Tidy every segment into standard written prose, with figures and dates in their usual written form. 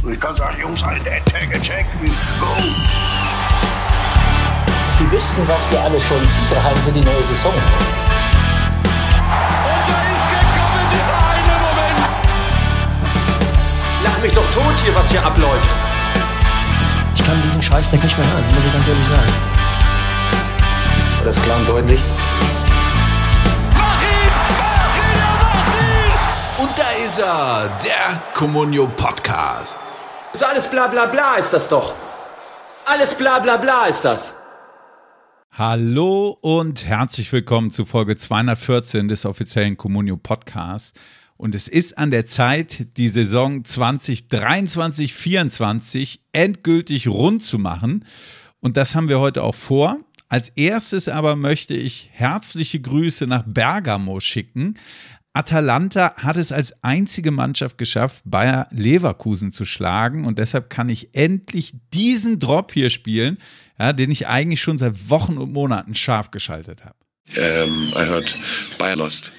Und ich kann sagen, Jungs, Attack, go! Sie wüssten, was wir alle schon sicher haben für die neue Saison. Und da ist gekommen, dieser eine Moment. Lach mich doch tot hier, was hier abläuft. Ich kann diesen Scheißdreck nicht mehr hören, muss ich ganz ehrlich sagen. Das ist klar und deutlich. Mach ihn! Und da ist er, der Comunio Podcast. So alles bla bla bla ist das doch. Alles bla bla bla ist das. Hallo und herzlich willkommen zu Folge 214 des offiziellen Comunio Podcasts. Und es ist an der Zeit, die Saison 2023/24 endgültig rund zu machen. Und das haben wir heute auch vor. Als erstes aber möchte ich herzliche Grüße nach Bergamo schicken. Atalanta hat es als einzige Mannschaft geschafft, Bayer Leverkusen zu schlagen. Und deshalb kann ich endlich diesen Drop hier spielen, ja, den ich eigentlich schon seit Wochen und Monaten scharf geschaltet habe. I heard Bayer lost.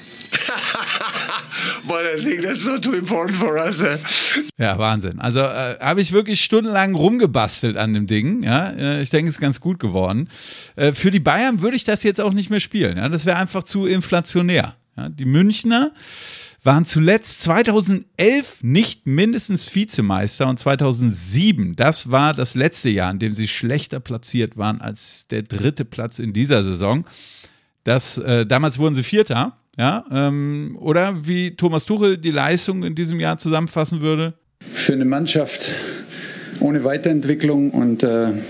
But I think that's not too important for us. Ja, Wahnsinn. Also habe ich wirklich stundenlang rumgebastelt an dem Ding. Ja? Ich denke, es ist ganz gut geworden. Für die Bayern würde ich das jetzt auch nicht mehr spielen. Ja? Das wäre einfach zu inflationär. Ja? Die Münchner waren zuletzt 2011 nicht mindestens Vizemeister und 2007, das war das letzte Jahr, in dem sie schlechter platziert waren als der dritte Platz in dieser Saison. Damals wurden sie Vierter. Ja, oder wie Thomas Tuchel die Leistung in diesem Jahr zusammenfassen würde? Für eine Mannschaft ohne Weiterentwicklung und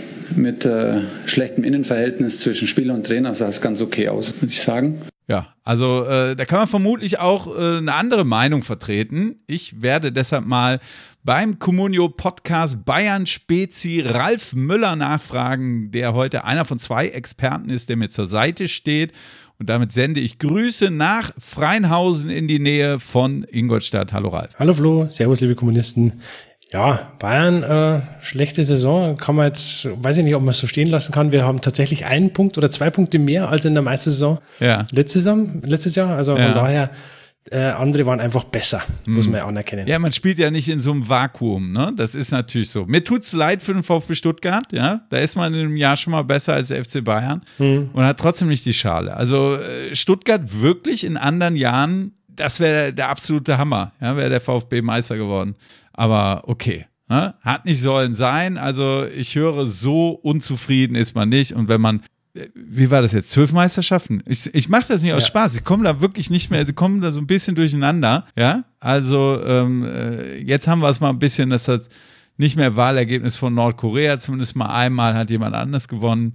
mit schlechtem Innenverhältnis zwischen Spieler und Trainer sah es ganz okay aus, würde ich sagen. Ja, also da kann man vermutlich auch eine andere Meinung vertreten. Ich werde deshalb mal beim Comunio Podcast Bayern Spezi Ralf Müller nachfragen, der heute einer von zwei Experten ist, der mir zur Seite steht. Und damit sende ich Grüße nach Freinhausen in die Nähe von Ingolstadt. Hallo Ralf. Hallo Flo, servus liebe Kommunisten. Ja, Bayern, schlechte Saison, kann man jetzt, weiß ich nicht, ob man es so stehen lassen kann. Wir haben tatsächlich 1 Punkt oder 2 Punkte mehr als in der Meistersaison letztes Jahr. Also von daher, andere waren einfach besser, muss man ja anerkennen. Ja, man spielt ja nicht in so einem Vakuum, ne? Das ist natürlich so. Mir tut's leid für den VfB Stuttgart, ja. Da ist man in einem Jahr schon mal besser als der FC Bayern und hat trotzdem nicht die Schale. Also Stuttgart wirklich in anderen Jahren, das wäre der absolute Hammer, ja, wäre der VfB Meister geworden. Aber okay, ne? Hat nicht sollen sein. Also ich höre, so unzufrieden ist man nicht. Und wenn man, wie war das jetzt, 12 Meisterschaften? Ich mache das nicht aus Spaß. Sie kommen da wirklich nicht mehr, sie kommen da so ein bisschen durcheinander. Ja, also jetzt haben wir es mal ein bisschen, dass das nicht mehr Wahlergebnis von Nordkorea, zumindest mal einmal hat jemand anders gewonnen.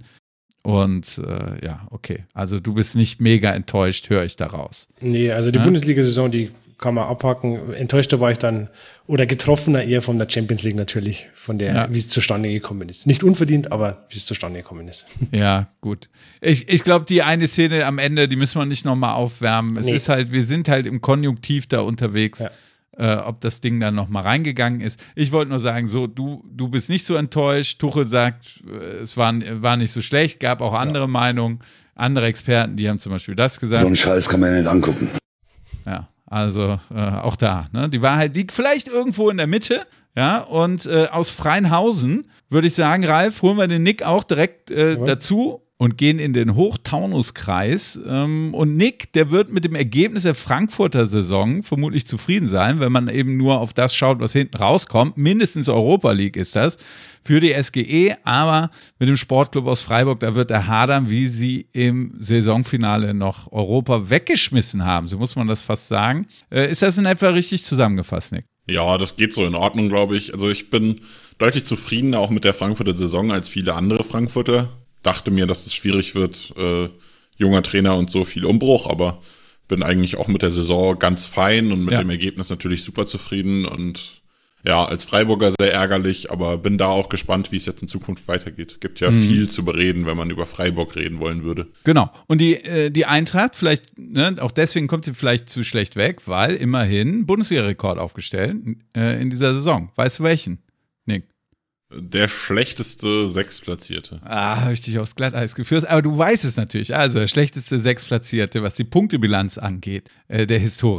Und ja, okay. Also du bist nicht mega enttäuscht, höre ich daraus. Nee, also die Bundesliga-Saison, die kann man abhaken. Enttäuschter war ich dann, oder getroffener eher von der Champions League natürlich, von der, wie es zustande gekommen ist. Nicht unverdient, aber wie es zustande gekommen ist. Ja, gut. Ich glaube, die eine Szene am Ende, die müssen wir nicht nochmal aufwärmen. Es ist halt, wir sind halt im Konjunktiv da unterwegs, ob das Ding dann nochmal reingegangen ist. Ich wollte nur sagen, so, du bist nicht so enttäuscht. Tuchel sagt, es war nicht so schlecht, gab auch andere Meinungen, andere Experten, die haben zum Beispiel das gesagt. So einen Scheiß kann man ja nicht angucken. Ja. Also auch da, ne? Die Wahrheit liegt vielleicht irgendwo in der Mitte, ja, und aus Freinhausen würde ich sagen, Ralf, holen wir den Nick auch direkt dazu und gehen in den Hochtaunuskreis. Und Nick, der wird mit dem Ergebnis der Frankfurter Saison vermutlich zufrieden sein, wenn man eben nur auf das schaut, was hinten rauskommt. Mindestens Europa League ist das für die SGE, aber mit dem Sportclub aus Freiburg, da wird er hadern, wie sie im Saisonfinale noch Europa weggeschmissen haben. So muss man das fast sagen. Ist das in etwa richtig zusammengefasst, Nick? Ja, das geht so in Ordnung, glaube ich. Also ich bin deutlich zufriedener auch mit der Frankfurter Saison als viele andere Frankfurter. Dachte mir, dass es schwierig wird, junger Trainer und so viel Umbruch, aber bin eigentlich auch mit der Saison ganz fein und mit dem Ergebnis natürlich super zufrieden und ja, als Freiburger sehr ärgerlich, aber bin da auch gespannt, wie es jetzt in Zukunft weitergeht. Gibt ja viel zu bereden, wenn man über Freiburg reden wollen würde. Genau. Und die Eintracht, vielleicht, ne, auch deswegen kommt sie vielleicht zu schlecht weg, weil immerhin Bundesliga-Rekord aufgestellt in dieser Saison. Weißt du welchen, Nick? Der schlechteste Sechstplatzierte. Habe ich dich aufs Glatteis geführt. Aber du weißt es natürlich. Also der schlechteste Sechstplatzierte, was die Punktebilanz angeht, der Historie.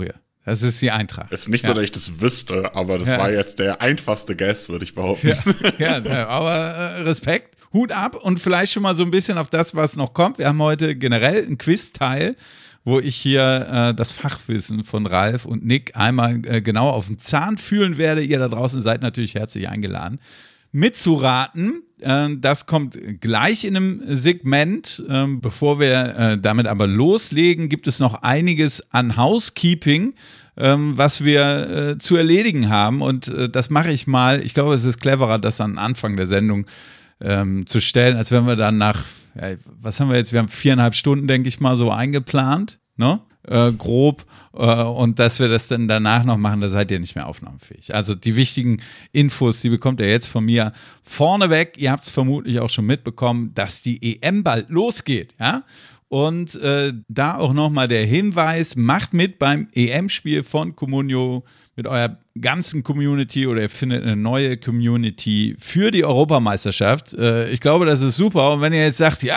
Das ist die Eintracht. Es ist nicht so, dass ich das wüsste, aber das war jetzt der einfachste Guess, würde ich behaupten. Ja, aber Respekt, Hut ab und vielleicht schon mal so ein bisschen auf das, was noch kommt. Wir haben heute generell einen Quiz-Teil, wo ich hier das Fachwissen von Ralf und Nick einmal genau auf den Zahn fühlen werde. Ihr da draußen seid natürlich herzlich eingeladen, mitzuraten. Das kommt gleich in einem Segment. Bevor wir damit aber loslegen, gibt es noch einiges an Housekeeping, was wir zu erledigen haben. Und das mache ich mal. Ich glaube, es ist cleverer, das an Anfang der Sendung zu stellen, als wenn wir dann was haben wir jetzt? Wir haben 4,5 Stunden, denke ich mal, so eingeplant, ne? Grob, und dass wir das dann danach noch machen, da seid ihr nicht mehr aufnahmefähig. Also die wichtigen Infos, die bekommt ihr jetzt von mir vorneweg. Ihr habt es vermutlich auch schon mitbekommen, dass die EM bald losgeht, ja? Und da auch nochmal der Hinweis, macht mit beim EM-Spiel von Comunio mit eurer ganzen Community oder ihr findet eine neue Community für die Europameisterschaft. Ich glaube, das ist super. Und wenn ihr jetzt sagt,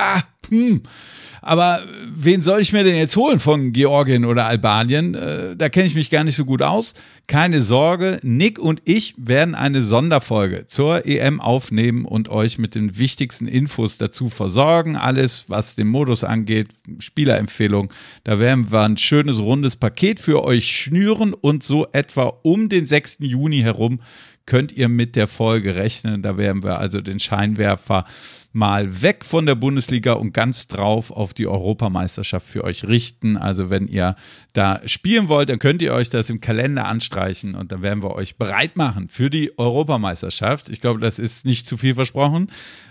aber wen soll ich mir denn jetzt holen von Georgien oder Albanien? Da kenne ich mich gar nicht so gut aus. Keine Sorge, Nick und ich werden eine Sonderfolge zur EM aufnehmen und euch mit den wichtigsten Infos dazu versorgen. Alles, was den Modus angeht, Spielerempfehlung, da werden wir ein schönes, rundes Paket für euch schnüren und so etwa um den 6. Juni herum könnt ihr mit der Folge rechnen. Da werden wir also den Scheinwerfer mal weg von der Bundesliga und ganz drauf auf die Europameisterschaft für euch richten. Also wenn ihr da spielen wollt, dann könnt ihr euch das im Kalender anstreichen und dann werden wir euch bereit machen für die Europameisterschaft. Ich glaube, das ist nicht zu viel versprochen.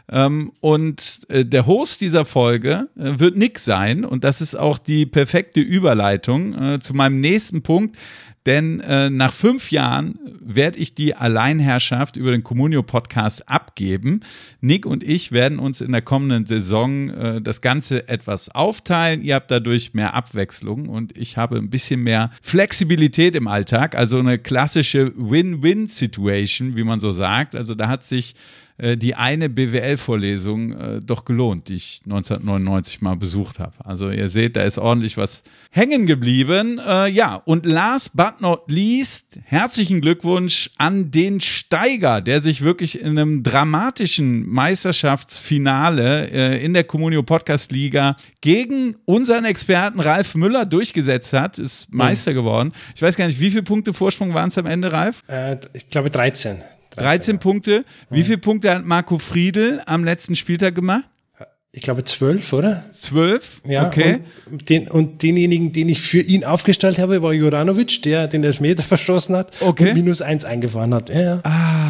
Und der Host dieser Folge wird Nick sein und das ist auch die perfekte Überleitung zu meinem nächsten Punkt. Denn nach 5 Jahren werde ich die Alleinherrschaft über den Comunio-Podcast abgeben. Nick und ich werden uns in der kommenden Saison das Ganze etwas aufteilen. Ihr habt dadurch mehr Abwechslung und ich habe ein bisschen mehr Flexibilität im Alltag. Also eine klassische Win-Win-Situation, wie man so sagt. Also da hat sich die eine BWL-Vorlesung doch gelohnt, die ich 1999 mal besucht habe. Also ihr seht, da ist ordentlich was hängen geblieben. Und last but not least, herzlichen Glückwunsch an den Steiger, der sich wirklich in einem dramatischen Meisterschaftsfinale in der Comunio Podcast Liga gegen unseren Experten Ralf Müller durchgesetzt hat, ist Meister geworden. Ich weiß gar nicht, wie viele Punkte Vorsprung waren es am Ende, Ralf? Ich glaube 13. 13 Punkte. Wie viele Punkte hat Marco Friedl am letzten Spieltag gemacht? Ich glaube 12, oder? 12? Ja, okay. Und denjenigen, den ich für ihn aufgestellt habe, war Juranovic, der den Elfmeter verstoßen hat und -1 eingefahren hat. Ja.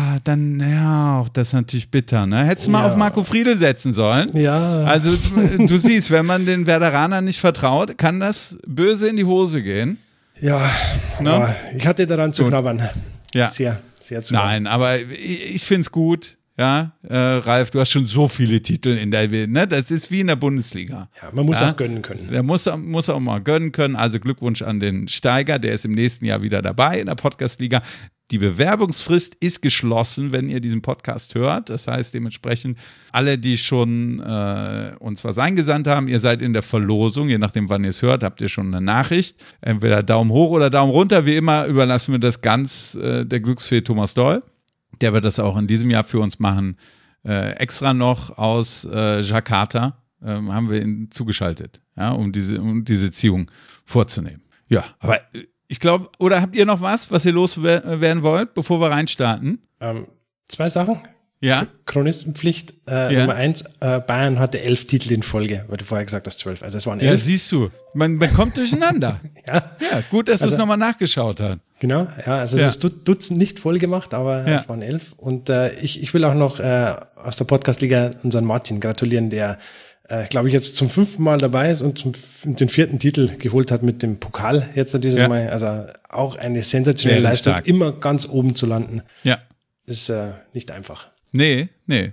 Das ist natürlich bitter, ne? Hättest du mal auf Marco Friedl setzen sollen. Ja. Also du siehst, wenn man den Werderanern nicht vertraut, kann das böse in die Hose gehen. Ja, no? Ich hatte daran zu knabbern. Ja. Sehr zu Nein, aber ich finde es gut. Ja, Ralf, du hast schon so viele Titel in der Welt, ne? Das ist wie in der Bundesliga. Ja, man muss auch gönnen können. Der muss auch mal gönnen können. Also Glückwunsch an den Steiger, der ist im nächsten Jahr wieder dabei in der Podcast-Liga. Die Bewerbungsfrist ist geschlossen, wenn ihr diesen Podcast hört. Das heißt dementsprechend, alle, die schon uns was eingesandt haben, ihr seid in der Verlosung. Je nachdem, wann ihr es hört, habt ihr schon eine Nachricht. Entweder Daumen hoch oder Daumen runter. Wie immer überlassen wir das ganz der Glücksfee Thomas Doll. Der wird das auch in diesem Jahr für uns machen. Extra noch aus Jakarta haben wir ihn zugeschaltet, ja, um diese Ziehung vorzunehmen. Ja, aber ich glaube, oder habt ihr noch was ihr loswerden wollt, bevor wir reinstarten? 2 Sachen. Ja. Chronistenpflicht. Nummer 1, Bayern hatte 11 Titel in Folge, weil du vorher gesagt hast 12. Also es waren 11. Ja, siehst du. Man kommt durcheinander. Ja, gut, dass du es nochmal nachgeschaut hast. Genau, ja, also das Dutzend nicht voll gemacht, aber es waren 11. Und ich will auch noch aus der Podcast-Liga unseren Martin gratulieren, der glaube ich, jetzt zum 5. Mal dabei ist und den 4. Titel geholt hat mit dem Pokal jetzt dieses Mal. Also auch eine sensationelle Leistung, immer ganz oben zu landen. Ja. Ist nicht einfach. Nee.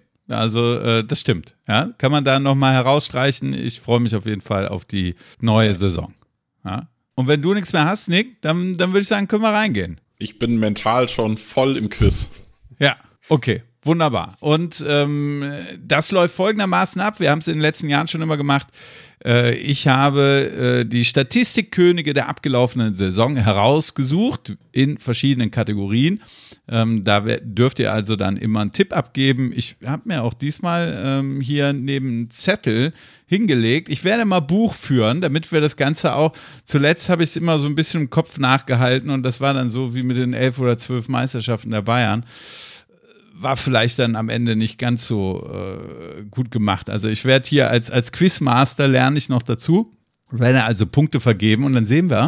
Also das stimmt. Ja, kann man da nochmal herausstreichen. Ich freue mich auf jeden Fall auf die neue Saison. Ja. Und wenn du nichts mehr hast, Nick, dann würde ich sagen, können wir reingehen. Ich bin mental schon voll im Quiz. Ja, okay. Wunderbar. Und das läuft folgendermaßen ab. Wir haben es in den letzten Jahren schon immer gemacht. Ich habe die Statistikkönige der abgelaufenen Saison herausgesucht in verschiedenen Kategorien. Da dürft ihr also dann immer einen Tipp abgeben. Ich habe mir auch diesmal hier neben einen Zettel hingelegt. Ich werde mal Buch führen, damit wir das Ganze auch, zuletzt habe ich es immer so ein bisschen im Kopf nachgehalten und das war dann so wie mit den 11 oder 12 Meisterschaften der Bayern. War vielleicht dann am Ende nicht ganz so gut gemacht. Also ich werde hier als Quizmaster lerne ich noch dazu, werde also Punkte vergeben und dann sehen wir,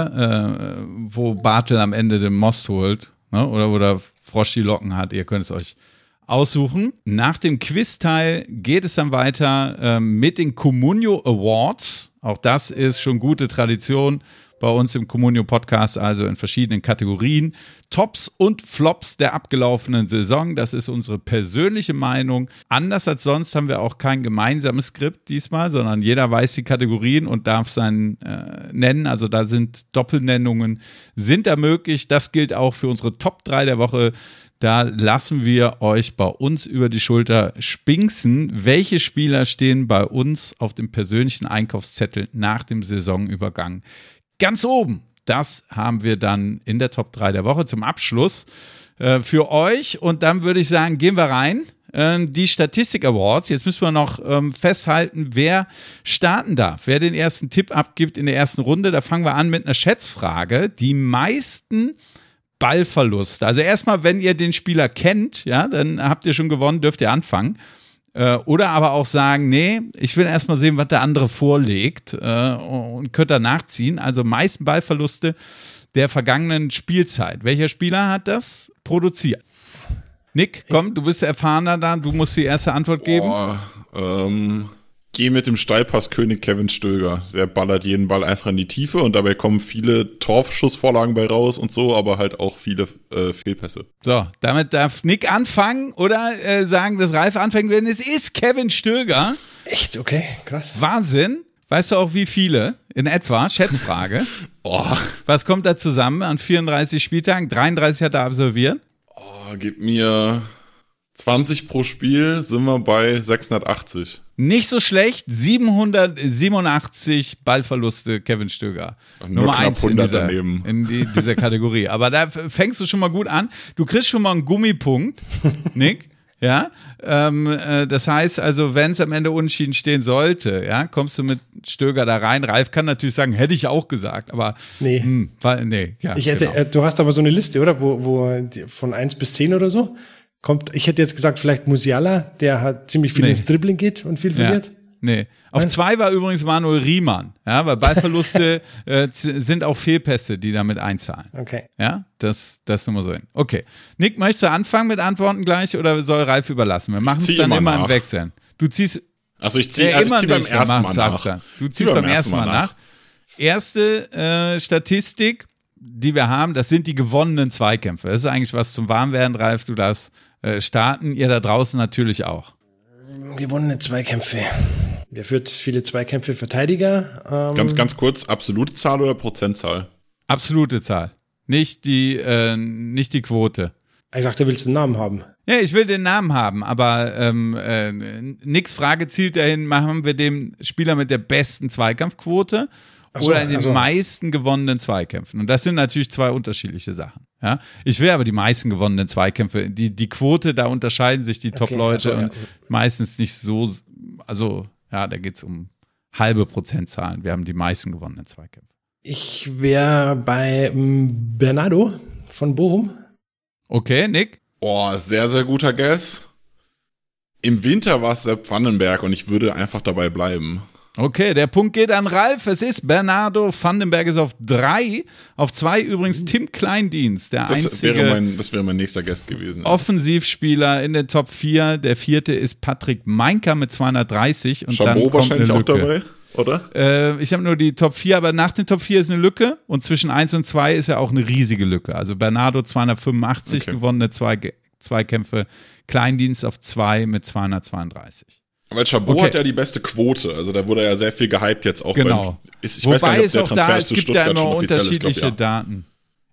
wo Bartel am Ende den Most holt, ne? Oder wo der Frosch die Locken hat. Ihr könnt es euch aussuchen. Nach dem Quizteil geht es dann weiter mit den Comunio Awards. Auch das ist schon gute Tradition bei uns im Comunio Podcast, also in verschiedenen Kategorien. Tops und Flops der abgelaufenen Saison, das ist unsere persönliche Meinung. Anders als sonst haben wir auch kein gemeinsames Skript diesmal, sondern jeder weiß die Kategorien und darf seinen nennen. Also da sind Doppelnennungen, sind da möglich. Das gilt auch für unsere Top 3 der Woche. Da lassen wir euch bei uns über die Schulter spinksen. Welche Spieler stehen bei uns auf dem persönlichen Einkaufszettel nach dem Saisonübergang ganz oben? Das haben wir dann in der Top 3 der Woche zum Abschluss für euch. Und dann würde ich sagen, gehen wir rein. Die Statistik Awards. Jetzt müssen wir noch festhalten, wer starten darf, wer den ersten Tipp abgibt in der ersten Runde. Da fangen wir an mit einer Schätzfrage. Die meisten Ballverluste. Also erstmal, wenn ihr den Spieler kennt, ja, dann habt ihr schon gewonnen, dürft ihr anfangen. Oder aber auch sagen, nee, ich will erstmal sehen, was der andere vorlegt und könnt da nachziehen. Also meisten Ballverluste der vergangenen Spielzeit. Welcher Spieler hat das produziert? Nick, komm, du bist erfahrener da, du musst die erste Antwort geben. Geh mit dem Steilpasskönig Kevin Stöger. Der ballert jeden Ball einfach in die Tiefe und dabei kommen viele Torschussvorlagen bei raus und so, aber halt auch viele Fehlpässe. So, damit darf Nick anfangen oder sagen, dass Ralf anfängt, denn es ist Kevin Stöger. Echt? Okay, krass. Wahnsinn. Weißt du auch, wie viele in etwa? Schätzfrage. Was kommt da zusammen an 34 Spieltagen? 33 hat er absolviert. Gib mir 20 pro Spiel, sind wir bei 680. Nicht so schlecht, 787 Ballverluste Kevin Stöger. Nummer 1 in dieser Kategorie. Aber da fängst du schon mal gut an. Du kriegst schon mal einen Gummipunkt, Nick. Ja, das heißt also, wenn es am Ende unentschieden stehen sollte, ja, kommst du mit Stöger da rein. Ralf kann natürlich sagen, hätte ich auch gesagt, aber nee, ja, ich hätte, genau. Du hast aber so eine Liste, oder? Wo von 1 bis 10 oder so kommt. Ich hätte jetzt gesagt, vielleicht Musiala, der hat ziemlich viel ins Dribbling geht und viel verliert. Nee. Auf 2 war übrigens Manuel Riemann, ja, weil Ballverluste sind auch Fehlpässe, die damit einzahlen. Okay. Ja, das nur mal so hin. Okay. Nick, möchtest du anfangen mit Antworten gleich oder soll Ralf überlassen? Wir machen es dann immer im Wechseln. Du ziehst. Also ich ziehe beim ersten Mal nach. Du ziehst beim ersten Mal nach. Erste Statistik, die wir haben, das sind die gewonnenen Zweikämpfe. Das ist eigentlich was zum Warmwerden, Ralf. Du darfst starten, ihr da draußen natürlich auch. Gewonnene Zweikämpfe. Wer führt viele Zweikämpfe? Verteidiger? Ganz kurz, absolute Zahl oder Prozentzahl? Absolute Zahl. Nicht die Quote. Ich dachte, du willst einen Namen haben. Ja, ich will den Namen haben, aber Nicks Frage zielt dahin, machen wir den Spieler mit der besten Zweikampfquote oder in den meisten gewonnenen Zweikämpfen. Und das sind natürlich 2 unterschiedliche Sachen. Ja? Ich will aber die meisten gewonnenen Zweikämpfe. Die Quote, da unterscheiden sich die Top-Leute und meistens nicht so, also ja, da geht es um halbe Prozentzahlen. Wir haben die meisten gewonnenen Zweikämpfe. Ich wäre bei Bernardo von Bochum. Okay, Nick? Sehr, sehr guter Guess. Im Winter war es Sepp Vandenberg und ich würde einfach dabei bleiben. Okay, der Punkt geht an Ralf. Es ist Bernardo. Vandenberg ist auf 3. Auf 2 übrigens Tim Kleindienst, der einzige. Das wäre mein nächster Guest gewesen. Offensivspieler in der Top 4. Der 4. ist Patrick Meinker mit 230. Und Chabot dann kommt wahrscheinlich eine Lücke. Auch dabei, oder? Ich habe nur die Top 4, aber nach den Top 4 ist eine Lücke. Und zwischen 1 und 2 ist ja auch eine riesige Lücke. Also Bernardo 285 gewonnene Zweikämpfe. Kleindienst auf 2 mit 232. Weil Chabot hat ja die beste Quote, also da wurde ja sehr viel gehypt jetzt auch. Genau. Ich weiß gar nicht, ob der Transfer zu Stuttgart schon offiziell ist. Unterschiedliche Daten.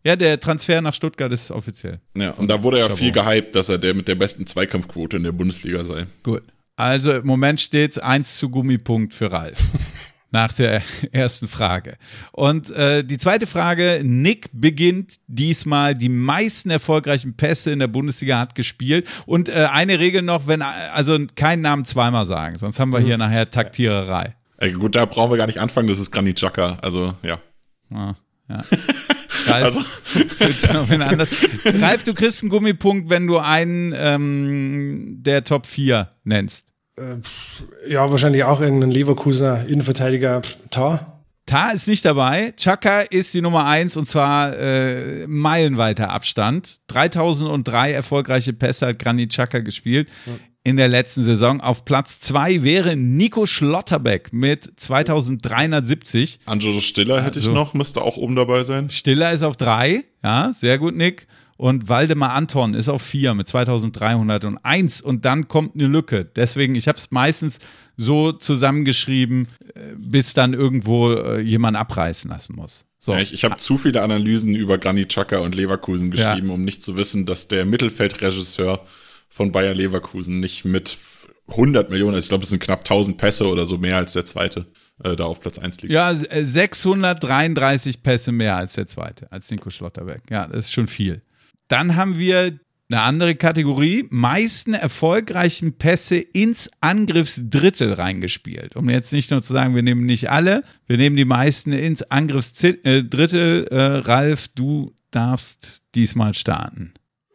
Ja, der Transfer nach Stuttgart ist offiziell. Ja, und da wurde ja viel gehypt, dass er der mit der besten Zweikampfquote in der Bundesliga sei. Gut. Also im Moment steht es 1:Gummipunkt für Ralf. Nach der ersten Frage. Und die zweite Frage, Nick beginnt diesmal, die meisten erfolgreichen Pässe in der Bundesliga hat gespielt. Und eine Regel noch, also keinen Namen zweimal sagen, sonst haben wir hier nachher Taktiererei. Gut, da brauchen wir gar nicht anfangen, das ist Granit Xhaka, also ja. Ja. Ralf, willst du noch wen anders? Ralf, du kriegst einen Gummipunkt, wenn du einen der Top 4 nennst. Ja, wahrscheinlich auch irgendein Leverkusener Innenverteidiger. Tah ist nicht dabei. Xhaka ist die Nummer 1 und zwar meilenweiter Abstand. 3003 erfolgreiche Pässe hat Granit Xhaka gespielt in der letzten Saison. Auf Platz 2 wäre Nico Schlotterbeck mit 2370. Angelo Stiller hätte ich noch, müsste auch oben dabei sein. Stiller ist auf 3, ja, sehr gut, Nick. Und Waldemar Anton ist auf 4 mit 2301 und dann kommt eine Lücke. Deswegen, ich habe es meistens so zusammengeschrieben, bis dann irgendwo jemand abreißen lassen muss. So. Ja, ich habe zu viele Analysen über Granit Xhaka und Leverkusen geschrieben, um nicht zu wissen, dass der Mittelfeldregisseur von Bayer Leverkusen nicht mit 100 Millionen, also ich glaube, es sind knapp 1000 Pässe oder so mehr als der zweite, da auf Platz 1 liegt. Ja, 633 Pässe mehr als der zweite, als Nico Schlotterbeck. Ja, das ist schon viel. Dann haben wir eine andere Kategorie, meisten erfolgreichen Pässe ins Angriffsdrittel reingespielt. Um jetzt nicht nur zu sagen, wir nehmen nicht alle, wir nehmen die meisten ins Angriffsdrittel. Ralf, du darfst diesmal starten.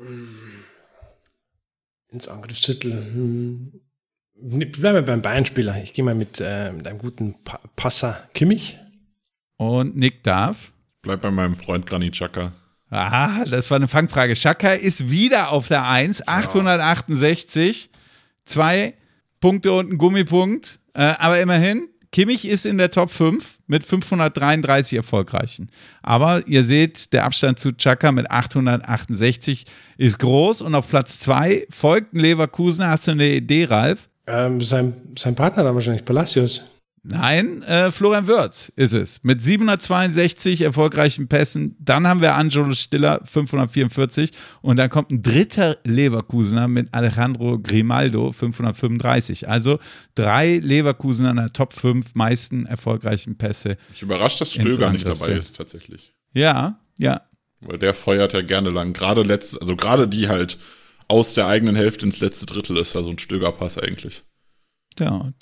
Ins Angriffsdrittel. Bleiben wir beim Bayern-Spieler. Ich gehe mal mit einem guten Passer Kimmich. Und Nick darf? Bleib bei meinem Freund Granit Xhaka. Aha, das war eine Fangfrage. Xhaka ist wieder auf der 1, 868, 2 Punkte und ein Gummipunkt. Aber immerhin, Kimmich ist in der Top 5 mit 533 erfolgreichen. Aber ihr seht, der Abstand zu Xhaka mit 868 ist groß. Und auf Platz 2 folgt ein Leverkusen. Hast du eine Idee, Ralf? Sein Partner dann wahrscheinlich, Palacios. Nein, Florian Wirtz ist es. Mit 762 erfolgreichen Pässen. Dann haben wir Angelo Stiller, 544. Und dann kommt ein dritter Leverkusener mit Alejandro Grimaldo, 535. Also 3 Leverkusener in der Top 5 meisten erfolgreichen Pässe. Ich überrascht, dass Stöger nicht dabei ist, tatsächlich. Ja. Weil der feuert ja gerne lang. Gerade die halt aus der eigenen Hälfte ins letzte Drittel ist ja so ein Stöger-Pass eigentlich. Ja,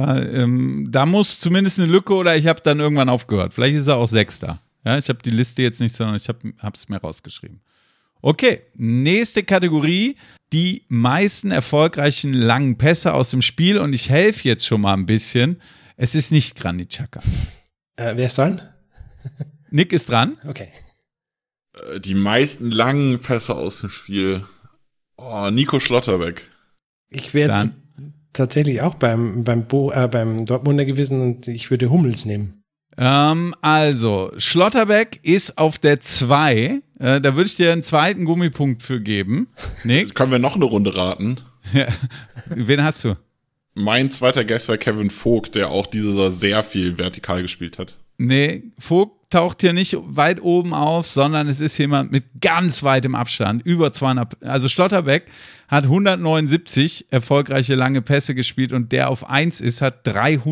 da muss zumindest eine Lücke oder ich habe dann irgendwann aufgehört. Vielleicht ist er auch Sechster. Ja, ich habe die Liste jetzt nicht, sondern ich habe es mir rausgeschrieben. Okay, nächste Kategorie, die meisten erfolgreichen langen Pässe aus dem Spiel und ich helfe jetzt schon mal ein bisschen. Es ist nicht Granit Xhaka. Wer ist dran? Nick ist dran. Okay. Die meisten langen Pässe aus dem Spiel. Oh, Nico Schlotterbeck. Ich wäre tatsächlich auch beim Dortmunder gewesen und ich würde Hummels nehmen. Also, Schlotterbeck ist auf der 2. Da würde ich dir einen zweiten Gummipunkt für geben. Nick? Können wir noch eine Runde raten? Ja. Wen hast du? Mein zweiter Guest war Kevin Vogt, der auch diese Saison sehr viel vertikal gespielt hat. Nee, Vogt taucht hier nicht weit oben auf, sondern es ist jemand mit ganz weitem Abstand, über 200. Also Schlotterbeck hat 179 erfolgreiche lange Pässe gespielt und der auf 1 ist, hat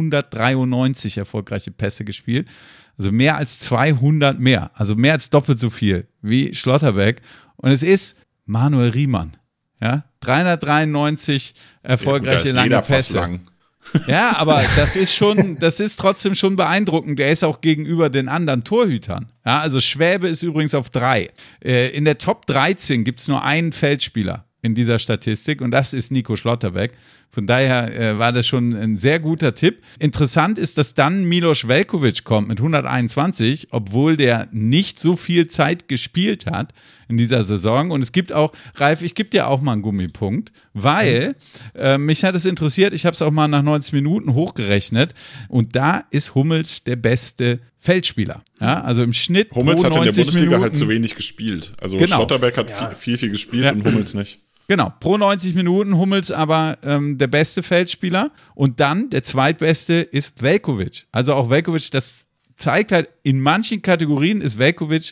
393 erfolgreiche Pässe gespielt. Also mehr als 200 mehr, also mehr als doppelt so viel wie Schlotterbeck. Und es ist Manuel Riemann. Ja, 393 erfolgreiche lange Pässe. Lang. Ja, aber das ist trotzdem schon beeindruckend. Der ist auch gegenüber den anderen Torhütern. Ja, also Schwäbe ist übrigens auf 3. In der Top 13 gibt es nur einen Feldspieler in dieser Statistik und das ist Nico Schlotterbeck. Von daher war das schon ein sehr guter Tipp. Interessant ist, dass dann Milos Veljković kommt mit 121, obwohl der nicht so viel Zeit gespielt hat in dieser Saison. Und es gibt auch, Ralf, ich gebe dir auch mal einen Gummipunkt, weil mich hat es interessiert, ich habe es auch mal nach 90 Minuten hochgerechnet und da ist Hummels der beste Feldspieler. Ja, also im Schnitt Hummels pro 90 hat in der Bundesliga Minuten, halt zu wenig gespielt. Also genau. Schlotterbeck hat viel gespielt und Hummels nicht. Genau, pro 90 Minuten Hummels aber der beste Feldspieler und dann der zweitbeste ist Veljković. Also auch Veljković, das zeigt halt, in manchen Kategorien ist Veljković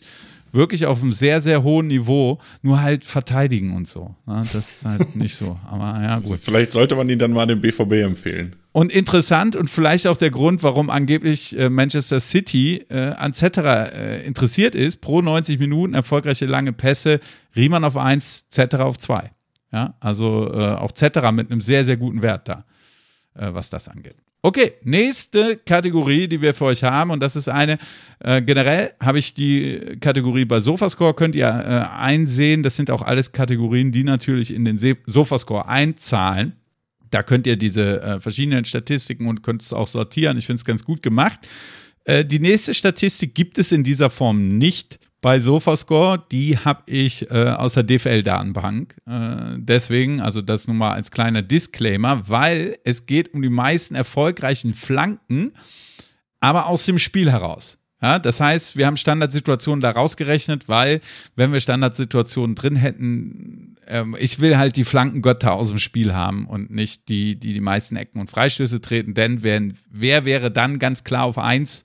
wirklich auf einem sehr, sehr hohen Niveau, nur halt verteidigen und so. Ja, das ist halt nicht so, aber ja, gut. Vielleicht sollte man ihn dann mal dem BVB empfehlen. Und interessant und vielleicht auch der Grund, warum angeblich Manchester City an Zetterer interessiert ist, pro 90 Minuten erfolgreiche lange Pässe, Riemann auf 1, Zetterer auf 2. Ja, also auch Zetterer mit einem sehr, sehr guten Wert da, was das angeht. Okay, nächste Kategorie, die wir für euch haben, und das ist eine, generell habe ich die Kategorie bei Sofascore, könnt ihr einsehen, das sind auch alles Kategorien, die natürlich in den Sofascore einzahlen. Da könnt ihr diese verschiedenen Statistiken und könnt es auch sortieren, ich finde es ganz gut gemacht. Die nächste Statistik gibt es in dieser Form nicht bei Sofascore, die habe ich aus der DFL-Datenbank. Deswegen, also das nur mal als kleiner Disclaimer, weil es geht um die meisten erfolgreichen Flanken, aber aus dem Spiel heraus. Ja, das heißt, wir haben Standardsituationen da rausgerechnet, weil, wenn wir Standardsituationen drin hätten, ich will halt die Flankengötter aus dem Spiel haben und nicht die meisten Ecken und Freistöße treten, denn wer wäre dann ganz klar auf 1?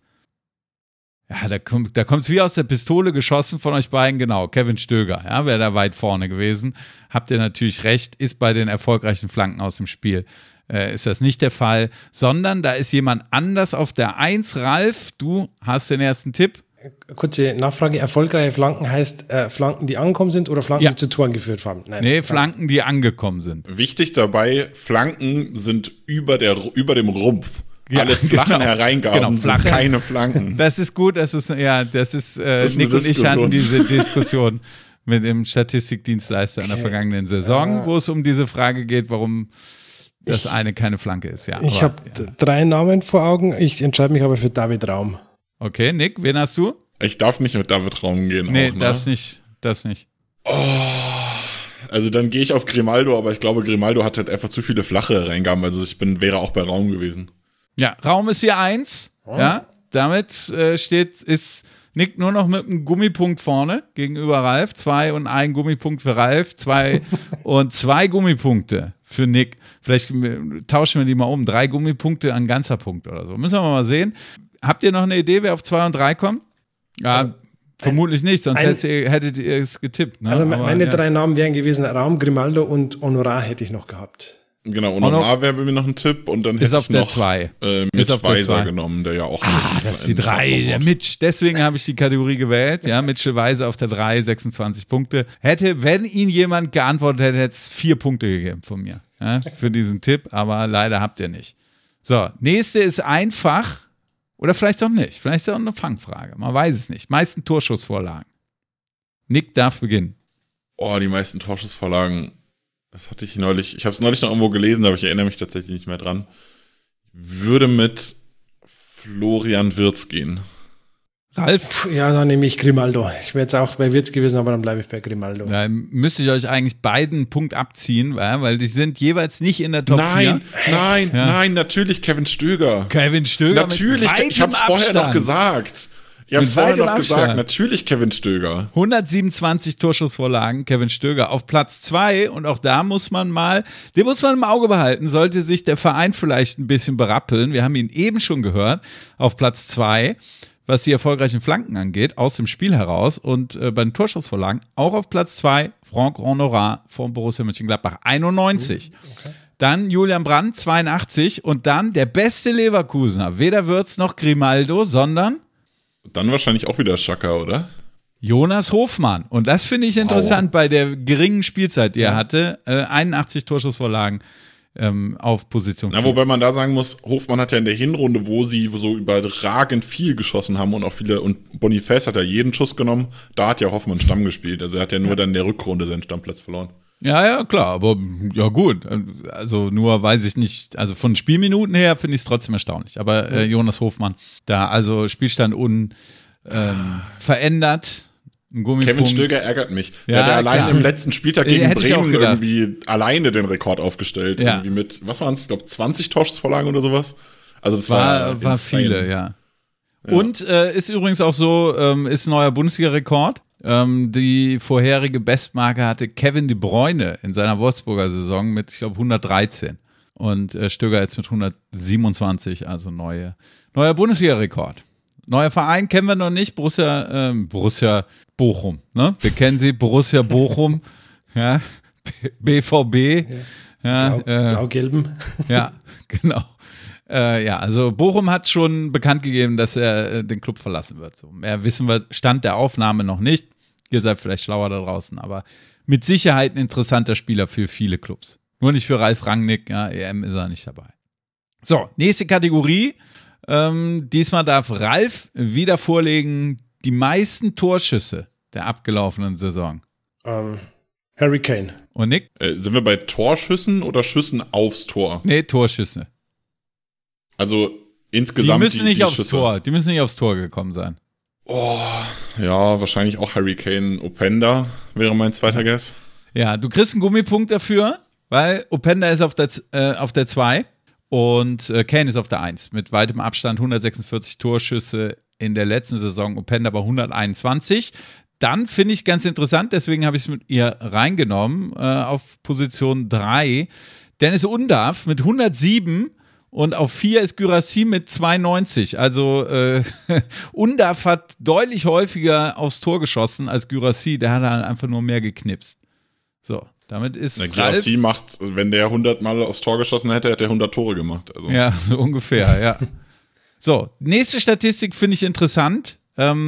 Ja, da kommt es wie aus der Pistole geschossen von euch beiden, genau, Kevin Stöger, ja, wäre da weit vorne gewesen. Habt ihr natürlich recht, ist bei den erfolgreichen Flanken aus dem Spiel, ist das nicht der Fall, sondern da ist jemand anders auf der 1. Ralf, du hast den ersten Tipp. Kurze Nachfrage, erfolgreiche Flanken heißt Flanken, die angekommen sind oder Flanken, die zu Toren geführt haben? Nee, Flanken, die angekommen sind. Wichtig dabei, Flanken sind über dem Rumpf. Ja, alle flachen Hereingaben sind keine Flanken. Das ist gut, das ist Nick und ich hatten diese Diskussion mit dem Statistikdienstleister in der vergangenen Saison, wo es um diese Frage geht, warum das eine keine Flanke ist. Ja, ich habe 3 Namen vor Augen, ich entscheide mich aber für David Raum. Okay, Nick, wen hast du? Ich darf nicht mit David Raum gehen. Nee, auch, ne? darfst nicht. Oh, also dann gehe ich auf Grimaldo, aber ich glaube, Grimaldo hat halt einfach zu viele flache Reingaben, also wäre auch bei Raum gewesen. Ja, Raum ist hier 1. Oh. Ja, damit ist Nick nur noch mit einem Gummipunkt vorne gegenüber Ralf. 2 und 1 Gummipunkt für Ralf. 2 und 2 Gummipunkte für Nick. Vielleicht tauschen wir die mal um. 3 Gummipunkte an ganzer Punkt oder so. Müssen wir mal sehen. Habt ihr noch eine Idee, wer auf 2 und 3 kommt? Ja, also vermutlich nicht, sonst hättet ihr es getippt. Ne? Also meine 3 Namen wären gewesen Raum, Grimaldo und Honorar hätte ich noch gehabt. Genau, und Honorar wäre bei mir noch ein Tipp und dann hätte ich noch Mitch Weiser genommen, der ja auch das ist die 3, der Mitch, deswegen habe ich die Kategorie gewählt, ja, Mitchell Weiser auf der 3, 26 Punkte. Wenn ihn jemand geantwortet hätte, hätte es 4 Punkte gegeben von mir, ja, für diesen Tipp, aber leider habt ihr nicht. So, nächste ist einfach, oder vielleicht auch nicht, vielleicht ist es auch eine Fangfrage, man weiß es nicht, meisten Torschussvorlagen. Nick darf beginnen. Oh, die meisten Torschussvorlagen. Das hatte ich neulich, ich habe es neulich noch irgendwo gelesen, aber ich erinnere mich tatsächlich nicht mehr dran. Würde mit Florian Wirtz gehen. Ralf? Ja, dann nehme ich Grimaldo. Ich wäre jetzt auch bei Wirtz gewesen, aber dann bleibe ich bei Grimaldo. Da müsste ich euch eigentlich beiden Punkt abziehen, weil die sind jeweils nicht in der Top 4. Nein, natürlich Kevin Stöger. Kevin Stöger natürlich, ich habe es vorher noch gesagt. Ich habe es vorher noch gesagt, natürlich Kevin Stöger. 127 Torschussvorlagen, Kevin Stöger auf Platz 2 und auch da muss man den muss man im Auge behalten, sollte sich der Verein vielleicht ein bisschen berappeln. Wir haben ihn eben schon gehört, auf Platz 2, was die erfolgreichen Flanken angeht, aus dem Spiel heraus und bei den Torschussvorlagen auch auf Platz 2, Franck Honorat von Borussia Mönchengladbach, 91. Okay. Dann Julian Brandt, 82 und dann der beste Leverkusener, weder Wirtz noch Grimaldo, sondern dann wahrscheinlich auch wieder Xhaka, oder? Jonas Hofmann. Und das finde ich interessant bei der geringen Spielzeit, die er hatte. 81 Torschussvorlagen auf Position 4. Wobei man da sagen muss, Hofmann hat ja in der Hinrunde, wo sie so überragend viel geschossen haben und auch viele, und Boniface hat ja jeden Schuss genommen, da hat ja Hoffmann Stamm gespielt. Also er hat ja nur dann in der Rückrunde seinen Stammplatz verloren. Ja, klar, aber ja gut. Also nur weiß ich nicht, also von Spielminuten her finde ich es trotzdem erstaunlich. Aber Jonas Hofmann, da also Spielstand verändert. Kevin Stöger ärgert mich. Der hat allein im letzten Spieltag gegen Bremen irgendwie alleine den Rekord aufgestellt. Ja. Irgendwie mit, was waren es? Ich glaube 20 Torschussvorlagen oder sowas. Also das war viele, ja. Und ist übrigens auch so, ist ein neuer Bundesliga-Rekord. Die vorherige Bestmarke hatte Kevin De Bruyne in seiner Wolfsburger Saison mit, ich glaube, 113. Und Stöger jetzt mit 127, also neuer Bundesliga-Rekord. Neuer Verein kennen wir noch nicht, Borussia Bochum, ne? Wir kennen sie, Borussia Bochum, ja, BVB, ja, Blau-Gelben. Ja, genau. Also Bochum hat schon bekannt gegeben, dass er den Club verlassen wird. So, mehr wissen wir, Stand der Aufnahme noch nicht. Ihr seid vielleicht schlauer da draußen, aber mit Sicherheit ein interessanter Spieler für viele Clubs. Nur nicht für Ralf Rangnick, ja, EM ist er nicht dabei. So, nächste Kategorie. Diesmal darf Ralf wieder vorlegen, die meisten Torschüsse der abgelaufenen Saison. Harry Kane. Und Nick? Sind wir bei Torschüssen oder Schüssen aufs Tor? Nee, Torschüsse. Also insgesamt die müssen nicht aufs Schüsse. Tor. Die müssen nicht aufs Tor gekommen sein. Oh, ja, wahrscheinlich auch Harry Kane. Openda wäre mein zweiter Guess. Ja, du kriegst einen Gummipunkt dafür, weil Openda ist auf der 2 und Kane ist auf der 1. Mit weitem Abstand 146 Torschüsse in der letzten Saison. Openda bei 121. Dann finde ich ganz interessant, deswegen habe ich es mit ihr reingenommen, auf Position 3. Dennis Undav mit 107. Und auf 4 ist Guirassy mit 92. Also Undav hat deutlich häufiger aufs Tor geschossen als Guirassy. Der hat halt einfach nur mehr geknipst. So, damit ist Guirassy macht, wenn der 100 Mal aufs Tor geschossen hätte, hätte er 100 Tore gemacht. Also. Ja, so ungefähr, ja. So, nächste Statistik finde ich interessant.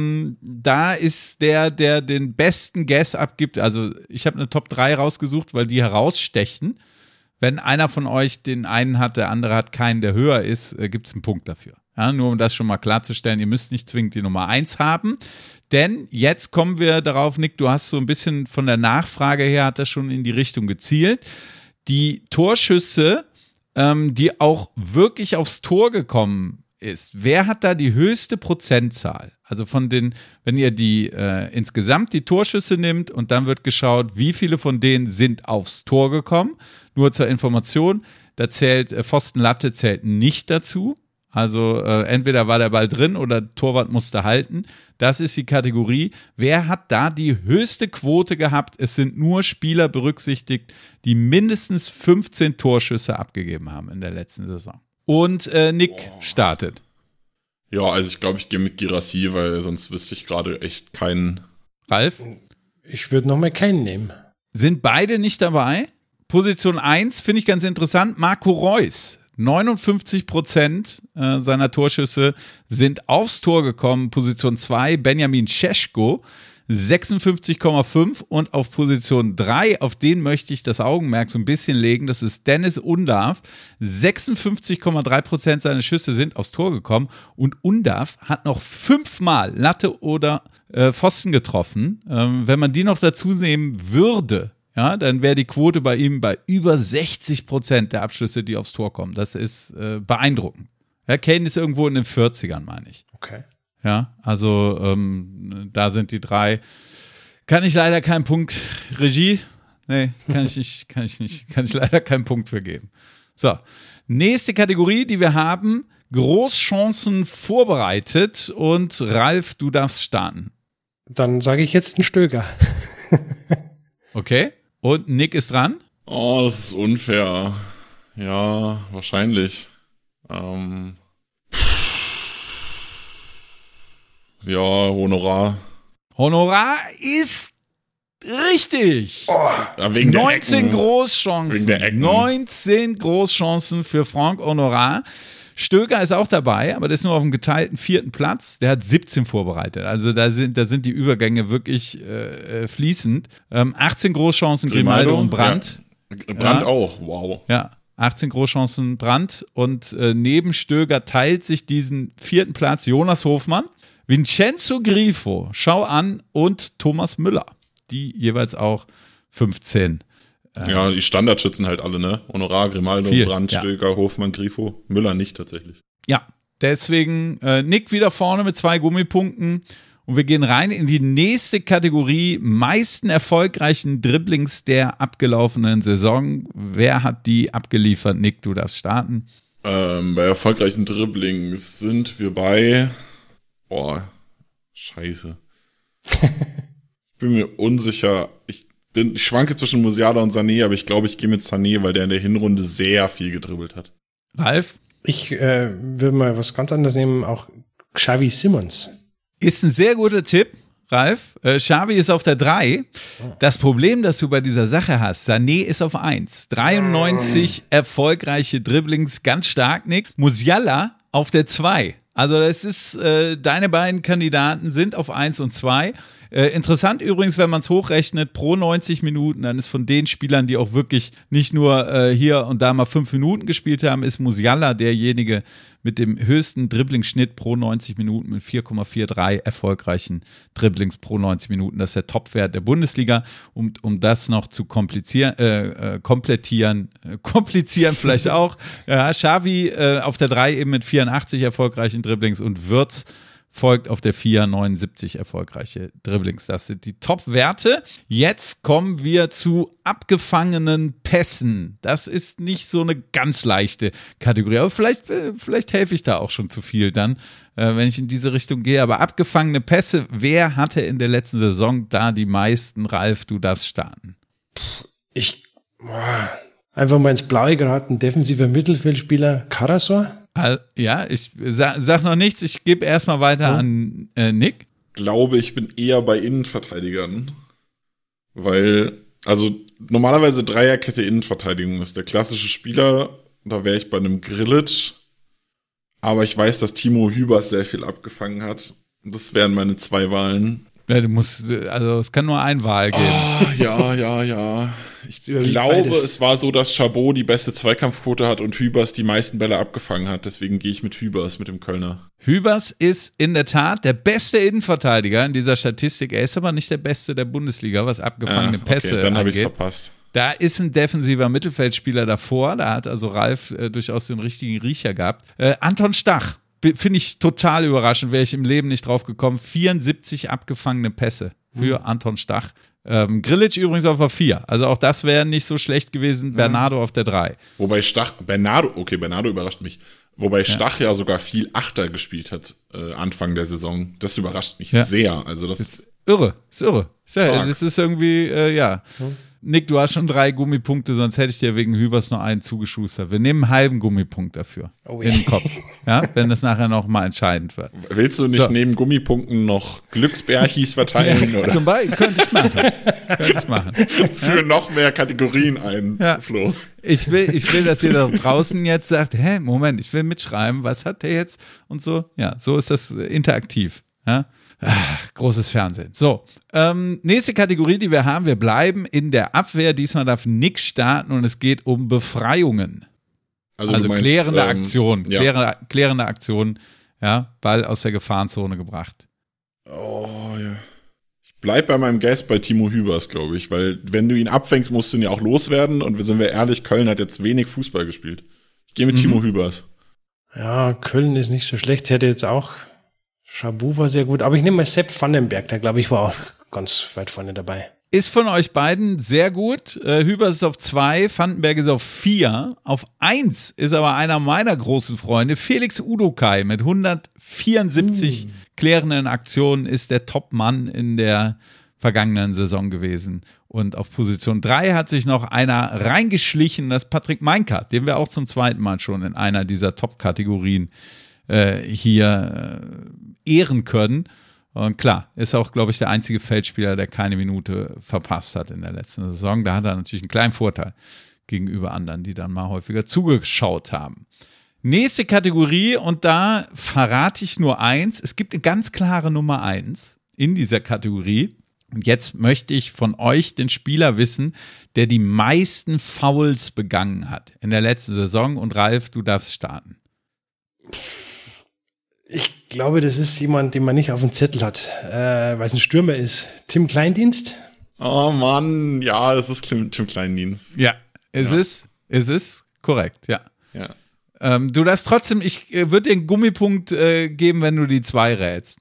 Da ist der den besten Guess abgibt. Also ich habe eine Top 3 rausgesucht, weil die herausstechen. Wenn einer von euch den einen hat, der andere hat keinen, der höher ist, gibt es einen Punkt dafür. Ja, nur um das schon mal klarzustellen, ihr müsst nicht zwingend die Nummer 1 haben. Denn jetzt kommen wir darauf, Nick, du hast so ein bisschen von der Nachfrage her, hat das schon in die Richtung gezielt. Die Torschüsse, die auch wirklich aufs Tor gekommen ist. Wer hat da die höchste Prozentzahl? Also von den, wenn ihr die insgesamt die Torschüsse nimmt und dann wird geschaut, wie viele von denen sind aufs Tor gekommen. Nur zur Information, da zählt Pfosten-Latte zählt nicht dazu. Also entweder war der Ball drin oder Torwart musste halten. Das ist die Kategorie. Wer hat da die höchste Quote gehabt? Es sind nur Spieler berücksichtigt, die mindestens 15 Torschüsse abgegeben haben in der letzten Saison. Und Nick startet. Ja, also ich glaube, ich gehe mit Guirassy, weil sonst wüsste ich gerade echt keinen. Ralf? Ich würde nochmal keinen nehmen. Sind beide nicht dabei? Position 1 finde ich ganz interessant. Marco Reus. 59% seiner Torschüsse sind aufs Tor gekommen. Position 2 Benjamin Šeško. 56,5 und auf Position 3, auf den möchte ich das Augenmerk so ein bisschen legen, das ist Dennis Undav. 56,3% seiner Schüsse sind aufs Tor gekommen und Undav hat noch 5-mal Latte oder Pfosten getroffen. Wenn man die noch dazu nehmen würde, ja, dann wäre die Quote bei ihm bei über 60% der Abschlüsse, die aufs Tor kommen. Das ist beeindruckend. Ja, Kane ist irgendwo in den 40ern, meine ich. Okay. Ja, also da sind die 3. Kann ich leider keinen Punkt. Regie? Nee, kann ich leider keinen Punkt für geben. So, nächste Kategorie, die wir haben, Großchancen vorbereitet und Ralf, du darfst starten. Dann sage ich jetzt einen Stöger. Okay, und Nick ist dran? Oh, das ist unfair. Ja, wahrscheinlich. Ja, Honorar. Honorar ist richtig. Oh, ja, wegen 19 der Ecken. Großchancen. Wegen der Ecken. 19 Großchancen für Franck Honorar. Stöger ist auch dabei, aber der ist nur auf dem geteilten 4. Platz. Der hat 17 vorbereitet. Also da sind die Übergänge wirklich fließend. 18 Großchancen Grimaldo und Brandt. Ja. Brandt auch, wow. Ja, 18 Großchancen Brandt. Und neben Stöger teilt sich diesen 4. Platz Jonas Hofmann, Vincenzo Grifo, schau an, und Thomas Müller, die jeweils auch 15. Ja, die Standardschützen halt alle, ne? Honorar, Grimaldo, Brandt, ja. Stöger, Hofmann, Grifo, Müller nicht tatsächlich. Ja, deswegen Nick wieder vorne mit 2 Gummipunkten und wir gehen rein in die nächste Kategorie, meisten erfolgreichen Dribblings der abgelaufenen Saison. Wer hat die abgeliefert? Nick, du darfst starten. Bei erfolgreichen Dribblings sind wir bei scheiße. Ich bin mir unsicher. Ich schwanke zwischen Musiala und Sané, aber ich glaube, ich gehe mit Sané, weil der in der Hinrunde sehr viel gedribbelt hat. Ralf? Ich würde mal was ganz anderes nehmen, auch Xavi Simons. Ist ein sehr guter Tipp, Ralf. Xavi ist auf der 3. Das Problem, das du bei dieser Sache hast, Sané ist auf 1. 93 erfolgreiche Dribblings, ganz stark, Nick. Musiala auf der 2. Also das ist, deine beiden Kandidaten sind auf 1 und 2. Interessant übrigens, wenn man es hochrechnet, pro 90 Minuten, dann ist von den Spielern, die auch wirklich nicht nur hier und da mal 5 Minuten gespielt haben, ist Musiala derjenige mit dem höchsten Dribblingsschnitt pro 90 Minuten mit 4,43 erfolgreichen Dribblings pro 90 Minuten. Das ist der Topwert der Bundesliga. Um das noch zu komplettieren vielleicht auch. Xavi auf der 3 eben mit 84 erfolgreichen Dribblings und Wirtz folgt auf der 4 79 erfolgreiche Dribblings. Das sind die Top-Werte. Jetzt kommen wir zu abgefangenen Pässen. Das ist nicht so eine ganz leichte Kategorie, aber vielleicht helfe ich da auch schon zu viel dann, wenn ich in diese Richtung gehe. Aber abgefangene Pässe, wer hatte in der letzten Saison da die meisten? Ralf, du darfst starten. Einfach mal ins Blaue geraten, defensiver Mittelfeldspieler Karasor. Ja, ich sag noch nichts, ich gebe erstmal weiter an Nick. Glaube, ich bin eher bei Innenverteidigern, weil, also normalerweise Dreierkette Innenverteidigung ist der klassische Spieler, da wäre ich bei einem Grillitsch, aber ich weiß, dass Timo Hübers sehr viel abgefangen hat. Das wären meine 2 Wahlen. Ja, es kann nur eine Wahl geben. Ja. Ich glaube, es war so, dass Chabot die beste Zweikampfquote hat und Hübers die meisten Bälle abgefangen hat. Deswegen gehe ich mit Hübers, mit dem Kölner. Hübers ist in der Tat der beste Innenverteidiger in dieser Statistik. Er ist aber nicht der beste der Bundesliga, was abgefangene Pässe angeht. Dann habe ich es verpasst. Da ist ein defensiver Mittelfeldspieler davor. Da hat also Ralf durchaus den richtigen Riecher gehabt. Anton Stach. Finde ich total überraschend, wäre ich im Leben nicht drauf gekommen. 74 abgefangene Pässe für Anton Stach. Grillitsch übrigens auf der 4. Also auch das wäre nicht so schlecht gewesen. Bernardo auf der 3. Wobei Bernardo überrascht mich. Wobei Stach ja sogar viel Achter gespielt hat Anfang der Saison. Das überrascht mich sehr. Also das ist irre. Das ist irgendwie, Nick, du hast schon 3 Gummipunkte, sonst hätte ich dir wegen Hübers noch einen zugeschustert. Wir nehmen einen halben Gummipunkt dafür in den Kopf, wenn das nachher noch mal entscheidend wird. Willst du nicht neben Gummipunkten noch Glücksbärchis verteilen? Oder? Zum Beispiel, könnte ich machen. Für noch mehr Kategorien ein, Flo. Ich will, dass ihr da draußen jetzt sagt, Moment, ich will mitschreiben, was hat der jetzt und so. Ja, so ist das interaktiv, ja. Großes Fernsehen. So, nächste Kategorie, die wir haben, wir bleiben in der Abwehr. Diesmal darf Nick starten und es geht um Befreiungen. Also meinst, klärende Aktion. Klärende Aktion, Ball aus der Gefahrenzone gebracht. Oh ja. Ich bleib bei meinem Guess bei Timo Hübers, glaube ich, weil wenn du ihn abfängst, musst du ihn ja auch loswerden und sind wir ehrlich, Köln hat jetzt wenig Fußball gespielt. Ich gehe mit Timo Hübers. Ja, Köln ist nicht so schlecht, hätte jetzt auch Chabot war sehr gut, aber ich nehme mal Sepp Vandenberg, der glaube ich war auch ganz weit vorne dabei. Ist von euch beiden sehr gut. Hübers ist auf 2, Vandenberg ist auf 4. Auf 1 ist aber einer meiner großen Freunde, Felix Udokai mit 174 klärenden Aktionen, ist der Top-Mann in der vergangenen Saison gewesen. Und auf Position 3 hat sich noch einer reingeschlichen, das ist Patrick Meinkert, den wir auch zum 2. Mal schon in einer dieser Top-Kategorien hier ehren können. Und klar, ist auch, glaube ich, der einzige Feldspieler, der keine Minute verpasst hat in der letzten Saison. Da hat er natürlich einen kleinen Vorteil gegenüber anderen, die dann mal häufiger zugeschaut haben. Nächste Kategorie, und da verrate ich nur eins. Es gibt eine ganz klare Nummer 1 in dieser Kategorie. Und jetzt möchte ich von euch den Spieler wissen, der die meisten Fouls begangen hat in der letzten Saison. Und Ralf, du darfst starten. Ich glaube, das ist jemand, den man nicht auf dem Zettel hat, weil es ein Stürmer ist. Tim Kleindienst? Oh Mann, ja, das ist Tim Kleindienst. Ja, es ist korrekt, ja. Du darfst trotzdem, ich würde dir einen Gummipunkt geben, wenn du die 2 rätst.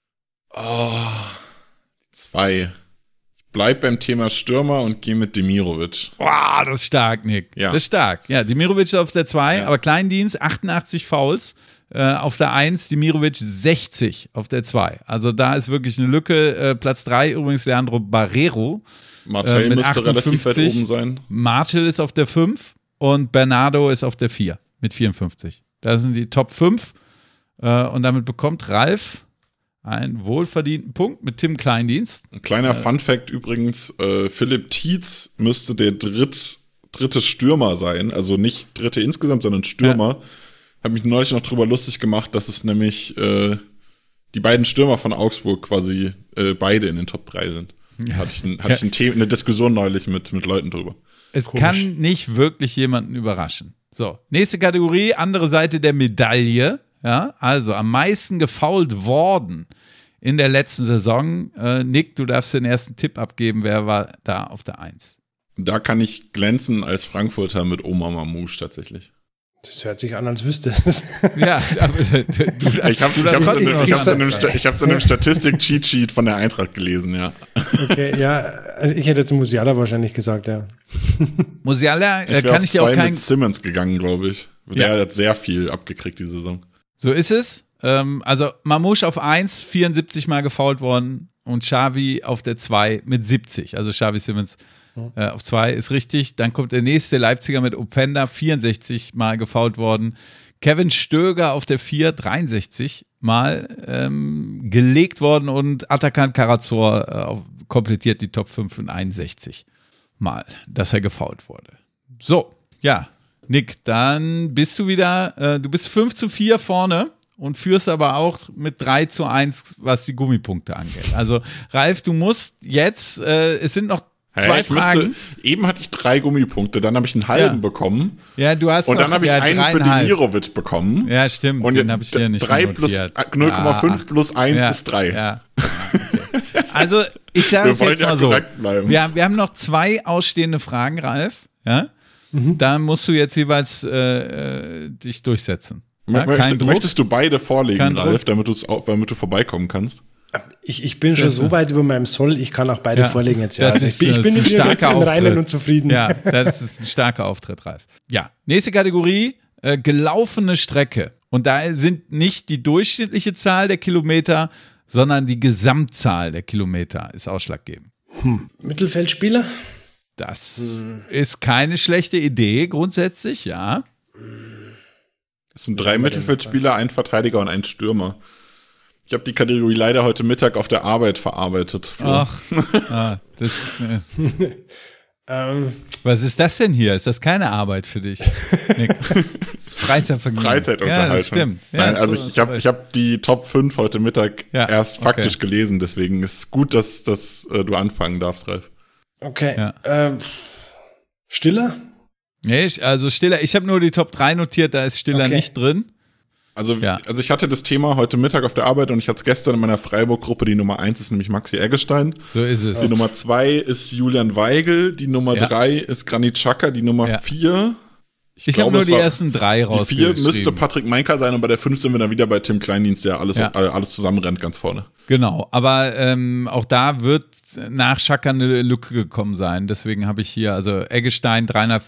2. Ich bleib beim Thema Stürmer und gehe mit Demirovic. Wow, das ist stark, Nick. Ja. Das ist stark. Ja, Demirovic auf der 2, aber Kleindienst 88 Fouls. Auf der 1, Demirovic 60 auf der 2. Also da ist wirklich eine Lücke. Platz 3 übrigens Leandro Barreiro. Martel müsste relativ weit oben sein. Martel ist auf der 5 und Bernardo ist auf der 4 mit 54. Das sind die Top 5. Und damit bekommt Ralf einen wohlverdienten Punkt mit Tim Kleindienst. Ein kleiner Funfact übrigens, Philipp Tietz müsste der dritte Stürmer sein, also nicht dritte insgesamt, sondern Stürmer. Ja. Habe mich neulich noch drüber lustig gemacht, dass es nämlich die beiden Stürmer von Augsburg quasi beide in den Top 3 sind. Ja. Hatte ich eine Diskussion neulich mit Leuten drüber. Es kann nicht wirklich jemanden überraschen. So, nächste Kategorie, andere Seite der Medaille. Ja, also am meisten gefoult worden in der letzten Saison. Nick, du darfst den ersten Tipp abgeben. Wer war da auf der 1? Da kann ich glänzen als Frankfurter mit Omar Mamouche tatsächlich. Das hört sich an, als wüsste es. Ja, aber ich habe es in einem Statistik-Cheat-Sheet von der Eintracht gelesen, ja. Okay, ja, also ich hätte jetzt Musiala wahrscheinlich gesagt, ja. Musiala kann ich dir auch kein... mit Simmons gegangen, glaube ich. Der hat sehr viel abgekriegt diese Saison. So ist es. Also Mamouche auf 1, 74 Mal gefoult worden und Xavi auf der 2 mit 70. Also Xavi Simmons auf 2 ist richtig. Dann kommt der nächste Leipziger mit Openda, 64 Mal gefoult worden. Kevin Stöger auf der 4, 63 Mal gelegt worden und Atakan Karazor komplettiert die Top 5 und 61 Mal, dass er gefoult wurde. So, ja, Nick, dann bist du wieder, du bist 5-4 vorne und führst aber auch mit 3-1, was die Gummipunkte angeht. Also Ralf, du musst jetzt, es sind noch 2 Fragen. Eben hatte ich 3 Gummipunkte, dann habe ich einen halben bekommen. Ja, du hast. Und dann habe ich einen für Demirovic bekommen. Ja, stimmt. Und den habe ich dir nicht 3 plus 0,5 plus 1 ist 3. Ja. Okay. Also, ich sage es jetzt mal so. Wir haben noch 2 ausstehende Fragen, Ralf. Ja? Da musst du jetzt jeweils dich durchsetzen. Ja? Möchtest du beide vorlegen, Ralf, damit du vorbeikommen kannst? Ich bin schon so weit über meinem Soll, ich kann auch beide vorlegen jetzt. Ja. Ich bin in mir jetzt im Reinen und zufrieden. Ja, das ist ein starker Auftritt, Ralf. Ja, nächste Kategorie, gelaufene Strecke. Und da sind nicht die durchschnittliche Zahl der Kilometer, sondern die Gesamtzahl der Kilometer ist ausschlaggebend. Mittelfeldspieler? Das ist keine schlechte Idee, grundsätzlich, ja. Es sind 3 Mittelfeldspieler, ein Verteidiger und ein Stürmer. Ich habe die Kategorie leider heute Mittag auf der Arbeit verarbeitet. Ach, was ist das denn hier? Ist das keine Arbeit für dich? Nick? Das ist Freizeitvergnügen. Freizeitunterhaltung. Ja, das stimmt. Ja, nein, also ich hab die Top 5 heute Mittag erst faktisch gelesen, deswegen ist es gut, dass du anfangen darfst, Ralf. Okay. Ja. Stiller? Nee, Stiller, ich habe nur die Top 3 notiert, da ist Stiller nicht drin. Also ich hatte das Thema heute Mittag auf der Arbeit und ich hatte es gestern in meiner Freiburg-Gruppe. Die Nummer 1 ist nämlich Maxi Eggestein. So ist es. Die Nummer 2 ist Julian Weigl. Die Nummer 3 ist Granit Xhaka. Die Nummer 4... Ich habe nur die ersten 3 rausgeschrieben. Die 4 müsste Patrick Meinker sein und bei der 5 sind wir dann wieder bei Tim Kleindienst, der alles zusammenrennt ganz vorne. Genau, aber auch da wird nach Xhaka eine Lücke gekommen sein. Deswegen habe ich hier, also Eggestein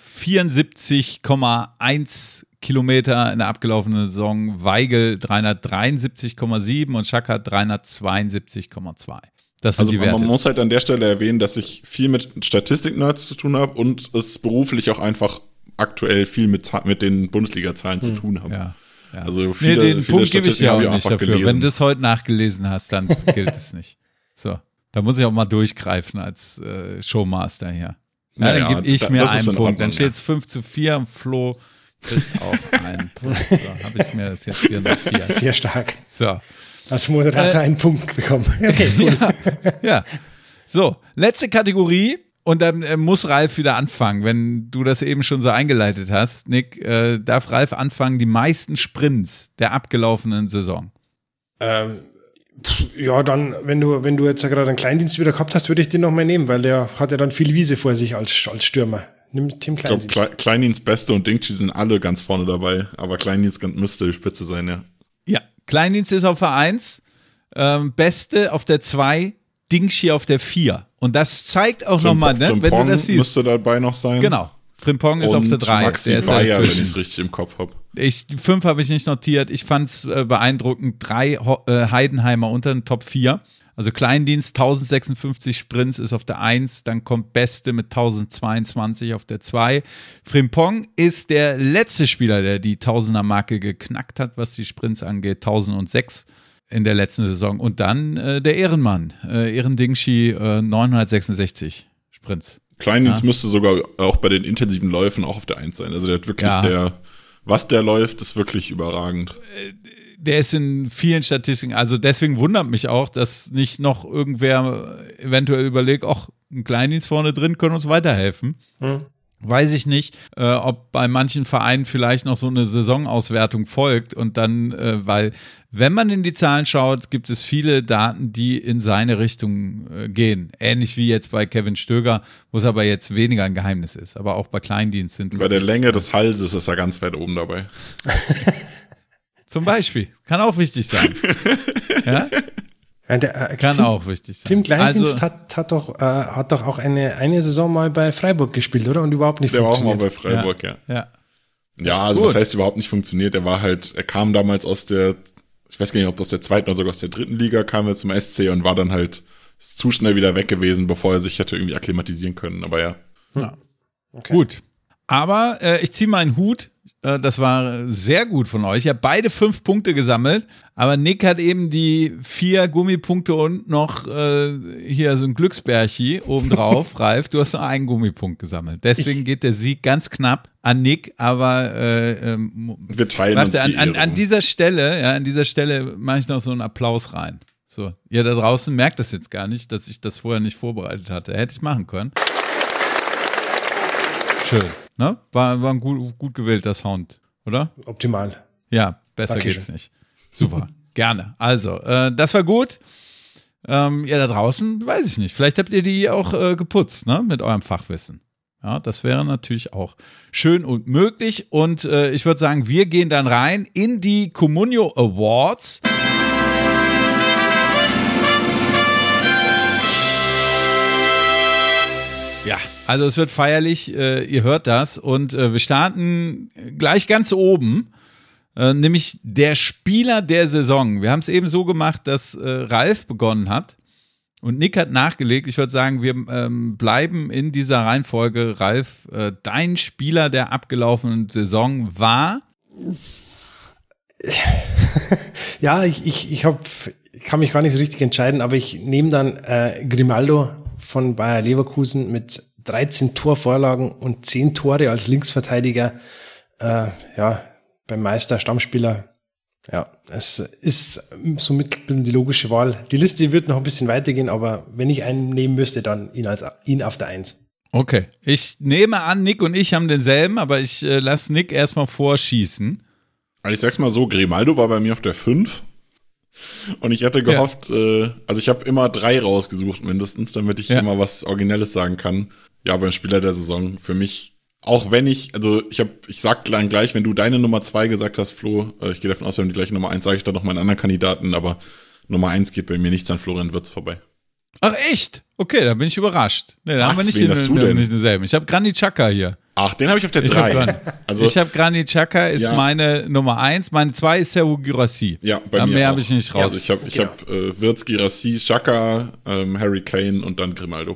374,1 Kilometer in der abgelaufenen Saison, Weigl 373,7 und Xhaka 372,2. Das sind die Werte. Man muss halt an der Stelle erwähnen, dass ich viel mit Statistik-Nerds zu tun habe und es beruflich auch einfach aktuell viel mit den Bundesliga-Zahlen zu tun habe. Ja. Also den Punkt gebe ich dir auch nicht dafür. Gelesen. Wenn du es heute nachgelesen hast, dann gilt es nicht. So, da muss ich auch mal durchgreifen als Showmaster hier. Dann gebe ich mir einen Punkt. Dann steht es 5-4 und Flo kriegt auch einen Punkt. So, habe ich mir das jetzt hier notiert. Sehr stark. So. Als Moderator einen Punkt bekommen. Okay, cool. Ja. So, letzte Kategorie. Und dann muss Ralf wieder anfangen, wenn du das eben schon so eingeleitet hast. Nick, darf Ralf anfangen, die meisten Sprints der abgelaufenen Saison? Ja, dann, wenn du jetzt gerade einen Kleindienst wieder gehabt hast, würde ich den noch mal nehmen, weil der hat ja dann viel Wiese vor sich als Stürmer. Nimm Tim Kleindienst. Ich glaube, Kleindienst, Beste und Dingchi sind alle ganz vorne dabei, aber Kleindienst müsste die Spitze sein, ja. Ja, Kleindienst ist auf der 1, Beste auf der 2, Dingchi auf der 4. Und das zeigt auch nochmal, ne, wenn du das siehst. Müsste dabei noch sein. Genau. Frimpong ist auf der 3. Maxi Bayer, wenn ich es richtig im Kopf habe. Die 5 habe ich nicht notiert. Ich fand es beeindruckend. 3 Heidenheimer unter den Top 4. Also Kleindienst 1056 Sprints ist auf der 1, dann kommt Beste mit 1022 auf der 2. Frimpong ist der letzte Spieler, der die Tausender-Marke geknackt hat, was die Sprints angeht, 1006 in der letzten Saison. Und dann der Ehrenmann, Ehrendingshi, 966 Sprints. Kleindienst müsste sogar auch bei den intensiven Läufen auch auf der 1 sein. Also der hat wirklich was der läuft, ist wirklich überragend. Der ist in vielen Statistiken, also deswegen wundert mich auch, dass nicht noch irgendwer eventuell überlegt, ach, ein Kleindienst vorne drin können uns weiterhelfen. Weiß ich nicht, ob bei manchen Vereinen vielleicht noch so eine Saisonauswertung folgt und dann, weil wenn man in die Zahlen schaut, gibt es viele Daten, die in seine Richtung gehen. Ähnlich wie jetzt bei Kevin Stöger, wo es aber jetzt weniger ein Geheimnis ist. Aber auch bei Kleindienst sind. Bei der Länge des Halses ist er ganz weit oben dabei. Zum Beispiel. Kann auch wichtig sein. Ja? Kann auch wichtig sein. Tim Kleindienst hat doch auch eine Saison mal bei Freiburg gespielt, oder? Und überhaupt nicht funktioniert. Der war auch mal bei Freiburg, ja. Ja, also das heißt überhaupt nicht funktioniert. Er kam damals aus der, ich weiß gar nicht, ob aus der 2. oder sogar aus der 3. Liga, kam er zum SC und war dann halt zu schnell wieder weg gewesen, bevor er sich hätte irgendwie akklimatisieren können. Aber ja. Okay. Gut. Aber ich ziehe meinen Hut. Das war sehr gut von euch. Ihr habt beide 5 Punkte gesammelt, aber Nick hat eben die 4 Gummipunkte und noch hier so ein Glücksbärchi obendrauf. Ralf, du hast nur einen Gummipunkt gesammelt. Deswegen geht der Sieg ganz knapp an Nick, aber wir teilen uns die Ehre. An dieser Stelle mache ich noch so einen Applaus rein. So, ihr da draußen merkt das jetzt gar nicht, dass ich das vorher nicht vorbereitet hatte. Hätte ich machen können. Schön. Ne? War ein gut gewählter Sound, oder? Optimal. Ja, besser geht's nicht. Super, gerne. Also, das war gut. Ihr da draußen, weiß ich nicht. Vielleicht habt ihr die auch geputzt, ne? Mit eurem Fachwissen. Ja, das wäre natürlich auch schön und möglich. Und ich würde sagen, wir gehen dann rein in die Comunio Awards. Ja, also es wird feierlich, ihr hört das und wir starten gleich ganz oben, nämlich der Spieler der Saison. Wir haben es eben so gemacht, dass Ralf begonnen hat und Nick hat nachgelegt. Ich würde sagen, wir bleiben in dieser Reihenfolge. Ralf, dein Spieler der abgelaufenen Saison war? Ja, ich kann mich gar nicht so richtig entscheiden, aber ich nehme dann Grimaldo von Bayer Leverkusen mit 13 Torvorlagen und 10 Tore als Linksverteidiger. Beim Meister, Stammspieler. Ja, es ist somit die logische Wahl. Die Liste wird noch ein bisschen weitergehen, aber wenn ich einen nehmen müsste, dann ihn auf der 1. Okay, ich nehme an, Nick und ich haben denselben, aber ich lasse Nick erstmal vorschießen. Also ich sag's mal so, Grimaldo war bei mir auf der 5. Und ich hätte gehofft, also ich habe immer 3 rausgesucht mindestens, damit ich immer was Originelles sagen kann. Ja, beim Spieler der Saison für mich, auch wenn ich sag gleich, wenn du deine Nummer 2 gesagt hast, Flo, ich gehe davon aus, wir haben die gleiche Nummer 1, sage ich dann noch meinen anderen Kandidaten, aber Nummer 1 geht bei mir nichts an Florian Wirtz vorbei. Ach echt? Okay, da bin ich überrascht. Nee, da haben wir nicht denselben. Ich habe Granit Xhaka hier. Ach, den habe ich auf der 3. Ich habe Granit Xhaka, ist meine Nummer 1. Meine 2 ist Serhou Guirassy. Ja, bei mir mehr habe ich nicht raus. Also ich hab Wirtz, Guirassy, Xhaka, Harry Kane und dann Grimaldo.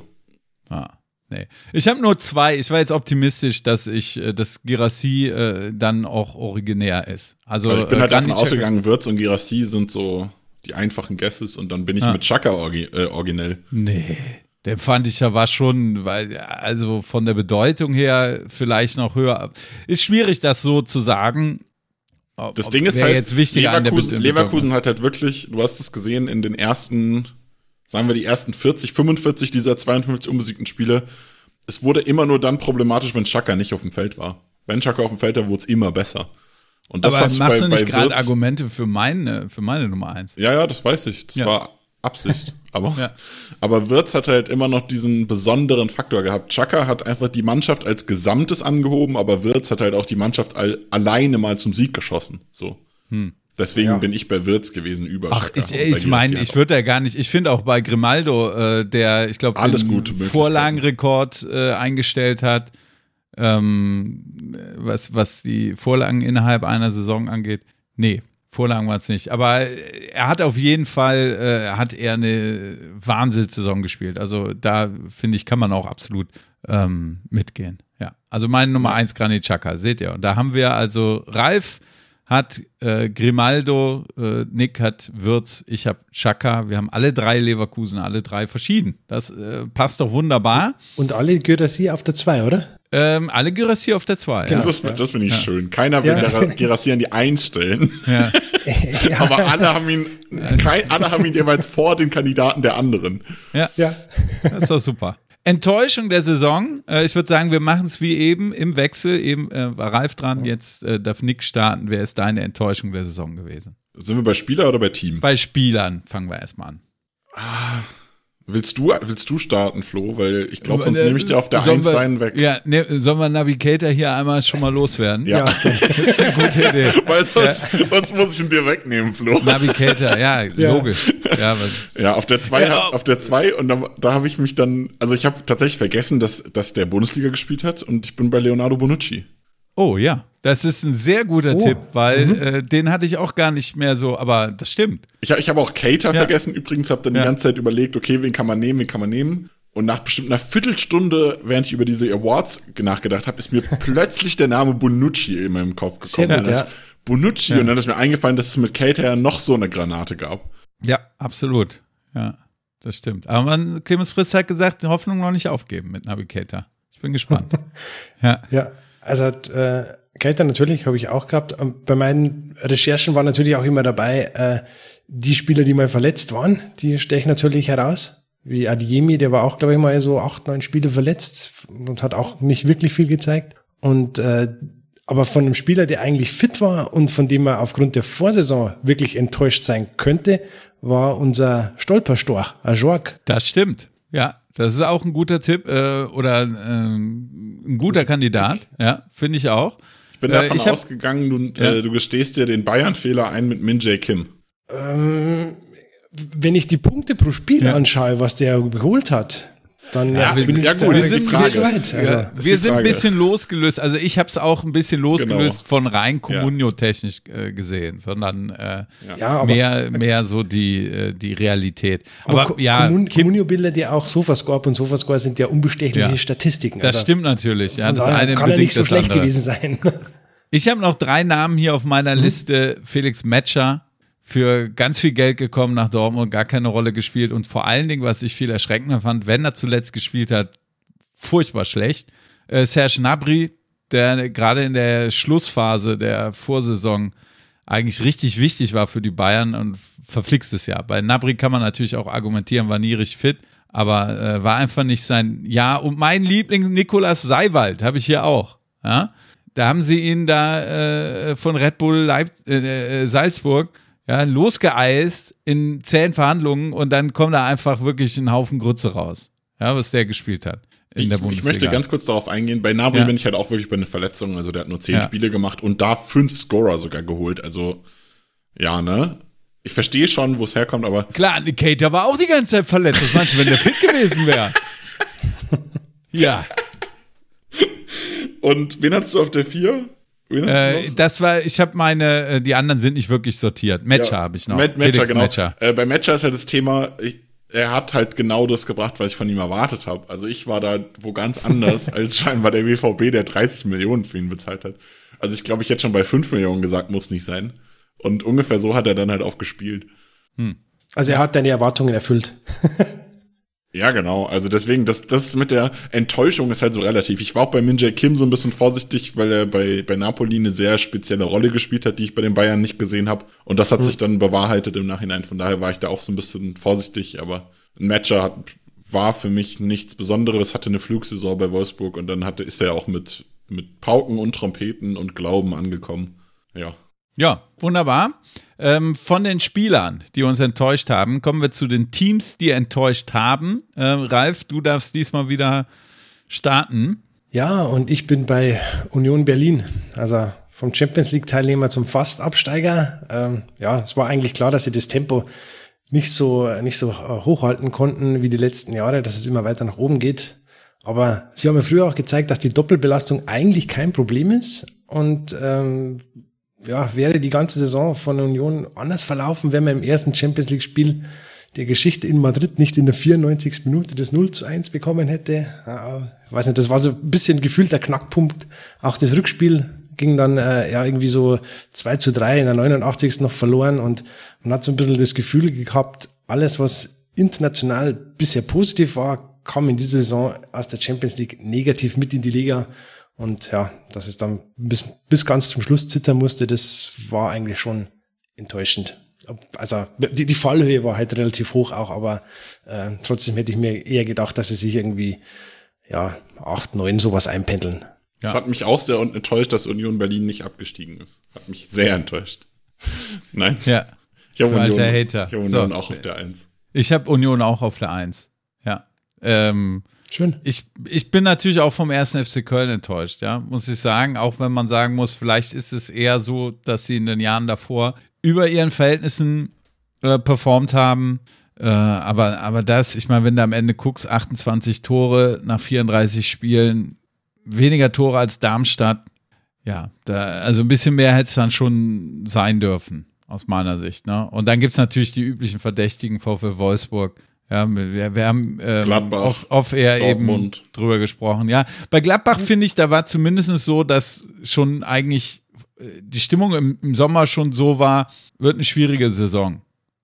Nee. Ich habe nur 2. Ich war jetzt optimistisch, dass Guirassy dann auch originär ist. Also ich bin halt davon ausgegangen, Wirtz und Guirassy sind so die einfachen Guesses und dann bin ich mit Xhaka originell. Nee, den fand ich war schon, weil, also von der Bedeutung her vielleicht noch höher. Ist schwierig, das so zu sagen. Das Ding ist halt, Leverkusen hat halt wirklich, du hast es gesehen, in den ersten, sagen wir die ersten 40, 45 dieser 52 unbesiegten Spiele, es wurde immer nur dann problematisch, wenn Xhaka nicht auf dem Feld war. Wenn Xhaka auf dem Feld war, wurde es immer besser. Und das aber machst du nicht gerade Argumente für meine Nummer 1? Ja, das weiß ich. Das war Absicht. Aber Wirtz hat halt immer noch diesen besonderen Faktor gehabt. Xhaka hat einfach die Mannschaft als Gesamtes angehoben, aber Wirtz hat halt auch die Mannschaft alleine mal zum Sieg geschossen. So. Deswegen bin ich bei Wirtz gewesen über Xhaka. Ich meine, ich würde da gar nicht, ich finde auch bei Grimaldo, der, ich glaube, den Vorlagenrekord eingestellt hat, was die Vorlagen innerhalb einer Saison angeht. Nee, Vorlagen waren es nicht. Aber er hat auf jeden Fall, eine Wahnsinnssaison gespielt. Also da, finde ich, kann man auch absolut mitgehen. Ja. Also meine Nummer 1 Granit Xhaka, seht ihr. Und da haben wir also Ralf hat Grimaldo, Nick hat Wirtz, ich habe Xhaka. Wir haben alle 3 Leverkusen, alle 3 verschieden. Das passt doch wunderbar. Und alle Guirassy auf der 2, oder? Alle Guirassy auf der 2. Genau. Ja. Das finde ich schön. Keiner will Guirassy an die 1 stellen. Ja. Aber alle haben ihn jeweils vor den Kandidaten der anderen. Ja. Das ist doch super. Enttäuschung der Saison. Ich würde sagen, wir machen es wie eben im Wechsel. Eben war Ralf dran, jetzt darf Nick starten. Wer ist deine Enttäuschung der Saison gewesen? Sind wir bei Spieler oder bei Team? Bei Spielern fangen wir erstmal an. Willst du starten, Flo? Weil ich glaube, sonst nehme ich dir auf der 1 deinen weg. Ja, sollen wir Navigator hier einmal schon mal loswerden? Ja. Das ist eine gute Idee. Weil sonst muss ich ihn dir wegnehmen, Flo. Navigator, ja, logisch. Ja, auf der 2 und da habe ich mich dann, also ich habe tatsächlich vergessen, dass der Bundesliga gespielt hat und ich bin bei Leonardo Bonucci. Oh ja, das ist ein sehr guter Tipp, weil den hatte ich auch gar nicht mehr so, aber das stimmt. Ich habe auch Keita vergessen übrigens, habe dann die ganze Zeit überlegt, okay, wen kann man nehmen? Und nach bestimmt einer Viertelstunde, während ich über diese Awards nachgedacht habe, ist mir plötzlich der Name Bonucci in meinem Kopf gekommen. Sehr gut, ja. Bonucci und dann ist mir eingefallen, dass es mit Keita ja noch so eine Granate gab. Ja, absolut. Ja, das stimmt. Aber Clemens Frist hat gesagt, die Hoffnung noch nicht aufgeben mit Navigator. Ich bin gespannt. Ja, also Keita natürlich habe ich auch gehabt. Und bei meinen Recherchen war natürlich auch immer dabei, die Spieler, die mal verletzt waren, die stechen natürlich heraus. Wie Adeyemi, der war auch, glaube ich, mal so 8-9 Spiele verletzt und hat auch nicht wirklich viel gezeigt. Und aber von einem Spieler, der eigentlich fit war und von dem man aufgrund der Vorsaison wirklich enttäuscht sein könnte, war unser Stolperstorch, Ajorg. Das stimmt. Ja, das ist auch ein guter Tipp oder ein guter Kandidat. Ja, finde ich auch. Ich bin davon ausgegangen, du gestehst dir den Bayern-Fehler ein mit Min-Jae Kim. Wenn ich die Punkte pro Spiel anschaue, was der geholt hat, dann bin ich wir sind ein bisschen losgelöst. Also ich habe es auch ein bisschen losgelöst von rein Comunio-technisch gesehen, sondern mehr so die Realität. Aber Comunio bildet ja auch Sofascore und Sofascore sind ja unbestechliche Statistiken. Das stimmt natürlich. Ja, das eine kann ja nicht so schlecht gewesen sein. Ich habe noch 3 Namen hier auf meiner Liste. Felix Metscher. Für ganz viel Geld gekommen nach Dortmund, gar keine Rolle gespielt und vor allen Dingen, was ich viel erschreckender fand, wenn er zuletzt gespielt hat, furchtbar schlecht. Serge Gnabry, der gerade in der Schlussphase der Vorsaison eigentlich richtig wichtig war für die Bayern und verflixtes Jahr. Bei Gnabry kann man natürlich auch argumentieren, war nie richtig fit, aber war einfach nicht sein Jahr. Und mein Liebling Nikolaus Seiwald habe ich hier auch. Ja? Da haben sie ihn von Red Bull Salzburg losgeeist in zähen Verhandlungen und dann kommt da einfach wirklich ein Haufen Grütze raus, was der gespielt hat in der Bundesliga. Ich möchte ganz kurz darauf eingehen, bei Gnabry bin ich halt auch wirklich bei einer Verletzung, also der hat nur 10 Spiele gemacht und da 5 Scorer sogar geholt, also ich verstehe schon, wo es herkommt, aber... Klar, Keita war auch die ganze Zeit verletzt, was meinst du, wenn der fit gewesen wäre? Ja. Und wen hattest du auf der 4? Ich habe die anderen sind nicht wirklich sortiert. Metscher habe ich noch. Metscher, genau. Metscher. Bei Metscher ist ja das Thema, er hat halt genau das gebracht, was ich von ihm erwartet habe. Also ich war da wo ganz anders, als scheinbar der BVB, der 30 Millionen für ihn bezahlt hat. Also ich glaube, ich hätte schon bei 5 Millionen gesagt, muss nicht sein. Und ungefähr so hat er dann halt auch gespielt. Also er hat deine Erwartungen erfüllt. Ja, genau. Also deswegen, das mit der Enttäuschung ist halt so relativ. Ich war auch bei Min-Jae Kim so ein bisschen vorsichtig, weil er bei Napoli eine sehr spezielle Rolle gespielt hat, die ich bei den Bayern nicht gesehen habe. Und das hat sich dann bewahrheitet im Nachhinein. Von daher war ich da auch so ein bisschen vorsichtig. Aber ein Matcher war für mich nichts Besonderes, hatte eine Flugsaison bei Wolfsburg und dann ist er auch mit Pauken und Trompeten und Glauben angekommen. Ja, wunderbar. Von den Spielern, die uns enttäuscht haben, kommen wir zu den Teams, die enttäuscht haben. Ralf, du darfst diesmal wieder starten. Ja, und ich bin bei Union Berlin, also vom Champions-League-Teilnehmer zum Fast-Absteiger. Es war eigentlich klar, dass sie das Tempo nicht so hochhalten konnten wie die letzten Jahre, dass es immer weiter nach oben geht. Aber sie haben ja früher auch gezeigt, dass die Doppelbelastung eigentlich kein Problem ist und wäre die ganze Saison von Union anders verlaufen, wenn wir im ersten Champions-League-Spiel der Geschichte in Madrid nicht in der 94. Minute das 0:1 bekommen hätte. Ich weiß nicht, das war so ein bisschen gefühlt der Knackpunkt. Auch das Rückspiel ging dann irgendwie so 2:3 in der 89. noch verloren und man hat so ein bisschen das Gefühl gehabt, alles, was international bisher positiv war, kam in dieser Saison aus der Champions League negativ mit in die Liga. Und ja, dass es dann bis ganz zum Schluss zittern musste, das war eigentlich schon enttäuschend. Also die Fallhöhe war halt relativ hoch auch, aber trotzdem hätte ich mir eher gedacht, dass sie sich irgendwie 8, 9 sowas einpendeln. Das hat mich auch sehr enttäuscht, dass Union Berlin nicht abgestiegen ist. Hat mich sehr enttäuscht. Nein. Ja. Ich habe Union, Hater. Union auch auf der 1. Ich habe Union auch auf der 1. Ja. Schön. Ich bin natürlich auch vom 1. FC Köln enttäuscht, ja, muss ich sagen. Auch wenn man sagen muss, vielleicht ist es eher so, dass sie in den Jahren davor über ihren Verhältnissen performt haben. Aber das, ich meine, wenn du am Ende guckst, 28 Tore nach 34 Spielen, weniger Tore als Darmstadt. Ja, also ein bisschen mehr hätte es dann schon sein dürfen, aus meiner Sicht. Ne? Und dann gibt es natürlich die üblichen Verdächtigen, VfL Wolfsburg. Ja, wir haben off-air eben drüber gesprochen. Ja, bei Gladbach finde ich, da war zumindest so, dass schon eigentlich die Stimmung im Sommer schon so war, wird eine schwierige Saison.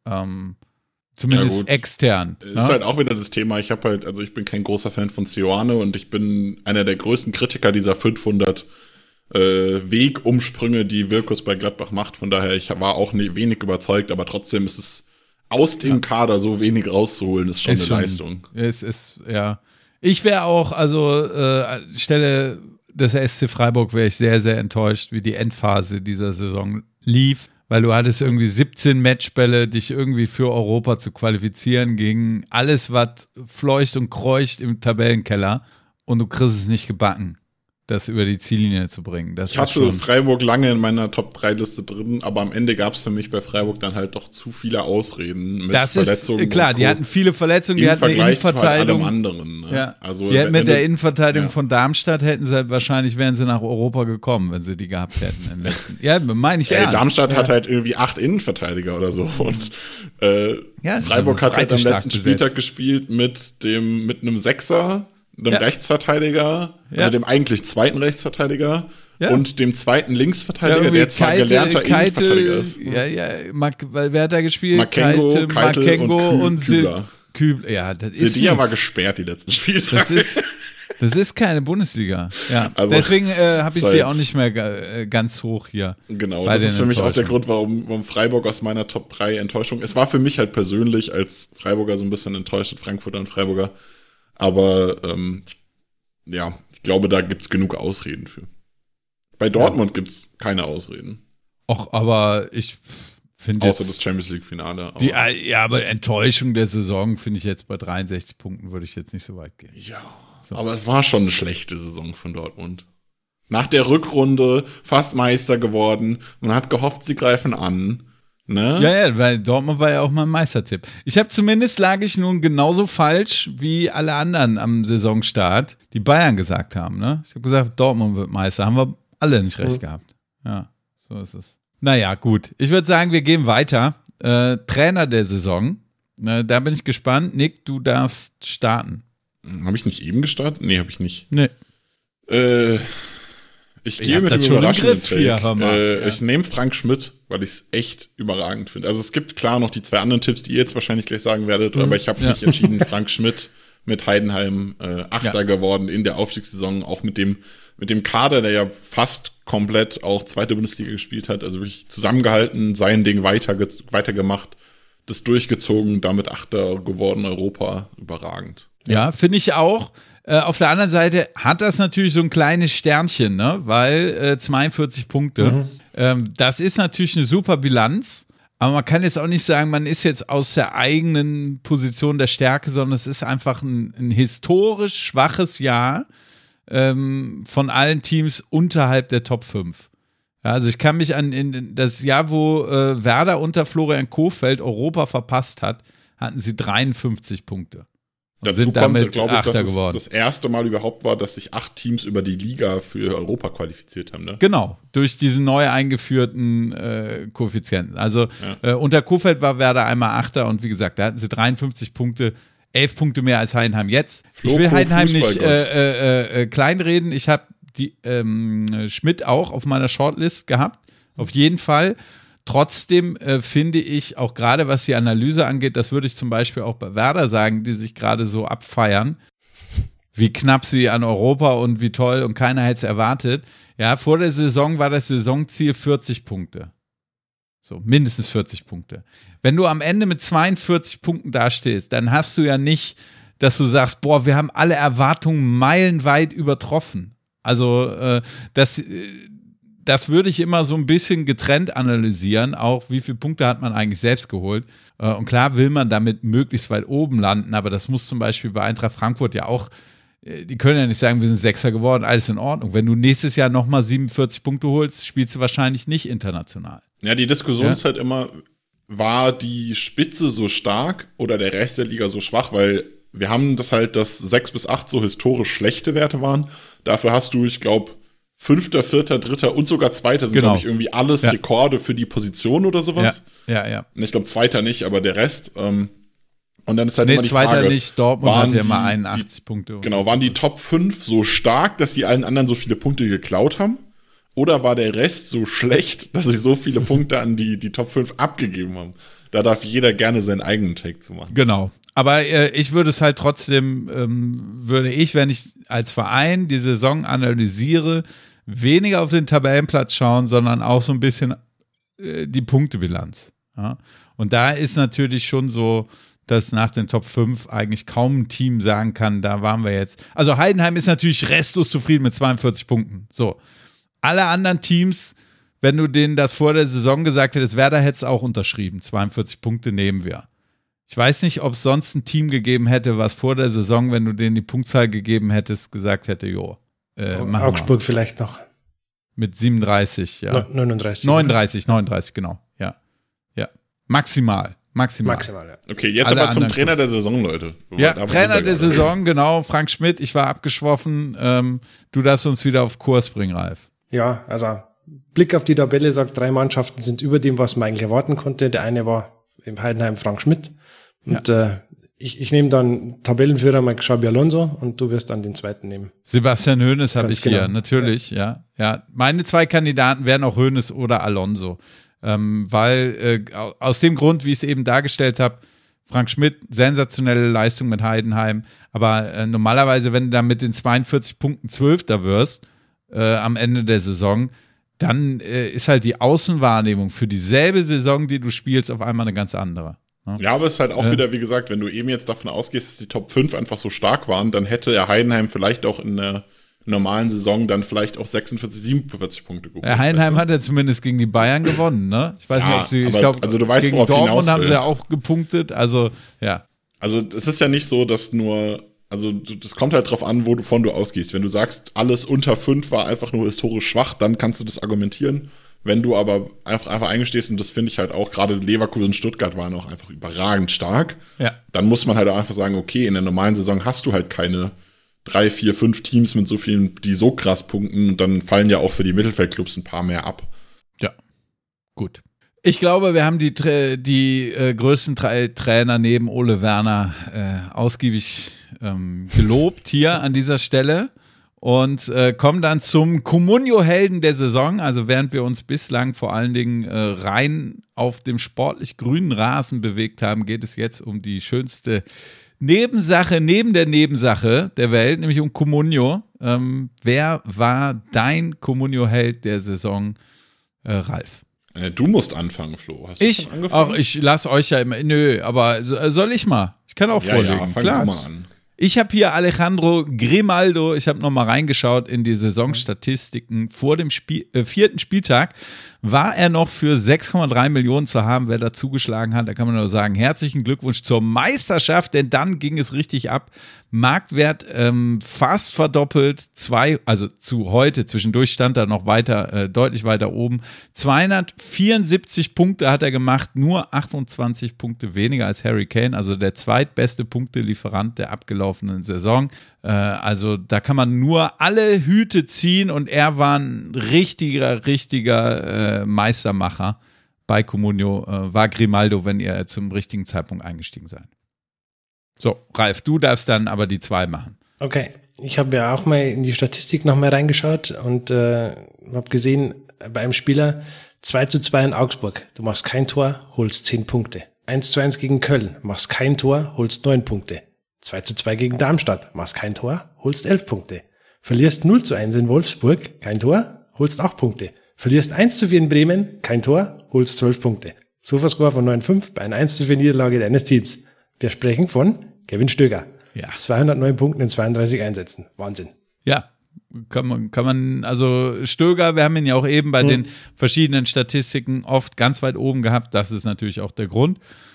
Zumindest extern. Ist halt auch wieder das Thema, ich bin kein großer Fan von Seoane und ich bin einer der größten Kritiker dieser 500 Wegumsprünge, die Wirkus bei Gladbach macht. Von daher, ich war auch wenig überzeugt, aber trotzdem ist es aus dem Kader so wenig rauszuholen, ist schon eine Leistung. Es ist, ja. Ich wäre auch, Stelle des SC Freiburg wäre ich sehr, sehr enttäuscht, wie die Endphase dieser Saison lief, weil du hattest irgendwie 17 Matchbälle, dich irgendwie für Europa zu qualifizieren gegen alles, was fleucht und kreucht im Tabellenkeller und du kriegst es nicht gebacken, das über die Ziellinie zu bringen. Ich hatte Freiburg lange in meiner Top-3-Liste drin, aber am Ende gab es für mich bei Freiburg dann halt doch zu viele Ausreden mit Verletzungen. Klar, die hatten viele Verletzungen, die hatten eine Innenverteidigung. Zu halt allem anderen, ne? Ja. Also, die hätten mit der Innenverteidigung von Darmstadt wären sie nach Europa gekommen, wenn sie die gehabt hätten im letzten. Ja, meine ich ernst. Darmstadt hat halt irgendwie 8 Innenverteidiger oder so und Freiburg hat halt am letzten Spieltag gespielt mit einem Sechser, einem Rechtsverteidiger, also dem eigentlich zweiten Rechtsverteidiger und dem zweiten Linksverteidiger, der zwar gelernter Innenverteidiger ist. Wer hat da gespielt? Makengo und Kübler. Ja, das ist Sedia war gesperrt die letzten Spieltage. Das ist keine Bundesliga. Ja. Also deswegen habe ich sie auch nicht mehr ganz hoch hier. Genau, das ist für mich auch der Grund, warum Freiburg aus meiner Top 3 Enttäuschung. Es war für mich halt persönlich als Freiburger so ein bisschen enttäuscht, Frankfurter und Freiburger. Aber ich glaube, da gibt es genug Ausreden für. Bei Dortmund gibt es keine Ausreden. Och, aber ich finde außer das Champions-League-Finale. Aber Enttäuschung der Saison finde ich jetzt bei 63 Punkten würde ich jetzt nicht so weit gehen. Ja, aber es war schon eine schlechte Saison von Dortmund. Nach der Rückrunde fast Meister geworden. Man hat gehofft, sie greifen an. Ne? Ja, weil Dortmund war ja auch mein Meistertipp. Lag ich nun genauso falsch wie alle anderen am Saisonstart, die Bayern gesagt haben. Ne? Ich habe gesagt, Dortmund wird Meister. Haben wir alle nicht recht gehabt. Ja, so ist es. Naja, gut. Ich würde sagen, wir gehen weiter. Trainer der Saison. Da bin ich gespannt. Nick, du darfst starten. Habe ich nicht eben gestartet? Nee, habe ich nicht. Nee. Ich gehe mit dem überraschenden Take. Ich nehme Frank Schmidt, weil ich es echt überragend finde. Also es gibt klar noch die 2 anderen Tipps, die ihr jetzt wahrscheinlich gleich sagen werdet, aber ich habe mich entschieden, Frank Schmidt mit Heidenheim Achter geworden in der Aufstiegssaison, auch mit dem Kader, der ja fast komplett auch zweite Bundesliga gespielt hat, also wirklich zusammengehalten, sein Ding weitergemacht, das durchgezogen, damit Achter geworden, Europa, überragend. Ja, finde ich auch. Auf der anderen Seite hat das natürlich so ein kleines Sternchen, ne? Weil 42 Punkte. Das ist natürlich eine super Bilanz, aber man kann jetzt auch nicht sagen, man ist jetzt aus der eigenen Position der Stärke, sondern es ist einfach ein historisch schwaches Jahr von allen Teams unterhalb der Top 5. Ja, also ich kann mich an das Jahr, wo Werder unter Florian Kohfeldt Europa verpasst hat, hatten sie 53 Punkte. Dazu sind kommt, damit glaube ich, Achter dass geworden. es das erste Mal überhaupt war, dass sich 8 Teams über die Liga für Europa qualifiziert haben. Ne? Genau, durch diesen neu eingeführten Koeffizienten. Also unter Kofeld war Werder einmal Achter und wie gesagt, da hatten sie 53 Punkte, 11 Punkte mehr als Heidenheim jetzt. Ich will Heidenheim nicht kleinreden. Ich habe die Schmidt auch auf meiner Shortlist gehabt, auf jeden Fall. Trotzdem finde ich, auch gerade was die Analyse angeht, das würde ich zum Beispiel auch bei Werder sagen, die sich gerade so abfeiern, wie knapp sie an Europa und wie toll und keiner hätte es erwartet. Ja, vor der Saison war das Saisonziel 40 Punkte. So, mindestens 40 Punkte. Wenn du am Ende mit 42 Punkten dastehst, dann hast du ja nicht, dass du sagst, boah, wir haben alle Erwartungen meilenweit übertroffen. Also, das würde ich immer so ein bisschen getrennt analysieren, auch wie viele Punkte hat man eigentlich selbst geholt. Und klar will man damit möglichst weit oben landen, aber das muss zum Beispiel bei Eintracht Frankfurt ja auch, die können ja nicht sagen, wir sind Sechster geworden, alles in Ordnung. Wenn du nächstes Jahr nochmal 47 Punkte holst, spielst du wahrscheinlich nicht international. Ja, die Diskussion ist halt immer, war die Spitze so stark oder der Rest der Liga so schwach, weil wir haben das halt, dass 6 bis 8 so historisch schlechte Werte waren. Dafür hast du, ich glaube, 5., 4., 3. und sogar 2. sind, glaube ich, irgendwie alles Rekorde für die Position oder sowas. Ja. Und ich glaube, 2. nicht, aber der Rest. Und dann ist halt immer die 2. Frage, nicht, Dortmund hat ja mal 81 Punkte. Genau, waren die Top 5 so stark, dass sie allen anderen so viele Punkte geklaut haben? Oder war der Rest so schlecht, dass sie so viele Punkte an die Top 5 abgegeben haben? Da darf jeder gerne seinen eigenen Take zu machen. Genau. Aber ich würde es halt trotzdem, wenn ich als Verein die Saison analysiere, weniger auf den Tabellenplatz schauen, sondern auch so ein bisschen die Punktebilanz. Ja? Und da ist natürlich schon so, dass nach den Top 5 eigentlich kaum ein Team sagen kann, da waren wir jetzt. Also Heidenheim ist natürlich restlos zufrieden mit 42 Punkten. So. Alle anderen Teams, wenn du denen das vor der Saison gesagt hättest, Werder hätte es auch unterschrieben. 42 Punkte nehmen wir. Ich weiß nicht, ob es sonst ein Team gegeben hätte, was vor der Saison, wenn du denen die Punktzahl gegeben hättest, gesagt hätte, jo. Augsburg vielleicht noch. Mit 37, ja. 39, 39, genau. Ja. Maximal, ja. Okay, jetzt alle aber zum Trainer der Saison, Leute. Ja, Trainer der Saison, genau. Frank Schmidt, ich war abgeschwoffen. Du darfst uns wieder auf Kurs bringen, Ralf. Ja, also Blick auf die Tabelle sagt, 3 Mannschaften sind über dem, was man eigentlich erwarten konnte. Der eine war im Heidenheim Frank Schmidt. Und ich nehme dann Tabellenführer Mike Xabi Alonso und du wirst dann den zweiten nehmen. Sebastian Hoeneß habe ich hier, natürlich, ja. Meine 2 Kandidaten wären auch Hoeneß oder Alonso. Weil aus dem Grund, wie ich es eben dargestellt habe, Frank Schmidt, sensationelle Leistung mit Heidenheim, aber normalerweise, wenn du dann mit den 42 Punkten 12. wirst, am Ende der Saison, dann ist halt die Außenwahrnehmung für dieselbe Saison, die du spielst, auf einmal eine ganz andere. Ja, aber es ist halt auch wieder, wie gesagt, wenn du eben jetzt davon ausgehst, dass die Top 5 einfach so stark waren, dann hätte ja Heidenheim vielleicht auch in der normalen Saison dann vielleicht auch 46, 47 Punkte geholt. Heidenheim hat ja zumindest gegen die Bayern gewonnen, ne? Ich weiß nicht, ob sie, ich glaube, also du weißt, gegen Dortmund haben sie ja auch gepunktet, also, ja. Also, es ist ja nicht so, dass nur, also, das kommt halt drauf an, wovon du ausgehst. Wenn du sagst, alles unter 5 war einfach nur historisch schwach, dann kannst du das argumentieren. Wenn du aber einfach eingestehst, und das finde ich halt auch, gerade Leverkusen und Stuttgart waren auch einfach überragend stark, dann muss man halt auch einfach sagen, okay, in der normalen Saison hast du halt keine 3, 4, 5 Teams mit so vielen, die so krass punkten, und dann fallen ja auch für die Mittelfeldclubs ein paar mehr ab. Ja, gut. Ich glaube, wir haben die größten 3 Trainer neben Ole Werner ausgiebig gelobt hier an dieser Stelle. Und kommen dann zum Comunio-Helden der Saison. Also während wir uns bislang vor allen Dingen rein auf dem sportlich grünen Rasen bewegt haben, geht es jetzt um die schönste Nebensache neben der Nebensache der Welt, nämlich um Comunio. Wer war dein Comunio-Held der Saison, Ralf? Du musst anfangen, Flo. Hast du schon angefangen? Ach, ich lasse euch ja immer. Nö, aber soll ich mal? Ich kann auch vorlegen. Ja, fang klar. mal an. Ich habe hier Alejandro Grimaldo, ich habe nochmal reingeschaut in die Saisonstatistiken vor dem 4. Spieltag, war er noch für 6,3 Millionen zu haben, wer da zugeschlagen hat. Da kann man nur sagen, herzlichen Glückwunsch zur Meisterschaft, denn dann ging es richtig ab. Marktwert fast verdoppelt, also zu heute, zwischendurch stand er noch weiter, deutlich weiter oben. 274 Punkte hat er gemacht, nur 28 Punkte weniger als Harry Kane, also der zweitbeste Punktelieferant der abgelaufenen Saison. Also da kann man nur alle Hüte ziehen und er war ein richtiger Meistermacher bei Comunio, war Grimaldo, wenn ihr zum richtigen Zeitpunkt eingestiegen seid. So, Ralf, du darfst dann aber die 2 machen. Okay, ich habe ja auch mal in die Statistik noch mal reingeschaut und habe gesehen, bei einem Spieler 2:2 in Augsburg, du machst kein Tor, holst 10 Punkte. 1:1 gegen Köln, machst kein Tor, holst 9 Punkte. 2:2 gegen Darmstadt, machst kein Tor, holst 11 Punkte. Verlierst 0:1 in Wolfsburg, kein Tor, holst 8 Punkte. Verlierst 1:4 in Bremen, kein Tor, holst 12 Punkte. Sofascore von 9,5 bei einer 1:4 Niederlage deines Teams. Wir sprechen von Kevin Stöger. Ja. 209 Punkten in 32 Einsätzen. Wahnsinn. Ja, kann man, also Stöger, wir haben ihn ja auch eben bei den verschiedenen Statistiken oft ganz weit oben gehabt. Das ist natürlich auch der Grund,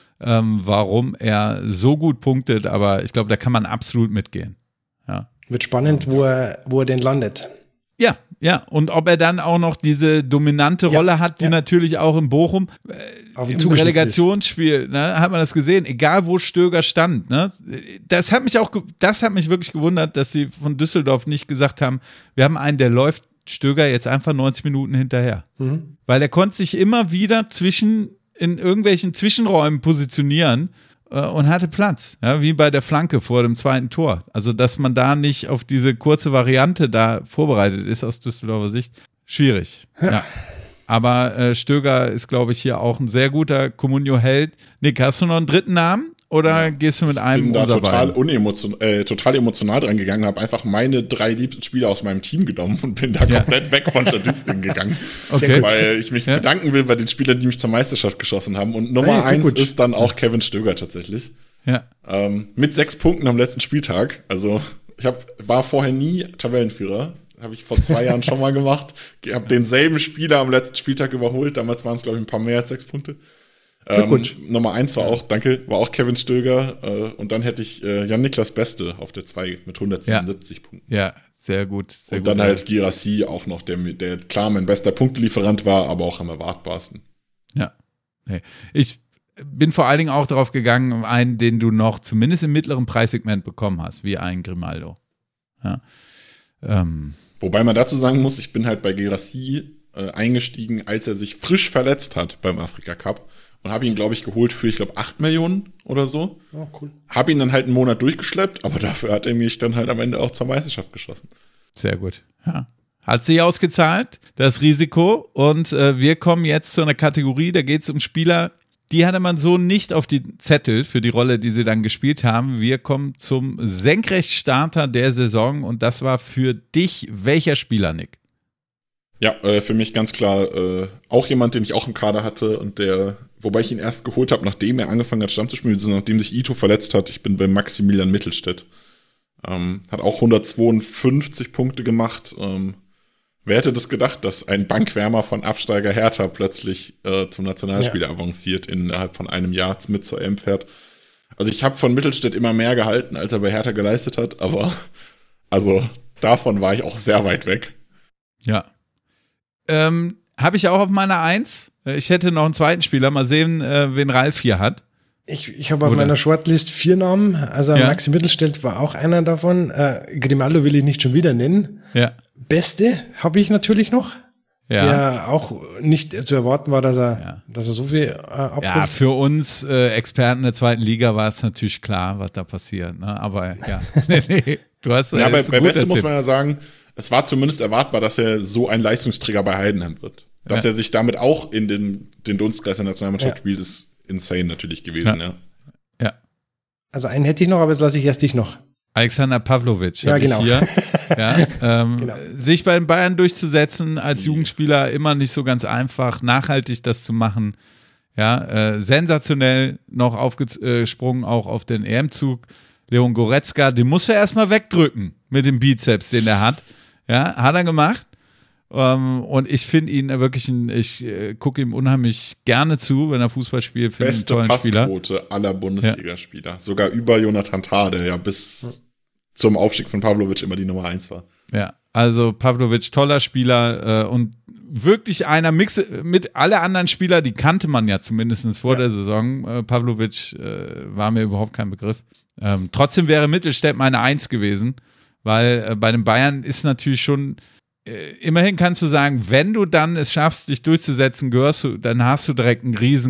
warum er so gut punktet, aber ich glaube, da kann man absolut mitgehen. Ja. Wird spannend, wo er denn landet. Ja, und ob er dann auch noch diese dominante Rolle hat, die natürlich auch in Bochum im Relegationsspiel, ne, hat man das gesehen, egal wo Stöger stand. Ne, das hat mich wirklich gewundert, dass sie von Düsseldorf nicht gesagt haben, wir haben einen, der läuft Stöger jetzt einfach 90 Minuten hinterher. Mhm. Weil er konnte sich immer wieder in irgendwelchen Zwischenräumen positionieren und hatte Platz, ja, wie bei der Flanke vor dem zweiten Tor. Also, dass man da nicht auf diese kurze Variante da vorbereitet ist aus Düsseldorfer Sicht, schwierig. Ja. Aber Stöger ist, glaube ich, hier auch ein sehr guter Comunio-Held. Nick, hast du noch einen dritten Namen oder gehst du mit einem? Ich bin da total emotional dran gegangen, habe einfach meine 3 liebsten Spieler aus meinem Team genommen und bin da komplett weg von Statistiken gegangen. Okay. Weil ich mich bedanken will bei den Spielern, die mich zur Meisterschaft geschossen haben. Und Nummer 1 ist dann auch Kevin Stöger tatsächlich. Ja. Mit 6 Punkten am letzten Spieltag. Also ich war vorher nie Tabellenführer. Habe ich vor 2 Jahren schon mal gemacht. Habe denselben Spieler am letzten Spieltag überholt. Damals waren es, glaube ich, ein paar mehr als 6 Punkte. Nummer 1 war auch Kevin Stöger. Und dann hätte ich Jan-Niklas Beste auf der 2 mit 177 Punkten. Ja, sehr gut. Und dann halt Guirassy auch noch, der klar mein bester Punktelieferant war, aber auch am erwartbarsten. Ja. Nee. Ich bin vor allen Dingen auch darauf gegangen, einen, den du noch zumindest im mittleren Preissegment bekommen hast, wie einen Grimaldo. Ja. Wobei man dazu sagen muss, ich bin halt bei Guirassy eingestiegen, als er sich frisch verletzt hat beim Afrika Cup und habe ihn, glaube ich, geholt für, 8 Millionen oder so. Oh, cool. Habe ihn dann halt einen Monat durchgeschleppt, aber dafür hat er mich dann halt am Ende auch zur Meisterschaft geschossen. Sehr gut, ja. Hat sich ausgezahlt, das Risiko. Und wir kommen jetzt zu einer Kategorie, da geht es um Spieler, die hatte man so nicht auf die Zettel für die Rolle, die sie dann gespielt haben. Wir kommen zum Senkrechtstarter der Saison und das war für dich welcher Spieler, Nick? Ja, für mich ganz klar auch jemand, den ich auch im Kader hatte und wobei ich ihn erst geholt habe, nachdem er angefangen hat Stamm zu spielen, nachdem sich Ito verletzt hat. Ich bin bei Maximilian Mittelstädt. Hat auch 152 Punkte gemacht. Wer hätte das gedacht, dass ein Bankwärmer von Absteiger Hertha plötzlich zum Nationalspieler avanciert innerhalb von einem Jahr mit zur EM fährt? Also ich habe von Mittelstädt immer mehr gehalten, als er bei Hertha geleistet hat, aber also davon war ich auch sehr weit weg. Ja. Habe ich auch auf meiner 1. Ich hätte noch einen zweiten Spieler. Mal sehen, wen Ralf hier hat. Ich habe auf meiner Shortlist 4 Namen. Also Maxi Mittelstädt war auch einer davon. Grimaldo will ich nicht schon wieder nennen. Ja. Beste habe ich natürlich noch. Ja. Der auch nicht zu erwarten war, dass er so viel abholt. Ja, für uns Experten der 2. Liga war es natürlich klar, was da passiert. Ne? Aber ja, nee, du hast ja, bei Beste muss man ja sagen, es war zumindest erwartbar, dass er so ein Leistungsträger bei Heidenheim wird. Dass er sich damit auch in den Dunstkreis der Nationalmannschaft spielt, ist insane natürlich gewesen, ja. Also einen hätte ich noch, aber jetzt lasse ich erst dich noch. Alexander Pavlovic. Ja, genau. Hier. Genau. Sich bei den Bayern durchzusetzen als Jugendspieler immer nicht so ganz einfach, nachhaltig das zu machen. Ja, sensationell noch aufgesprungen auch auf den EM-Zug. Leon Goretzka, den muss er erstmal wegdrücken mit dem Bizeps, den er hat. Ja, hat er gemacht. Und ich finde ihn wirklich, ich gucke ihm unheimlich gerne zu, wenn er Fußball spielt. Finde ihn einen tollen Spieler. Beste Passquote aller Bundesligaspieler. Ja. Sogar über Jonathan Tah, der ja bis zum Aufstieg von Pavlovic immer die Nummer 1 war. Ja, also Pavlovic, toller Spieler und wirklich einer Mix mit alle anderen Spieler, die kannte man ja zumindest vor der Saison. Pavlovic war mir überhaupt kein Begriff. Trotzdem wäre Mittelstädt meine 1 gewesen, weil bei den Bayern ist natürlich schon immerhin kannst du sagen, wenn du dann es schaffst, dich durchzusetzen, dann hast du direkt einen riesen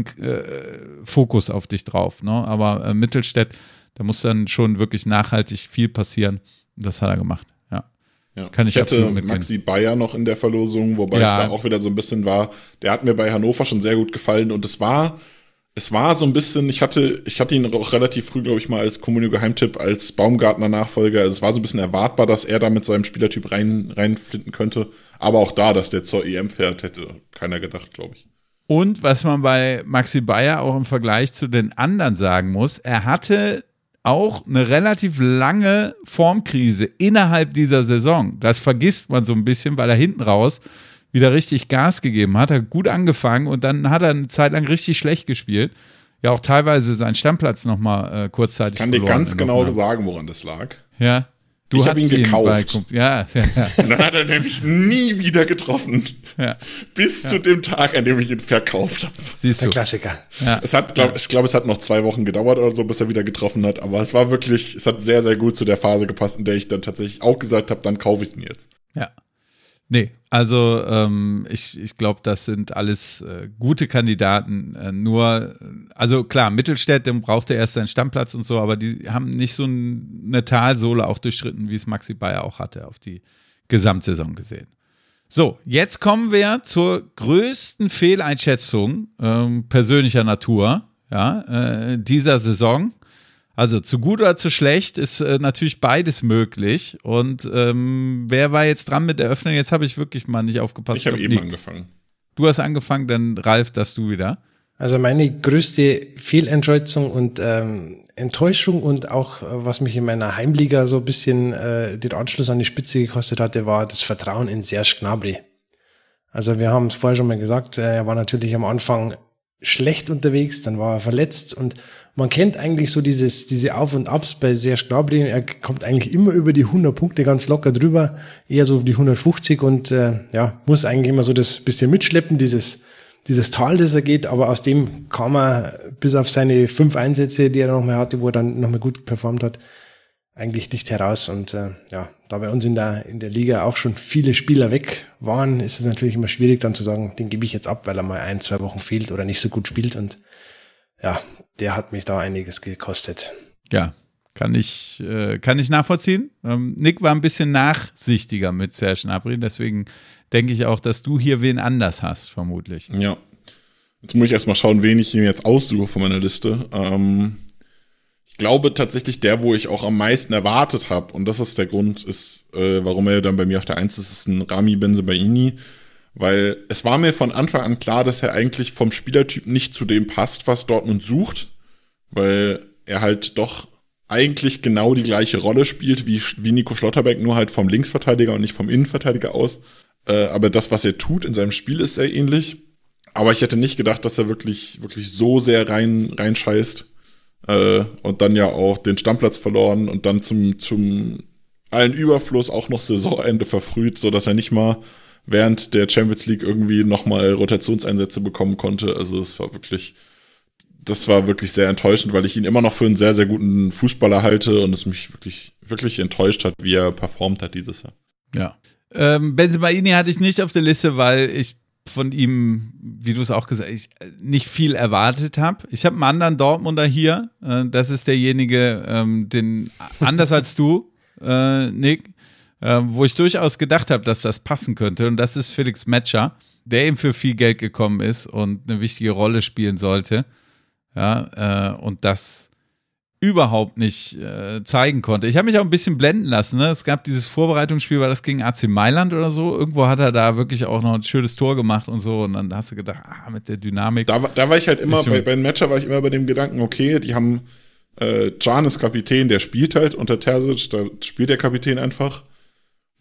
Fokus auf dich drauf. Ne? Aber Mittelstädt, da muss dann schon wirklich nachhaltig viel passieren. Das hat er gemacht. Ja. Kann ich hätte Maxi Bayer noch in der Verlosung, wobei ich da auch wieder so ein bisschen war. Der hat mir bei Hannover schon sehr gut gefallen und es war so ein bisschen, ich hatte ihn auch relativ früh, glaube ich, mal als Comunio-Geheimtipp, als Baumgartner-Nachfolger. Also es war so ein bisschen erwartbar, dass er da mit seinem Spielertyp reinflinten könnte. Aber auch da, dass der zur EM fährt, hätte keiner gedacht, glaube ich. Und was man bei Maxi Bayer auch im Vergleich zu den anderen sagen muss, er hatte auch eine relativ lange Formkrise innerhalb dieser Saison. Das vergisst man so ein bisschen, weil er hinten raus wieder richtig Gas gegeben hat. Er hat gut angefangen und dann hat er eine Zeit lang richtig schlecht gespielt. Ja, auch teilweise seinen Stammplatz nochmal kurzzeitig verloren. Ich kann dir ganz genau sagen, woran das lag. Ja. Ich habe ihn gekauft. Ja. Und dann hat er nämlich nie wieder getroffen. Ja. Bis zu dem Tag, an dem ich ihn verkauft habe. Siehst du. Der Klassiker. Ja. Ich glaube, es hat noch 2 Wochen gedauert oder so, bis er wieder getroffen hat. Aber es war wirklich, es hat sehr, sehr gut zu der Phase gepasst, in der ich dann tatsächlich auch gesagt habe, dann kaufe ich ihn jetzt. Ja. Nee, also ich glaube, das sind alles gute Kandidaten. Also klar, Mittelstädt, dem braucht er erst seinen Stammplatz und so, aber die haben nicht so eine Talsohle auch durchschritten, wie es Maxi Bayer auch hatte, auf die Gesamtsaison gesehen. So, jetzt kommen wir zur größten Fehleinschätzung persönlicher Natur dieser Saison. Also zu gut oder zu schlecht ist natürlich beides möglich. Und wer war jetzt dran mit der Öffnung? Jetzt habe ich wirklich mal nicht aufgepasst. Ich habe eben angefangen. Du hast angefangen, dann Ralf, darfst du wieder. Also meine größte Fehlentscheidung und Enttäuschung und auch, was mich in meiner Heimliga so ein bisschen den Anschluss an die Spitze gekostet hatte, war das Vertrauen in Serge Gnabry. Also wir haben es vorher schon mal gesagt, er war natürlich am Anfang schlecht unterwegs, dann war er verletzt und man kennt eigentlich so diese Auf- und Abs bei Serge Gnabry. Er kommt eigentlich immer über die 100 Punkte ganz locker drüber, eher so die 150 und muss eigentlich immer so das bisschen mitschleppen, dieses Tal, das er geht, aber aus dem kam er bis auf seine 5 Einsätze, die er noch mal hatte, wo er dann noch mal gut performt hat, eigentlich nicht heraus. Und da bei uns in der Liga auch schon viele Spieler weg waren, ist es natürlich immer schwierig dann zu sagen, den gebe ich jetzt ab, weil er mal 1-2 Wochen fehlt oder nicht so gut spielt. Und ja, der hat mich da einiges gekostet. Ja, kann ich nachvollziehen. Nick war ein bisschen nachsichtiger mit Serge Gnabry, deswegen denke ich auch, dass du hier wen anders hast, vermutlich. Ja. Jetzt muss ich erstmal schauen, wen ich mir jetzt aussuche von meiner Liste. Ich glaube tatsächlich der, wo ich auch am meisten erwartet habe, und das ist der Grund, warum er dann bei mir auf der 1 ist ein Rami Bensebaini, weil es war mir von Anfang an klar, dass er eigentlich vom Spielertyp nicht zu dem passt, was Dortmund sucht, weil er halt doch eigentlich genau die gleiche Rolle spielt wie Nico Schlotterbeck, nur halt vom Linksverteidiger und nicht vom Innenverteidiger aus. Aber das, was er tut in seinem Spiel, ist sehr ähnlich. Aber ich hätte nicht gedacht, dass er wirklich, wirklich so sehr reinscheißt. Und dann ja auch den Stammplatz verloren und dann zum allen Überfluss auch noch Saisonende verfrüht, sodass er nicht mal während der Champions League irgendwie nochmal Rotationseinsätze bekommen konnte. Also das war wirklich sehr enttäuschend, weil ich ihn immer noch für einen sehr, sehr guten Fußballer halte und es mich wirklich, wirklich enttäuscht hat, wie er performt hat dieses Jahr. Ja. Bensebaini hatte ich nicht auf der Liste, weil ich von ihm, wie du es auch gesagt hast, nicht viel erwartet habe. Ich habe einen anderen Dortmunder hier. Das ist derjenige, den anders als du, Nick, wo ich durchaus gedacht habe, dass das passen könnte. Und das ist Felix Metscher, der eben für viel Geld gekommen ist und eine wichtige Rolle spielen sollte. Ja, und das überhaupt nicht zeigen konnte. Ich habe mich auch ein bisschen blenden lassen. Ne? Es gab dieses Vorbereitungsspiel, war das gegen AC Mailand oder so. Irgendwo hat er da wirklich auch noch ein schönes Tor gemacht und so. Und dann hast du gedacht, mit der Dynamik. Da war ich halt immer, bei den Matcher war ich immer bei dem Gedanken, okay, die haben Can ist Kapitän, der spielt halt unter Terzic, da spielt der Kapitän einfach.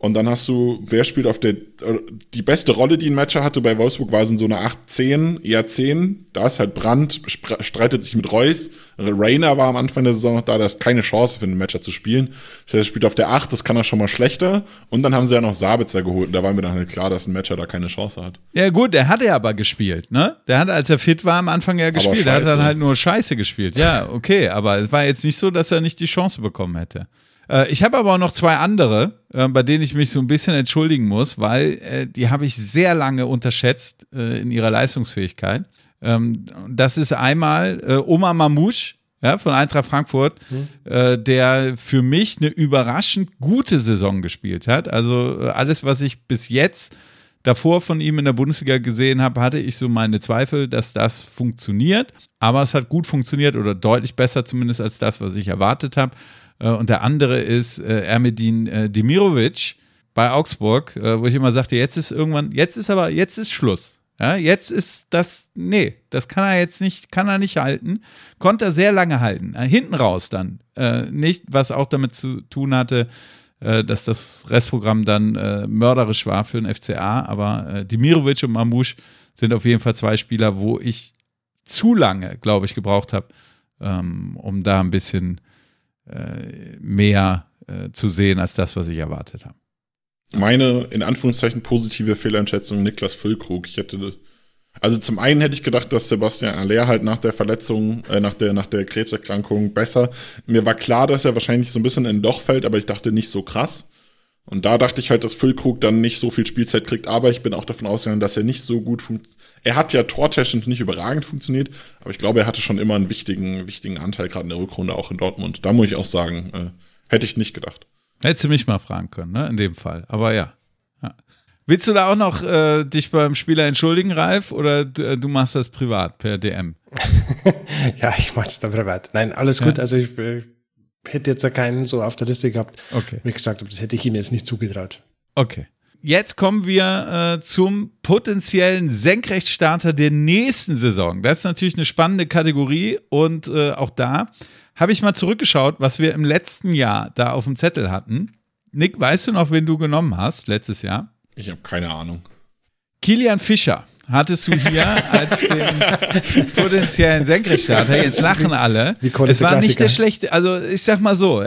Und dann hast du, wer spielt auf die beste Rolle, die ein Matcher hatte bei Wolfsburg, war es in so einer 8-10, eher 10. Da ist halt Brandt, streitet sich mit Reus. Rainer war am Anfang der Saison noch da ist keine Chance für einen Matcher zu spielen. Das heißt, er spielt auf der 8, das kann er schon mal schlechter. Und dann haben sie ja noch Sabitzer geholt. Und da war mir dann halt klar, dass ein Matcher da keine Chance hat. Ja gut, der hat ja aber gespielt, ne? Der hat, als er fit war, am Anfang ja gespielt. Der hat dann halt nur Scheiße gespielt. Ja, okay, aber es war jetzt nicht so, dass er nicht die Chance bekommen hätte. Ich habe aber auch noch 2 andere, bei denen ich mich so ein bisschen entschuldigen muss, weil die habe ich sehr lange unterschätzt in ihrer Leistungsfähigkeit. Das ist einmal Omar Mamouche, ja, von Eintracht Frankfurt, der für mich eine überraschend gute Saison gespielt hat. Also alles, was ich bis jetzt davor von ihm in der Bundesliga gesehen habe, hatte ich so meine Zweifel, dass das funktioniert. Aber es hat gut funktioniert oder deutlich besser zumindest als das, was ich erwartet habe. Und der andere ist Ermedin Demirovic bei Augsburg, wo ich immer sagte, jetzt ist Schluss. Ja, jetzt ist das, das kann er nicht halten. Konnte er sehr lange halten. Hinten raus dann. Nicht, was auch damit zu tun hatte, dass das Restprogramm dann mörderisch war für den FCA, aber Demirovic und Mamouche sind auf jeden Fall 2 Spieler, wo ich zu lange, glaube ich, gebraucht habe, um da ein bisschen mehr zu sehen als das, was ich erwartet habe. Meine, in Anführungszeichen, positive Fehleinschätzung Niklas Füllkrug. Also zum einen hätte ich gedacht, dass Sebastian Aller halt nach der Verletzung, nach der Krebserkrankung besser. Mir war klar, dass er wahrscheinlich so ein bisschen in ein Loch fällt, aber ich dachte nicht so krass. Und da dachte ich halt, dass Füllkrug dann nicht so viel Spielzeit kriegt, aber ich bin auch davon ausgegangen, dass er nicht so gut funktioniert. Er hat ja tortechnisch nicht überragend funktioniert, aber ich glaube, er hatte schon immer einen wichtigen Anteil, gerade in der Rückrunde, auch in Dortmund. Da muss ich auch sagen, hätte ich nicht gedacht. Hättest du mich mal fragen können, ne, in dem Fall. Aber ja. Willst du da auch noch dich beim Spieler entschuldigen, Ralf, oder du machst das privat per DM? Ja, ich mach das da privat. Nein, alles gut. Also ich hätte jetzt ja keinen so auf der Liste gehabt, wie ich gesagt habe, das hätte ich ihm jetzt nicht zugetraut. Okay. Jetzt kommen wir zum potenziellen Senkrechtstarter der nächsten Saison. Das ist natürlich eine spannende Kategorie und auch da habe ich mal zurückgeschaut, was wir im letzten Jahr da auf dem Zettel hatten. Nick, weißt du noch, wen du genommen hast letztes Jahr? Ich habe keine Ahnung. Kilian Fischer hattest du hier als den potenziellen Senkrechtstarter. Jetzt lachen alle. Es war nicht der schlechte, also ich sag mal so,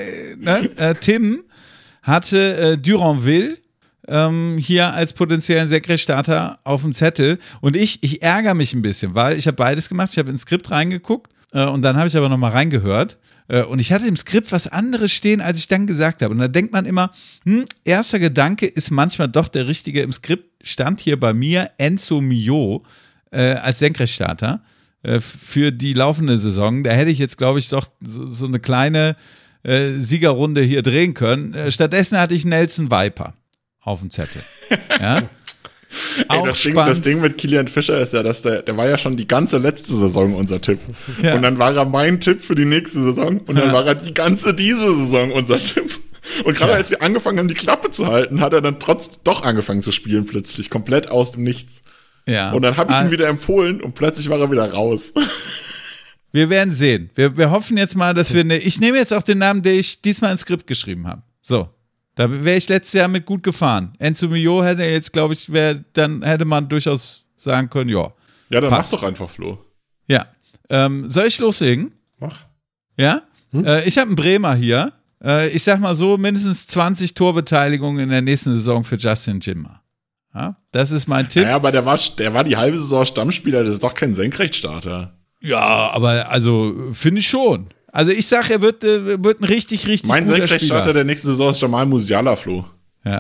Tim hatte Duranville hier als potenziellen Senkrechtstarter auf dem Zettel und ich ärgere mich ein bisschen, weil ich habe beides gemacht. Ich habe ins Skript reingeguckt und dann habe ich aber nochmal reingehört. Und ich hatte im Skript was anderes stehen, als ich dann gesagt habe. Und da denkt man immer, erster Gedanke ist manchmal doch der richtige. Im Skript stand hier bei mir Enzo Mio als Senkrechtstarter für die laufende Saison. Da hätte ich jetzt, glaube ich, doch so eine kleine Siegerrunde hier drehen können. Stattdessen hatte ich Nelson Viper auf dem Zettel. Ja. Ey, das Ding mit Kilian Fischer ist ja, dass der war ja schon die ganze letzte Saison unser Tipp. Ja. Und dann war er mein Tipp für die nächste Saison und dann war er die ganze diese Saison unser Tipp. Und gerade als wir angefangen haben, die Klappe zu halten, hat er dann doch angefangen zu spielen plötzlich, komplett aus dem Nichts. Ja. Und dann habe ich ihn wieder empfohlen und plötzlich war er wieder raus. Wir werden sehen. Wir hoffen jetzt mal, dass ich nehme jetzt auch den Namen, den ich diesmal ins Skript geschrieben habe. So. Da wäre ich letztes Jahr mit gut gefahren. Enzo Mio hätte jetzt, glaube ich, dann hätte man durchaus sagen können, ja. Ja, dann mach doch einfach, Flo. Ja. Soll ich loslegen? Mach. Ja? Ich habe einen Bremer hier. Ich sag mal so, mindestens 20 Torbeteiligungen in der nächsten Saison für Justin Jinma. Ja? Das ist mein Tipp. Ja, aber der war die halbe Saison Stammspieler, das ist doch kein Senkrechtstarter. Ja, aber also finde ich schon. Also ich sage, er wird ein richtig guter Spieler. Mein Senkrechtstarter der nächsten Saison ist Jamal Musiala, Flo. Ja.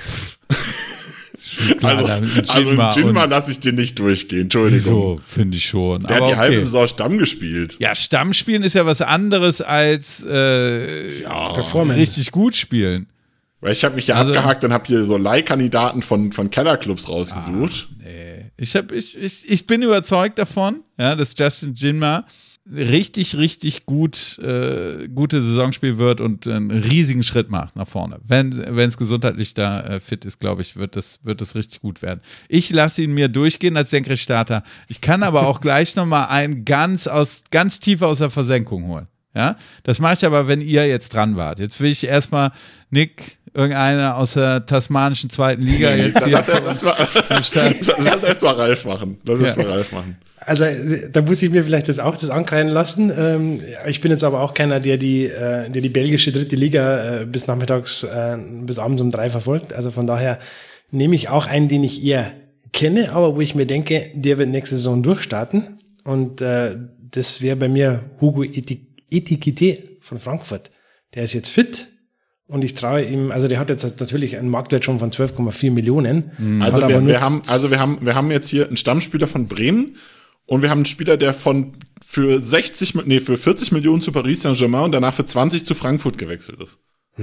Klar, also Jinma lasse ich dir nicht durchgehen, Entschuldigung. So, finde ich schon. Der hat die halbe Saison Stamm gespielt. Ja, Stammspielen ist ja was anderes als richtig gut spielen. Weil ich habe mich ja abgehakt und habe hier so Leihkandidaten von Kellerclubs rausgesucht. Nee. Ich bin überzeugt davon, ja, dass Justin Jinma richtig gute Saisonspiel wird und einen riesigen Schritt macht nach vorne. Wenn es gesundheitlich da fit ist, glaube ich, wird das richtig gut werden. Ich lasse ihn mir durchgehen als Senkrechtstarter. Ich kann aber auch gleich nochmal einen ganz tief aus der Versenkung holen. Ja, das mache ich aber, wenn ihr jetzt dran wart. Jetzt will ich erstmal, Nick, irgendeiner aus der tasmanischen 2. Liga jetzt hier. Lass erst mal Ralf machen. Also da muss ich mir vielleicht das ankreiden lassen. Ich bin jetzt aber auch keiner, der die belgische 3. Liga bis nachmittags, bis abends um 3 verfolgt. Also von daher nehme ich auch einen, den ich eher kenne, aber wo ich mir denke, der wird nächste Saison durchstarten. Und das wäre bei mir Hugo Ekitike von Frankfurt. Der ist jetzt fit. Und ich traue ihm, also der hat jetzt natürlich einen Marktwert schon von 12,4 Millionen. Also wir haben jetzt hier einen Stammspieler von Bremen und wir haben einen Spieler, der für 40 Millionen zu Paris Saint-Germain und danach für 20 zu Frankfurt gewechselt ist.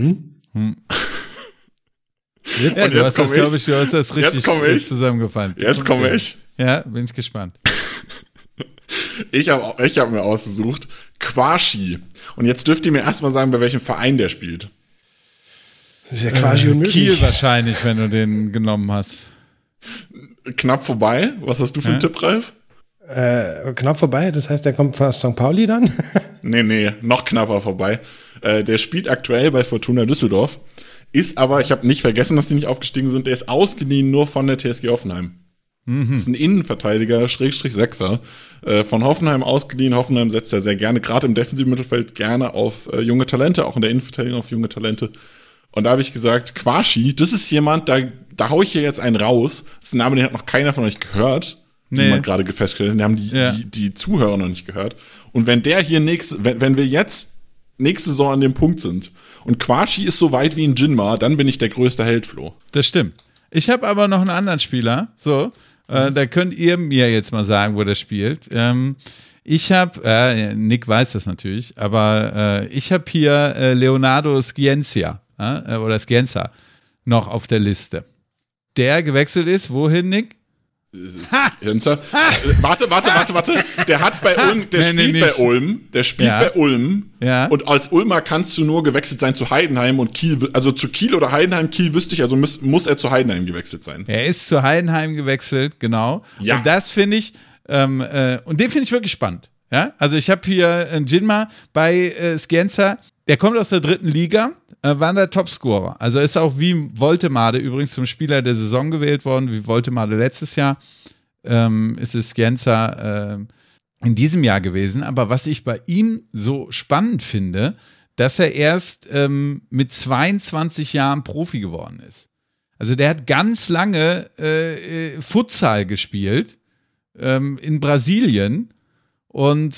Ja, du hast das, glaube ich, richtig zusammengefallen. Jetzt komme ich. Ja, bin ich gespannt. Ich hab mir ausgesucht, Quashi. Und jetzt dürft ihr mir erstmal sagen, bei welchem Verein der spielt. Das ist ja quasi unmöglich. Kiel wahrscheinlich, wenn du den genommen hast. Knapp vorbei. Was hast du für einen Tipp, Ralf? Knapp vorbei, das heißt, der kommt von St. Pauli dann? Nee, noch knapper vorbei. Der spielt aktuell bei Fortuna Düsseldorf. Ist aber, ich habe nicht vergessen, dass die nicht aufgestiegen sind, der ist ausgeliehen nur von der TSG Hoffenheim. Das ist ein Innenverteidiger, /Sechser, von Hoffenheim ausgeliehen. Hoffenheim setzt ja sehr gerne, gerade im defensiven Mittelfeld, gerne auf junge Talente, auch in der Innenverteidigung auf junge Talente. Und da habe ich gesagt, Quashi, das ist jemand, da hau ich hier jetzt einen raus. Das ist ein Name, den hat noch keiner von euch gehört. Wie man gerade festgestellt hat. Den haben die Zuhörer noch nicht gehört. Und wenn der hier wenn wir jetzt nächste Saison an dem Punkt sind und Quashi ist so weit wie ein Jinma, dann bin ich der größte Held, Flo. Das stimmt. Ich habe aber noch einen anderen Spieler. So, da könnt ihr mir jetzt mal sagen, wo der spielt. Ich habe, Nick weiß das natürlich, aber ich habe hier Leonardo Scienza oder Scienza noch auf der Liste. Der gewechselt ist, wohin, Nick? Warte. Der hat bei Ulm, bei Ulm. Der spielt bei Ulm. Ja. Und als Ulmer kannst du nur gewechselt sein zu Heidenheim und Kiel, also zu Kiel oder Heidenheim. Kiel wüsste ich, also muss er zu Heidenheim gewechselt sein. Er ist zu Heidenheim gewechselt, genau. Ja. Und das finde ich, und den finde ich wirklich spannend. Ja? Also ich habe hier einen Jinma bei Scienza, der kommt aus der 3. Liga, war der Topscorer. Also ist auch wie Woltemade übrigens zum Spieler der Saison gewählt worden, wie Woltemade letztes Jahr. Ist es Scienza in diesem Jahr gewesen. Aber was ich bei ihm so spannend finde, dass er erst mit 22 Jahren Profi geworden ist. Also der hat ganz lange Futsal gespielt in Brasilien und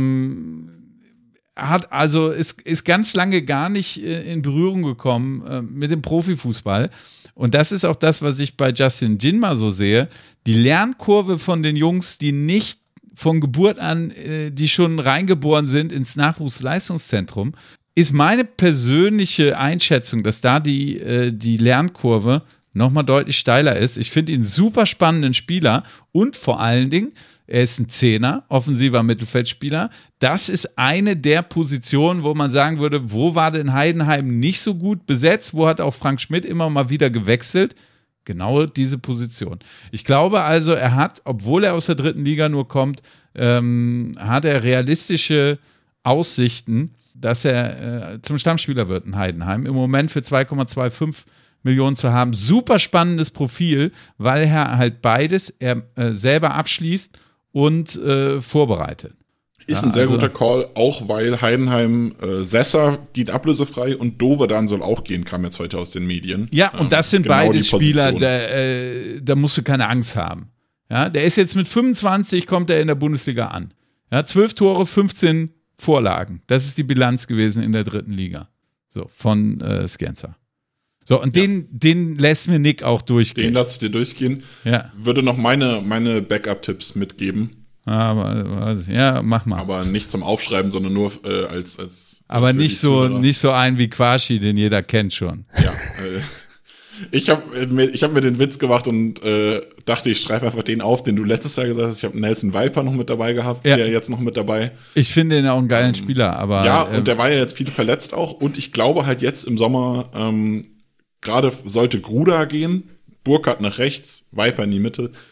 ist ganz lange gar nicht in Berührung gekommen mit dem Profifußball. Und das ist auch das, was ich bei Justin Jinma so sehe. Die Lernkurve von den Jungs, die nicht von Geburt an, die schon reingeboren sind ins Nachwuchsleistungszentrum, ist meine persönliche Einschätzung, dass da die Lernkurve nochmal deutlich steiler ist. Ich finde ihn einen super spannenden Spieler und vor allen Dingen, er ist ein Zehner, offensiver Mittelfeldspieler. Das ist eine der Positionen, wo man sagen würde, wo war denn Heidenheim nicht so gut besetzt? Wo hat auch Frank Schmidt immer mal wieder gewechselt? Genau diese Position. Ich glaube also, er hat, obwohl er aus der 3. Liga nur kommt, hat er realistische Aussichten, dass er zum Stammspieler wird in Heidenheim. Im Moment für 2,25 Millionen zu haben. Super spannendes Profil, weil er halt beides selber abschließt und vorbereitet. Ist ein sehr guter Call, auch weil Heidenheim Sessa geht ablösefrei und Dovedan soll auch gehen, kam jetzt heute aus den Medien. Ja, und das sind genau beides Spieler, da musst du keine Angst haben. Ja, der ist jetzt mit 25, kommt er in der Bundesliga an. Ja, 12 Tore, 15 Vorlagen. Das ist die Bilanz gewesen in der 3. Liga. So, von Scienza. So, und den lässt mir Nick auch durchgehen. Den lasse ich dir durchgehen. Ja. Würde noch meine Backup-Tipps mitgeben. Ja, mach mal. Aber nicht zum Aufschreiben, sondern nur als aber nicht so einen wie Quashi, den jeder kennt schon. Ja. Ich hab mir den Witz gemacht und dachte, ich schreibe einfach den auf, den du letztes Jahr gesagt hast. Ich habe Nelson Viper noch mit dabei gehabt, der jetzt noch mit dabei. Ich finde ihn auch einen geilen Spieler, aber. Ja, und der war ja jetzt viel verletzt auch. Und ich glaube halt jetzt im Sommer, gerade sollte Gruda gehen, Burkhardt nach rechts, Viper in die Mitte.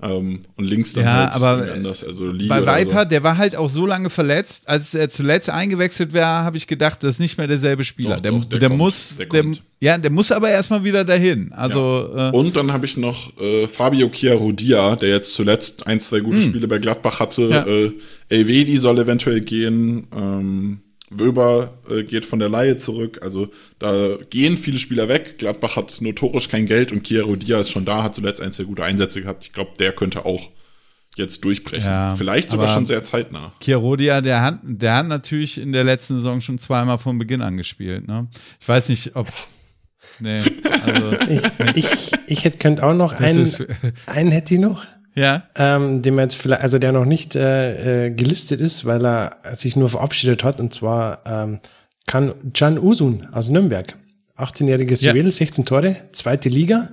Und links dann aber anders, also Lee bei Viper, so. der war halt auch so lange verletzt, als er zuletzt eingewechselt war, habe ich gedacht, das ist nicht mehr derselbe Spieler. Der muss aber erstmal wieder dahin. Also, und dann habe ich noch Fabio Chiarodia, der jetzt zuletzt 1-2 gute Spiele bei Gladbach hatte. Ja. Elvedi soll eventuell gehen. Wöber geht von der Leihe zurück. Also da gehen viele Spieler weg. Gladbach hat notorisch kein Geld und Chiarodia ist schon da, hat zuletzt 1-2 gute Einsätze gehabt. Ich glaube, der könnte auch jetzt durchbrechen. Ja, vielleicht sogar schon sehr zeitnah. Chiarodia, der hat natürlich in der letzten Saison schon zweimal von Beginn an gespielt. Ne? Ich weiß nicht, ob... Nee, also... ich könnte auch noch einen hätte ich noch. Ja. Den man jetzt vielleicht, also der noch nicht gelistet ist, weil er sich nur verabschiedet hat, und zwar Can Uzun aus Nürnberg. 18-jähriges Juwel, 16 Tore, 2. Liga.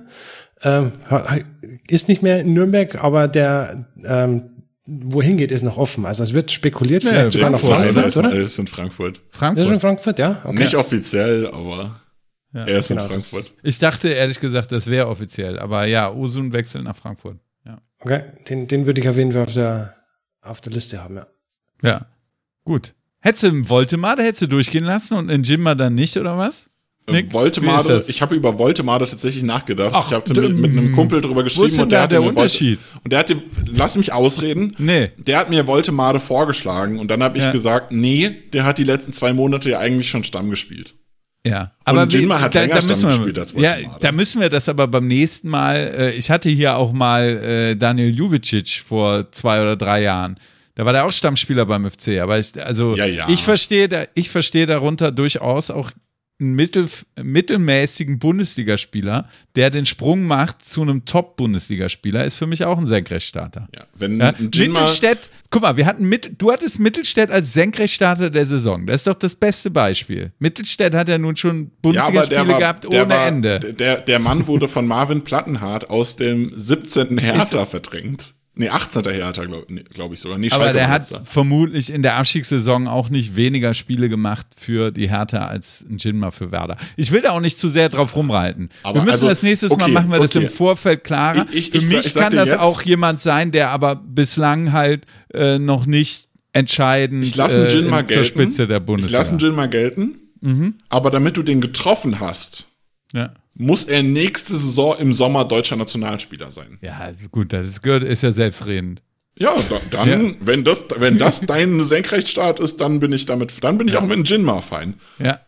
Ist nicht mehr in Nürnberg, aber der wohin geht, ist noch offen. Also es wird spekuliert, vielleicht sogar nach Frankfurt, oder? Alles in Frankfurt. Ist in Frankfurt, ja. Okay. Nicht offiziell, aber er ist in Frankfurt. Ich dachte ehrlich gesagt, das wäre offiziell, aber ja, Uzun wechselt nach Frankfurt. Ja. Okay, den würde ich auf jeden Fall auf der Liste haben, ja. Ja, gut. Hättest du Woltemade durchgehen lassen und in Njima dann nicht, oder was? Woltemade, ich habe über Woltemade tatsächlich nachgedacht. Ich habe mit einem Kumpel drüber geschrieben und der hat der Unterschied. Und der hat lass mich ausreden. Nee. Der hat mir Woltemade vorgeschlagen und dann habe ich gesagt, nee, der hat die letzten 2 Monate ja eigentlich schon Stamm gespielt. Ja, aber Njima hat länger Stamm gespielt als Woltemade. Ja, da müssen wir das aber beim nächsten Mal, ich hatte hier auch mal Daniel Juvicic vor 2 oder 3 Jahren. Da war der auch Stammspieler beim FC, aber ich verstehe darunter durchaus auch einen mittelmäßigen Bundesligaspieler, der den Sprung macht zu einem Top-Bundesligaspieler, ist für mich auch ein Senkrechtstarter. Ja, wenn Mittelstädt, guck mal, du hattest Mittelstädt als Senkrechtstarter der Saison. Das ist doch das beste Beispiel. Mittelstädt hat ja nun schon Bundesligaspiele gehabt ohne Ende. Der Mann wurde von Marvin Plattenhardt aus dem 17. Hertha verdrängt. Nee, 18. Hertha, glaube ich sogar. Nee, aber der hat vermutlich in der Abstiegssaison auch nicht weniger Spiele gemacht für die Hertha als Njima für Werder. Ich will da auch nicht zu sehr drauf rumreiten. Aber wir müssen das nächstes Mal machen wir das im Vorfeld klarer. Für mich kann das auch jemand sein, der aber bislang halt noch nicht entscheidend zur Spitze der Bundesliga. Ich lasse Njima gelten, aber damit du den getroffen hast, muss er nächste Saison im Sommer deutscher Nationalspieler sein. Ja, gut, das ist ja selbstredend. Ja, dann, wenn das dein Senkrechtsstart ist, dann bin ich auch mit Njima fein. Ja.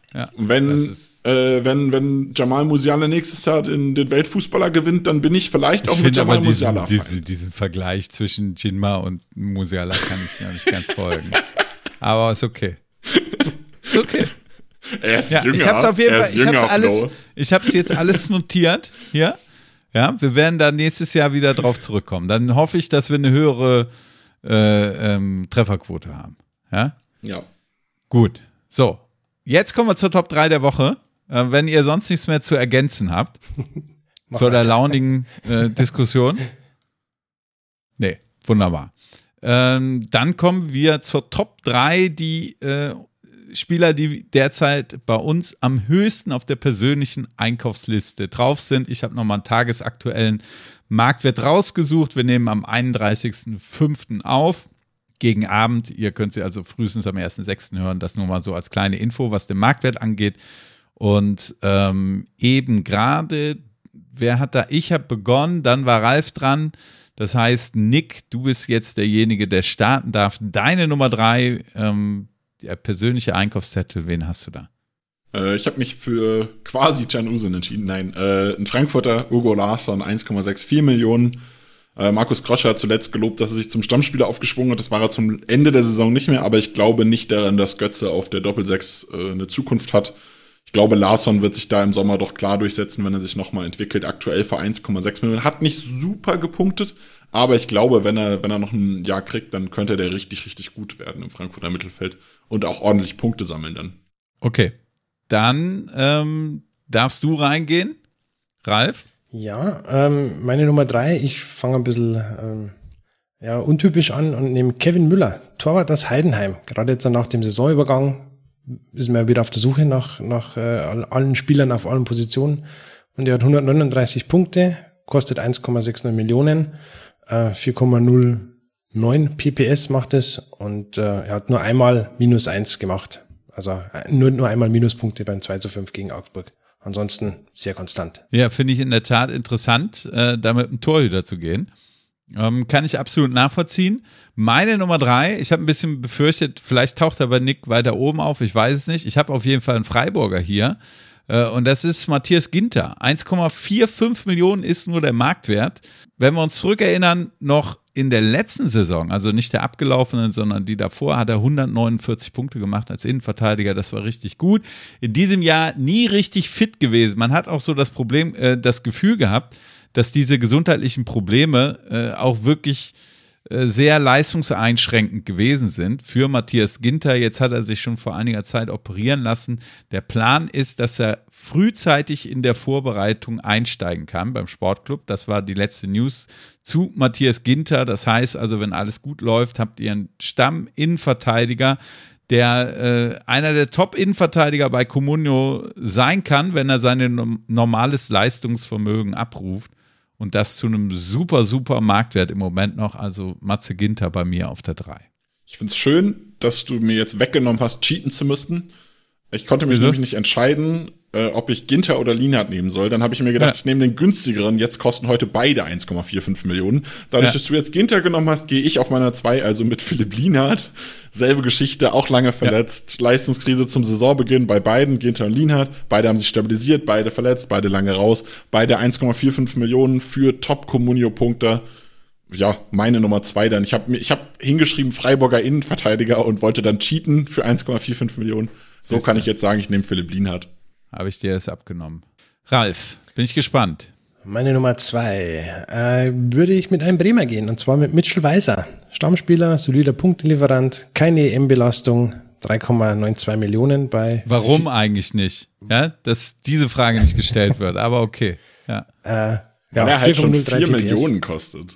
Wenn Jamal Musiala nächstes Jahr den Weltfußballer gewinnt, dann bin ich vielleicht auch mit Jamal Musiala fein. Diesen Vergleich zwischen Njima und Musiala kann ich noch nicht ganz folgen. Aber ist okay. Ist okay. Er ist jünger. Ich hab's auf jeden Fall, ich hab's jetzt alles notiert hier. Ja, wir werden da nächstes Jahr wieder drauf zurückkommen. Dann hoffe ich, dass wir eine höhere Trefferquote haben. Ja? Ja. Gut. So. Jetzt kommen wir zur Top 3 der Woche. Wenn ihr sonst nichts mehr zu ergänzen habt, zu der launigen Diskussion. Nee, wunderbar. Dann kommen wir zur Top 3, die Spieler, die derzeit bei uns am höchsten auf der persönlichen Einkaufsliste drauf sind. Ich habe nochmal einen tagesaktuellen Marktwert rausgesucht. Wir nehmen am 31.05. auf, gegen Abend. Ihr könnt sie also frühestens am 1.06. hören. Das nur mal so als kleine Info, was den Marktwert angeht. Und eben gerade, wer hat da? Ich habe begonnen, dann war Ralf dran. Das heißt, Nick, du bist jetzt derjenige, der starten darf. Deine Nummer 3, der persönliche Einkaufszettel, wen hast du da? Ich habe mich für quasi Can Uzun entschieden. Nein, ein Frankfurter, Hugo Larsson, 1,64 Millionen. Markus Kroscher hat zuletzt gelobt, dass er sich zum Stammspieler aufgeschwungen hat. Das war er zum Ende der Saison nicht mehr, aber ich glaube nicht daran, dass Götze auf der Doppel-6 eine Zukunft hat. Ich glaube, Larsson wird sich da im Sommer doch klar durchsetzen, wenn er sich nochmal entwickelt. Aktuell für 1,6 Millionen. Hat nicht super gepunktet, aber ich glaube, wenn er noch ein Jahr kriegt, dann könnte der richtig, richtig gut werden im Frankfurter Mittelfeld und auch ordentlich Punkte sammeln dann. Okay, dann darfst du reingehen, Ralf. Ja, meine Nummer 3, ich fange ein bisschen untypisch an und nehme Kevin Müller, Torwart aus Heidenheim. Gerade jetzt nach dem Saisonübergang ist man wieder auf der Suche nach allen Spielern auf allen Positionen. Und er hat 139 Punkte, kostet 1,69 Millionen. 4,09 PPS macht es und er hat nur einmal -1 gemacht. Also nur einmal Minuspunkte beim 2:5 gegen Augsburg. Ansonsten sehr konstant. Ja, finde ich in der Tat interessant, da mit dem Torhüter zu gehen. Kann ich absolut nachvollziehen. Meine Nummer 3, ich habe ein bisschen befürchtet, vielleicht taucht er bei Nick weiter oben auf, ich weiß es nicht. Ich habe auf jeden Fall einen Freiburger hier und das ist Matthias Ginter. 1,45 Millionen ist nur der Marktwert. Wenn wir uns zurückerinnern, noch in der letzten Saison, also nicht der abgelaufenen, sondern die davor, hat er 149 Punkte gemacht als Innenverteidiger. Das war richtig gut. In diesem Jahr nie richtig fit gewesen. Man hat auch so das Gefühl gehabt, dass diese gesundheitlichen Probleme auch wirklich sehr leistungseinschränkend gewesen sind für Matthias Ginter. Jetzt hat er sich schon vor einiger Zeit operieren lassen. Der Plan ist, dass er frühzeitig in der Vorbereitung einsteigen kann beim Sportclub. Das war die letzte News zu Matthias Ginter. Das heißt also, wenn alles gut läuft, habt ihr einen Stamm-Innenverteidiger, der einer der Top-Innenverteidiger bei Comunio sein kann, wenn er sein normales Leistungsvermögen abruft. Und das zu einem super, super Marktwert im Moment noch. Also Matze Ginter bei mir auf der 3. Ich finde es schön, dass du mir jetzt weggenommen hast, cheaten zu müssen. Ich konnte mich nämlich nicht entscheiden, ob ich Ginter oder Lienhardt nehmen soll. Dann habe ich mir gedacht, ich nehme den günstigeren. Jetzt kosten heute beide 1,45 Millionen. Dadurch, dass du jetzt Ginter genommen hast, gehe ich auf meiner 2, also mit Philipp Lienhardt. Selbe Geschichte, auch lange verletzt. Leistungskrise zum Saisonbeginn bei beiden, Ginter und Lienhardt. Beide haben sich stabilisiert, beide verletzt, beide lange raus. Beide 1,45 Millionen für Top-Comunio-Punkte. Ja, meine Nummer 2 dann. Ich hab hingeschrieben Freiburger Innenverteidiger und wollte dann cheaten für 1,45 Millionen. So kann ich jetzt sagen, ich nehme Philipp Lienhardt. Habe ich dir das abgenommen. Ralf, bin ich gespannt. Meine Nummer 2 würde ich mit einem Bremer gehen, und zwar mit Mitchell Weiser. Stammspieler, solider Punktelieferant, keine EM-Belastung, 3,92 Millionen bei... Warum eigentlich nicht? Ja, dass diese Frage nicht gestellt wird, aber okay. Ja. Weil er halt schon 4 Millionen kostet.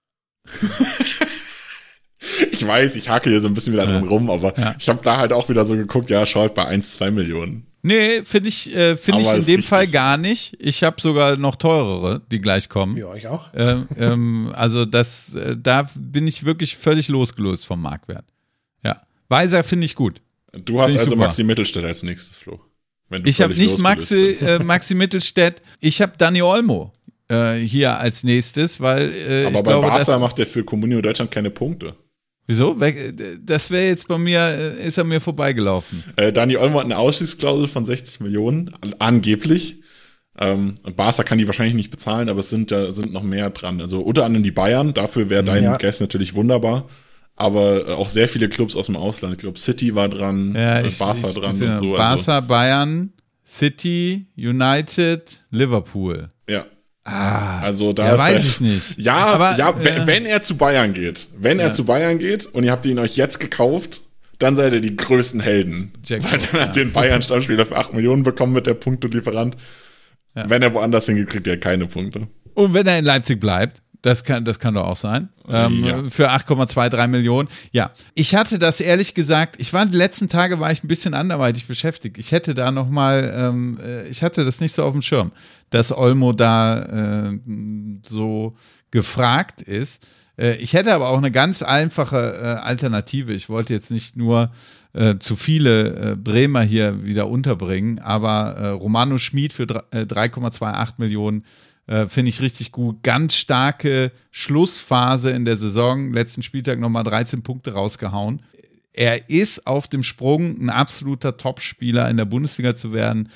Ich weiß, ich hake hier so ein bisschen wieder drum rum, aber ich habe da halt auch wieder so geguckt, ja, schaut bei 1-2 Millionen. Nee, finde ich in dem Fall gar nicht. Ich habe sogar noch teurere, die gleich kommen. Ja, ich auch. Also da bin ich wirklich völlig losgelöst vom Marktwert. Ja, Weiser finde ich gut. Du hast also super. Maxi Mittelstädt als nächstes, Flo. Ich habe nicht Maxi Mittelstädt, ich habe Dani Olmo hier als nächstes, weil aber bei Barca macht der für Comunio Deutschland keine Punkte. Wieso? Das wäre jetzt bei mir, ist an mir vorbeigelaufen. Dani Olmo hat eine Ausstiegsklausel von 60 Millionen, angeblich. Und Barca kann die wahrscheinlich nicht bezahlen, aber es sind noch mehr dran. Also unter anderem die Bayern, dafür wäre dein Guess natürlich wunderbar. Aber auch sehr viele Clubs aus dem Ausland. Ich glaube, City war dran, Barca dran und so. Barca, Bayern, City, United, Liverpool. Ja. Also da weiß ich nicht. Wenn er zu Bayern geht, und ihr habt ihn euch jetzt gekauft, dann seid ihr die größten Helden. Weil dann habt ihr den Bayern-Stammspieler für 8 Millionen bekommen mit der Punktelieferant. Ja. Wenn er woanders hingeht, kriegt er keine Punkte. Und wenn er in Leipzig bleibt, das kann doch auch sein. Für 8,23 Millionen. Ja, ich hatte das ehrlich gesagt, die letzten Tage war ich ein bisschen anderweitig beschäftigt. Ich hätte da nochmal, ich hatte das nicht so auf dem Schirm, dass Olmo da so gefragt ist. Ich hätte aber auch eine ganz einfache Alternative. Ich wollte jetzt nicht nur zu viele Bremer hier wieder unterbringen, aber Romano Schmid für 3,28 Millionen finde ich richtig gut. Ganz starke Schlussphase in der Saison. Letzten Spieltag nochmal 13 Punkte rausgehauen. Er ist auf dem Sprung, ein absoluter Topspieler in der Bundesliga zu werden.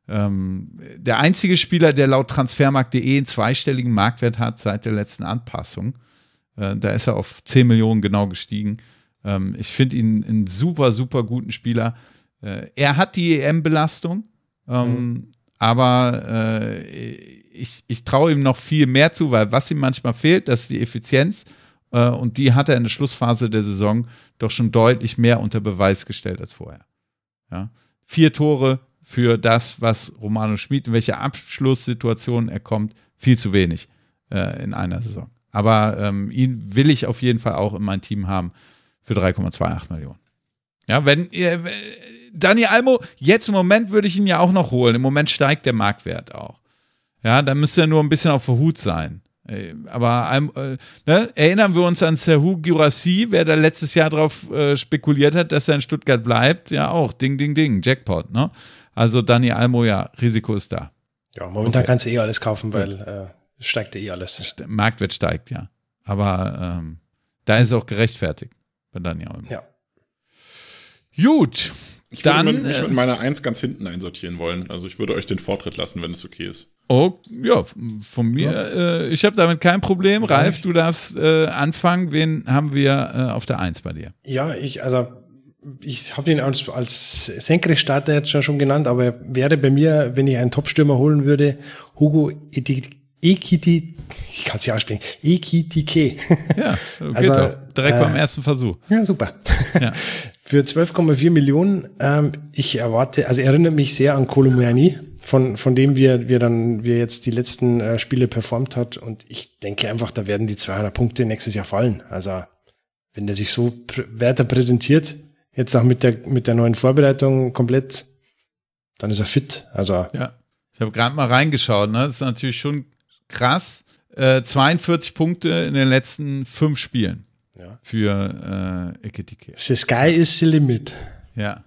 Der einzige Spieler, der laut Transfermarkt.de einen zweistelligen Marktwert hat seit der letzten Anpassung. Da ist er auf 10 Millionen genau gestiegen. Ich finde ihn einen super, super guten Spieler. Er hat die EM-Belastung, aber ich traue ihm noch viel mehr zu, weil was ihm manchmal fehlt, das ist die Effizienz, und die hat er in der Schlussphase der Saison doch schon deutlich mehr unter Beweis gestellt als vorher. Ja? 4 Tore für das, was Romano Schmid, in welche Abschlusssituation er kommt, viel zu wenig in einer Saison. Aber ihn will ich auf jeden Fall auch in mein Team haben für 3,28 Millionen. Ja, wenn Dani Olmo, jetzt im Moment würde ich ihn ja auch noch holen. Im Moment steigt der Marktwert auch. Ja, da müsste er nur ein bisschen auf der Hut sein. Aber erinnern wir uns an Serhou Guirassy, wer da letztes Jahr drauf spekuliert hat, dass er in Stuttgart bleibt. Ja, auch. Ding, ding, ding. Jackpot, ne? Also Dani Olmo, ja, Risiko ist da. Ja, momentan kannst du alles kaufen, weil steigt alles. Marktwert steigt, ja. Aber da ist es auch gerechtfertigt bei Dani Olmo. Ja. Gut. Ich würde mich mit meiner 1 ganz hinten einsortieren wollen. Also ich würde euch den Vortritt lassen, wenn es okay ist. Oh, ja, von mir. Ich habe damit kein Problem. Ralf, du darfst anfangen. Wen haben wir auf der 1 bei dir? Ja, ich habe ihn als Senkrechtstarter jetzt schon genannt, aber er wäre bei mir, wenn ich einen Top-Stürmer holen würde, Hugo Ekitike. Ich kann es nicht aussprechen. Ekitike. Ja, geht auch. Direkt beim ersten Versuch. Ja, super. Ja. Für 12,4 Millionen. Ich erwarte, also erinnert mich sehr an Kolo Muani, von dem wir jetzt die letzten Spiele performt hat. Und ich denke einfach, da werden die 200 Punkte nächstes Jahr fallen. Also wenn der sich so weiter präsentiert, jetzt auch mit der neuen Vorbereitung komplett, dann ist er fit. Also ja, ich habe gerade mal reingeschaut. Ne? Das ist natürlich schon krass. 42 Punkte in den letzten 5 Spielen. Ja. Für Ekitike. The sky is the limit. Ja.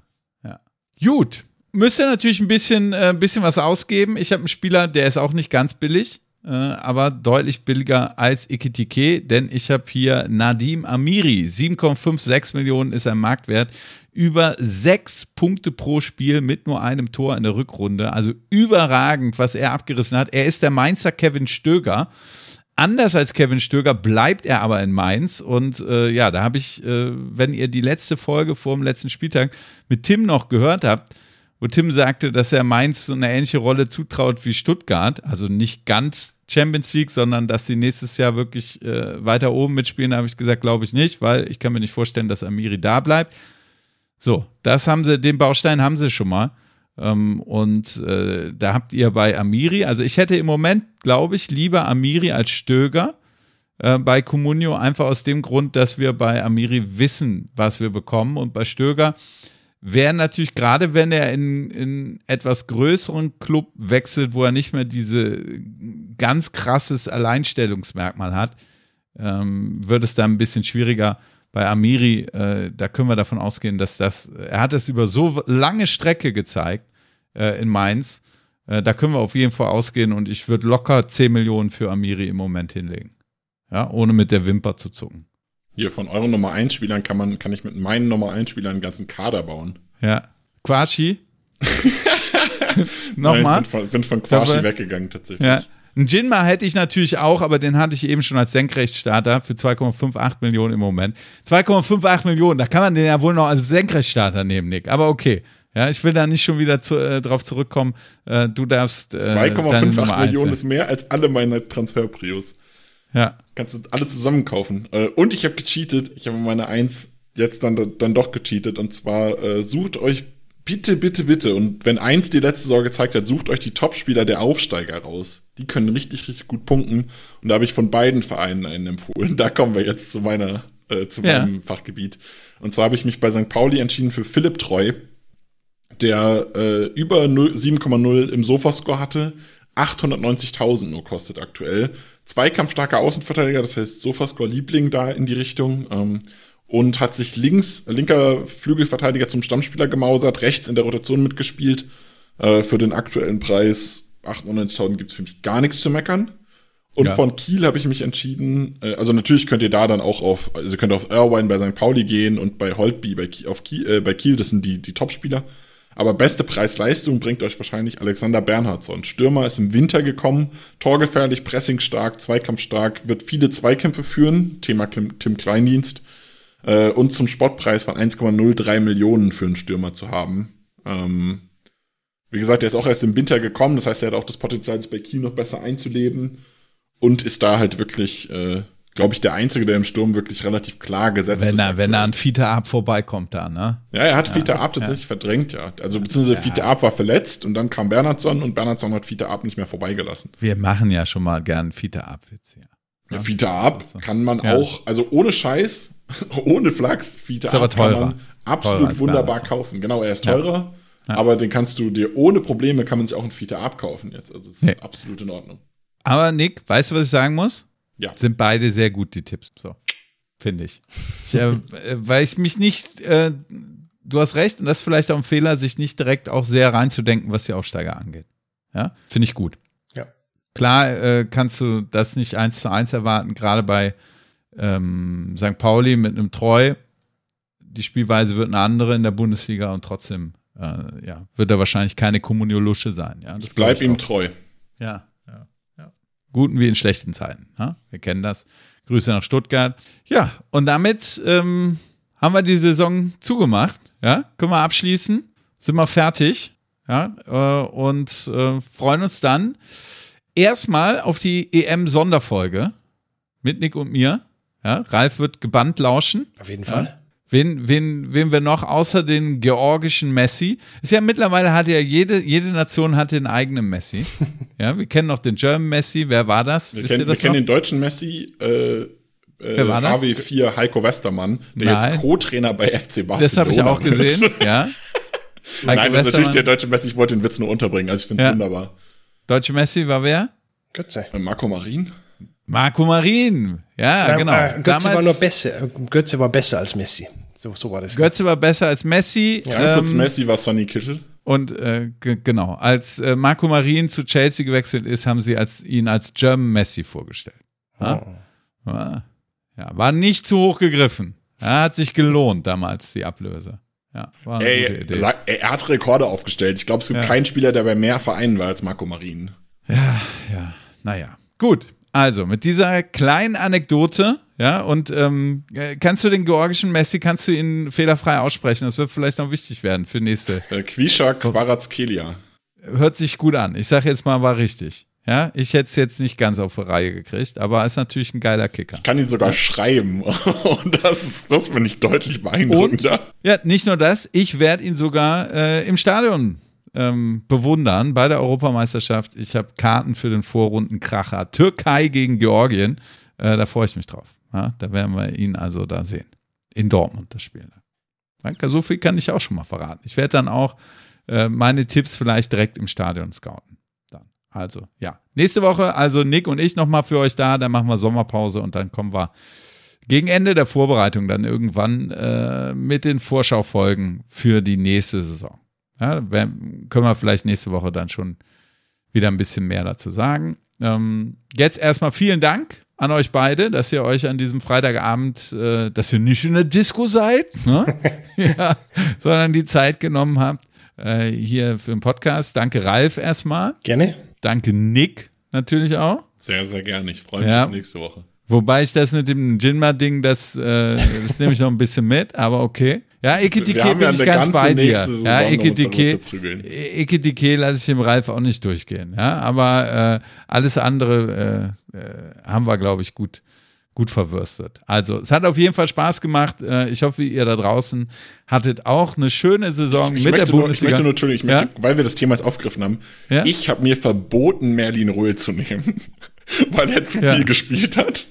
Gut. Müsst ihr natürlich ein bisschen was ausgeben. Ich habe einen Spieler, der ist auch nicht ganz billig, aber deutlich billiger als Ekitike, denn ich habe hier Nadim Amiri. 7,56 Millionen ist sein Marktwert. Über 6 Punkte pro Spiel mit nur einem Tor in der Rückrunde. Also überragend, was er abgerissen hat. Er ist der Mainzer Kevin Stöger. Anders als Kevin Stöger bleibt er aber in Mainz und da habe ich, wenn ihr die letzte Folge vor dem letzten Spieltag mit Tim noch gehört habt, wo Tim sagte, dass er Mainz so eine ähnliche Rolle zutraut wie Stuttgart, also nicht ganz Champions League, sondern dass sie nächstes Jahr wirklich weiter oben mitspielen, habe ich gesagt, glaube ich nicht, weil ich kann mir nicht vorstellen, dass Amiri da bleibt. So, den Baustein haben sie schon mal. Und da habt ihr bei Amiri, also ich hätte im Moment, glaube ich, lieber Amiri als Stöger bei Comunio, einfach aus dem Grund, dass wir bei Amiri wissen, was wir bekommen, und bei Stöger wäre natürlich, gerade wenn er in etwas größeren Club wechselt, wo er nicht mehr diese ganz krasses Alleinstellungsmerkmal hat, wird es dann ein bisschen schwieriger. Bei Amiri, da können wir davon ausgehen, dass er hat es über so lange Strecke gezeigt in Mainz, da können wir auf jeden Fall ausgehen, und ich würde locker 10 Millionen für Amiri im Moment hinlegen. Ja, ohne mit der Wimper zu zucken. Hier von euren Nummer 1 Spielern kann ich mit meinen Nummer 1 Spielern einen ganzen Kader bauen. Ja. Quashi? Nochmal? Nein, ich bin von Quashi weggegangen tatsächlich. Ja. Einen Jinma hätte ich natürlich auch, aber den hatte ich eben schon als Senkrechtstarter für 2,58 Millionen im Moment. 2,58 Millionen, da kann man den ja wohl noch als Senkrechtstarter nehmen, Nick. Aber okay. Ja, ich will da nicht schon wieder drauf zurückkommen. Du darfst 2,58 Millionen ist mehr als alle meine Transferprios. Ja. Kannst du alle zusammen kaufen. Und ich habe gecheatet. Ich habe meine 1 jetzt dann doch gecheatet. Und zwar sucht euch bitte, und wenn 1 die letzte Saison gezeigt hat, sucht euch die Topspieler der Aufsteiger raus. Die können richtig, richtig gut punkten. Und da habe ich von beiden Vereinen einen empfohlen. Da kommen wir jetzt zu meinem Fachgebiet. Und zwar habe ich mich bei St. Pauli entschieden für Philipp Treu, der über 7,0 im Sofascore hatte, 890.000 nur kostet aktuell. Zweikampfstarker Außenverteidiger, das heißt Sofascore-Liebling da in die Richtung. Und hat sich linker Flügelverteidiger zum Stammspieler gemausert, rechts in der Rotation mitgespielt. Für den aktuellen Preis 98.000 gibt es für mich gar nichts zu meckern. Und von Kiel habe ich mich entschieden, also natürlich könnt ihr da dann auch auf Irvine bei St. Pauli gehen und bei Holtby bei Kiel, das sind die Topspieler. Aber beste Preis-Leistung bringt euch wahrscheinlich Alexander Bernhardsson. Stürmer ist im Winter gekommen, torgefährlich, pressingstark, zweikampfstark, wird viele Zweikämpfe führen, Thema Tim Kleindienst. Und zum Spottpreis von 1,03 Millionen für einen Stürmer zu haben. Wie gesagt, der ist auch erst im Winter gekommen, das heißt, er hat auch das Potenzial, sich bei Kiel noch besser einzuleben und ist da halt wirklich, glaube ich, der Einzige, der im Sturm wirklich relativ klar gesetzt ist. Wenn er an Fiete Arp vorbeikommt da, ne? Ja, er hat Fiete Arp tatsächlich verdrängt, ja. Also beziehungsweise Fiete Arp war verletzt und dann kam Bernhardsson und Bernhardsson hat Fiete Arp nicht mehr vorbeigelassen. Wir machen ja schon mal gern Fiete Arp-Witz, ja. Fiete Arp kann man auch, also ohne Scheiß, ohne Flachs, Fiete Arp kann man absolut wunderbar kaufen. Genau, er ist teurer, aber den kannst du dir ohne Probleme, kann man sich auch einen Fiete Arp kaufen jetzt. Also es ist absolut in Ordnung. Aber Nick, weißt du, was ich sagen muss? Ja. Sind beide sehr gut, die Tipps. So, finde ich. Weil ich mich nicht, du hast recht, und das ist vielleicht auch ein Fehler, sich nicht direkt auch sehr reinzudenken, was die Aufsteiger angeht. Ja, finde ich gut. Ja. Klar kannst du das nicht 1:1 erwarten, gerade bei St. Pauli mit einem Treu. Die Spielweise wird eine andere in der Bundesliga und trotzdem wird er wahrscheinlich keine Comunio-Lusche sein. Ja, ich bleib ihm treu. Ja. Guten wie in schlechten Zeiten. Ja? Wir kennen das. Grüße nach Stuttgart. Ja, und damit haben wir die Saison zugemacht. Ja, können wir abschließen. Sind wir fertig. Ja, und freuen uns dann erstmal auf die EM-Sonderfolge mit Nick und mir. Ja, Ralf wird gebannt lauschen. Auf jeden Fall. Wen wir noch außer den georgischen Messi? Ist ja mittlerweile hat ja jede Nation hat den eigenen Messi. Ja, wir kennen noch den German Messi. Wer war das? Wir kennen den deutschen Messi. Wer war das? HW4 Heiko Westermann, der jetzt Co-Trainer bei FC Barcelona. Das habe ich auch gesehen. Ja. Nein, das ist natürlich der deutsche Messi. Ich wollte den Witz nur unterbringen. Also ich finde es wunderbar. Deutsche Messi war wer? Götze. Marco Marin. Marco Marin. Ja, genau. Götze war besser als Messi. So war das. Götze war besser als Messi. Frankfurts Messi war Sonny Kittel. Und genau, als Marco Marin zu Chelsea gewechselt ist, haben sie ihn als German Messi vorgestellt. Ja? War nicht zu hoch gegriffen. Hat sich gelohnt damals, die Ablöse. Ja, war eine gute Idee. Er hat Rekorde aufgestellt. Ich glaube, es gibt keinen Spieler, der bei mehr Vereinen war als Marco Marin. Ja, naja. Gut, also mit dieser kleinen Anekdote, ja, und kannst du den georgischen Messi, kannst du ihn fehlerfrei aussprechen? Das wird vielleicht noch wichtig werden für nächste. Quisha Kvaratskhelia. Hört sich gut an. Ich sage jetzt mal, war richtig. Ja, ich hätte es jetzt nicht ganz auf die Reihe gekriegt, aber ist natürlich ein geiler Kicker. Ich kann ihn sogar schreiben und das finde ich deutlich beeindruckender. Und, nicht nur das, ich werde ihn sogar im Stadion bewundern bei der Europameisterschaft. Ich habe Karten für den Vorrundenkracher Türkei gegen Georgien. Da freue ich mich drauf. Ja, da werden wir ihn also da sehen. In Dortmund das Spiel. Danke, so viel kann ich auch schon mal verraten. Ich werde dann auch meine Tipps vielleicht direkt im Stadion scouten. Also, ja. Nächste Woche, also Nick und ich nochmal für euch da, dann machen wir Sommerpause und dann kommen wir gegen Ende der Vorbereitung dann irgendwann mit den Vorschaufolgen für die nächste Saison. Ja, können wir vielleicht nächste Woche dann schon wieder ein bisschen mehr dazu sagen. Jetzt erstmal vielen Dank an euch beide, dass ihr euch an diesem Freitagabend, dass ihr nicht in der Disco seid, ne? Ja, sondern die Zeit genommen habt hier für den Podcast. Danke Ralf erstmal. Gerne. Danke Nick natürlich auch. Sehr, sehr gerne. Ich freue mich auf nächste Woche. Wobei ich das mit dem Jinma-Ding, das nehme ich noch ein bisschen mit, aber okay. Ja, Ekitike bin ich ganz bei dir. Ja, Ekitike lasse ich dem Ralf auch nicht durchgehen. Ja, aber alles andere haben wir, glaube ich, gut verwürstet. Also, es hat auf jeden Fall Spaß gemacht. Ich hoffe, ihr da draußen hattet auch eine schöne Saison mit der Bundesliga. Ich möchte, weil wir das Thema jetzt aufgegriffen haben, ich habe mir verboten, Merlin Röhl zu nehmen, weil er zu viel gespielt hat.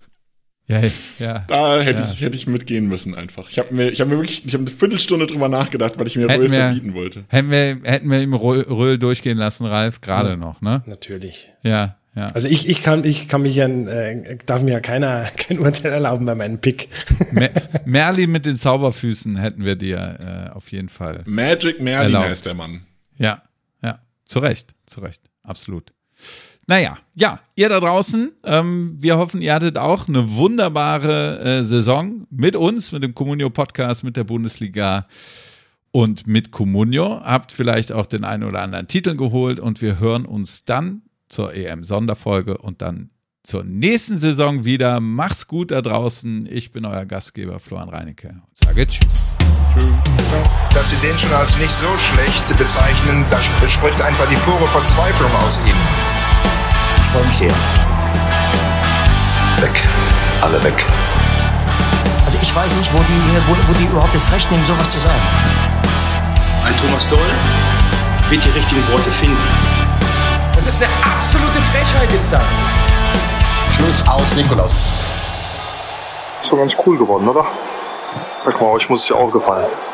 Da hätte ich mitgehen müssen einfach. Ich habe eine Viertelstunde drüber nachgedacht, weil ich mir Röhl verbieten wollte. Hätten wir ihm Röhl durchgehen lassen, Ralf, gerade noch, ne? Natürlich. Ja. Also ich darf mir ja kein Urteil erlauben bei meinem Pick. Merlin mit den Zauberfüßen hätten wir dir auf jeden Fall Magic Merlin heißt der Mann. Ja, zu Recht, absolut. Naja, ihr da draußen, wir hoffen, ihr hattet auch eine wunderbare Saison mit uns, mit dem Comunio-Podcast, mit der Bundesliga und mit Comunio. Habt vielleicht auch den einen oder anderen Titel geholt und wir hören uns dann zur EM-Sonderfolge und dann zur nächsten Saison wieder. Macht's gut da draußen. Ich bin euer Gastgeber Florian Reinecke und sage Tschüss. Dass Sie den schon als nicht so schlecht bezeichnen, das spricht einfach die pure Verzweiflung aus Ihnen. Ich freue mich sehr. Weg. Alle weg. Also ich weiß nicht, wo die überhaupt das Recht nehmen, sowas zu sagen. Ein Thomas Doll wird die richtigen Worte finden. Das ist eine absolute Frechheit, ist das. Schluss aus, Nikolaus. Ist doch ganz cool geworden, oder? Sag mal, euch muss es ja auch gefallen.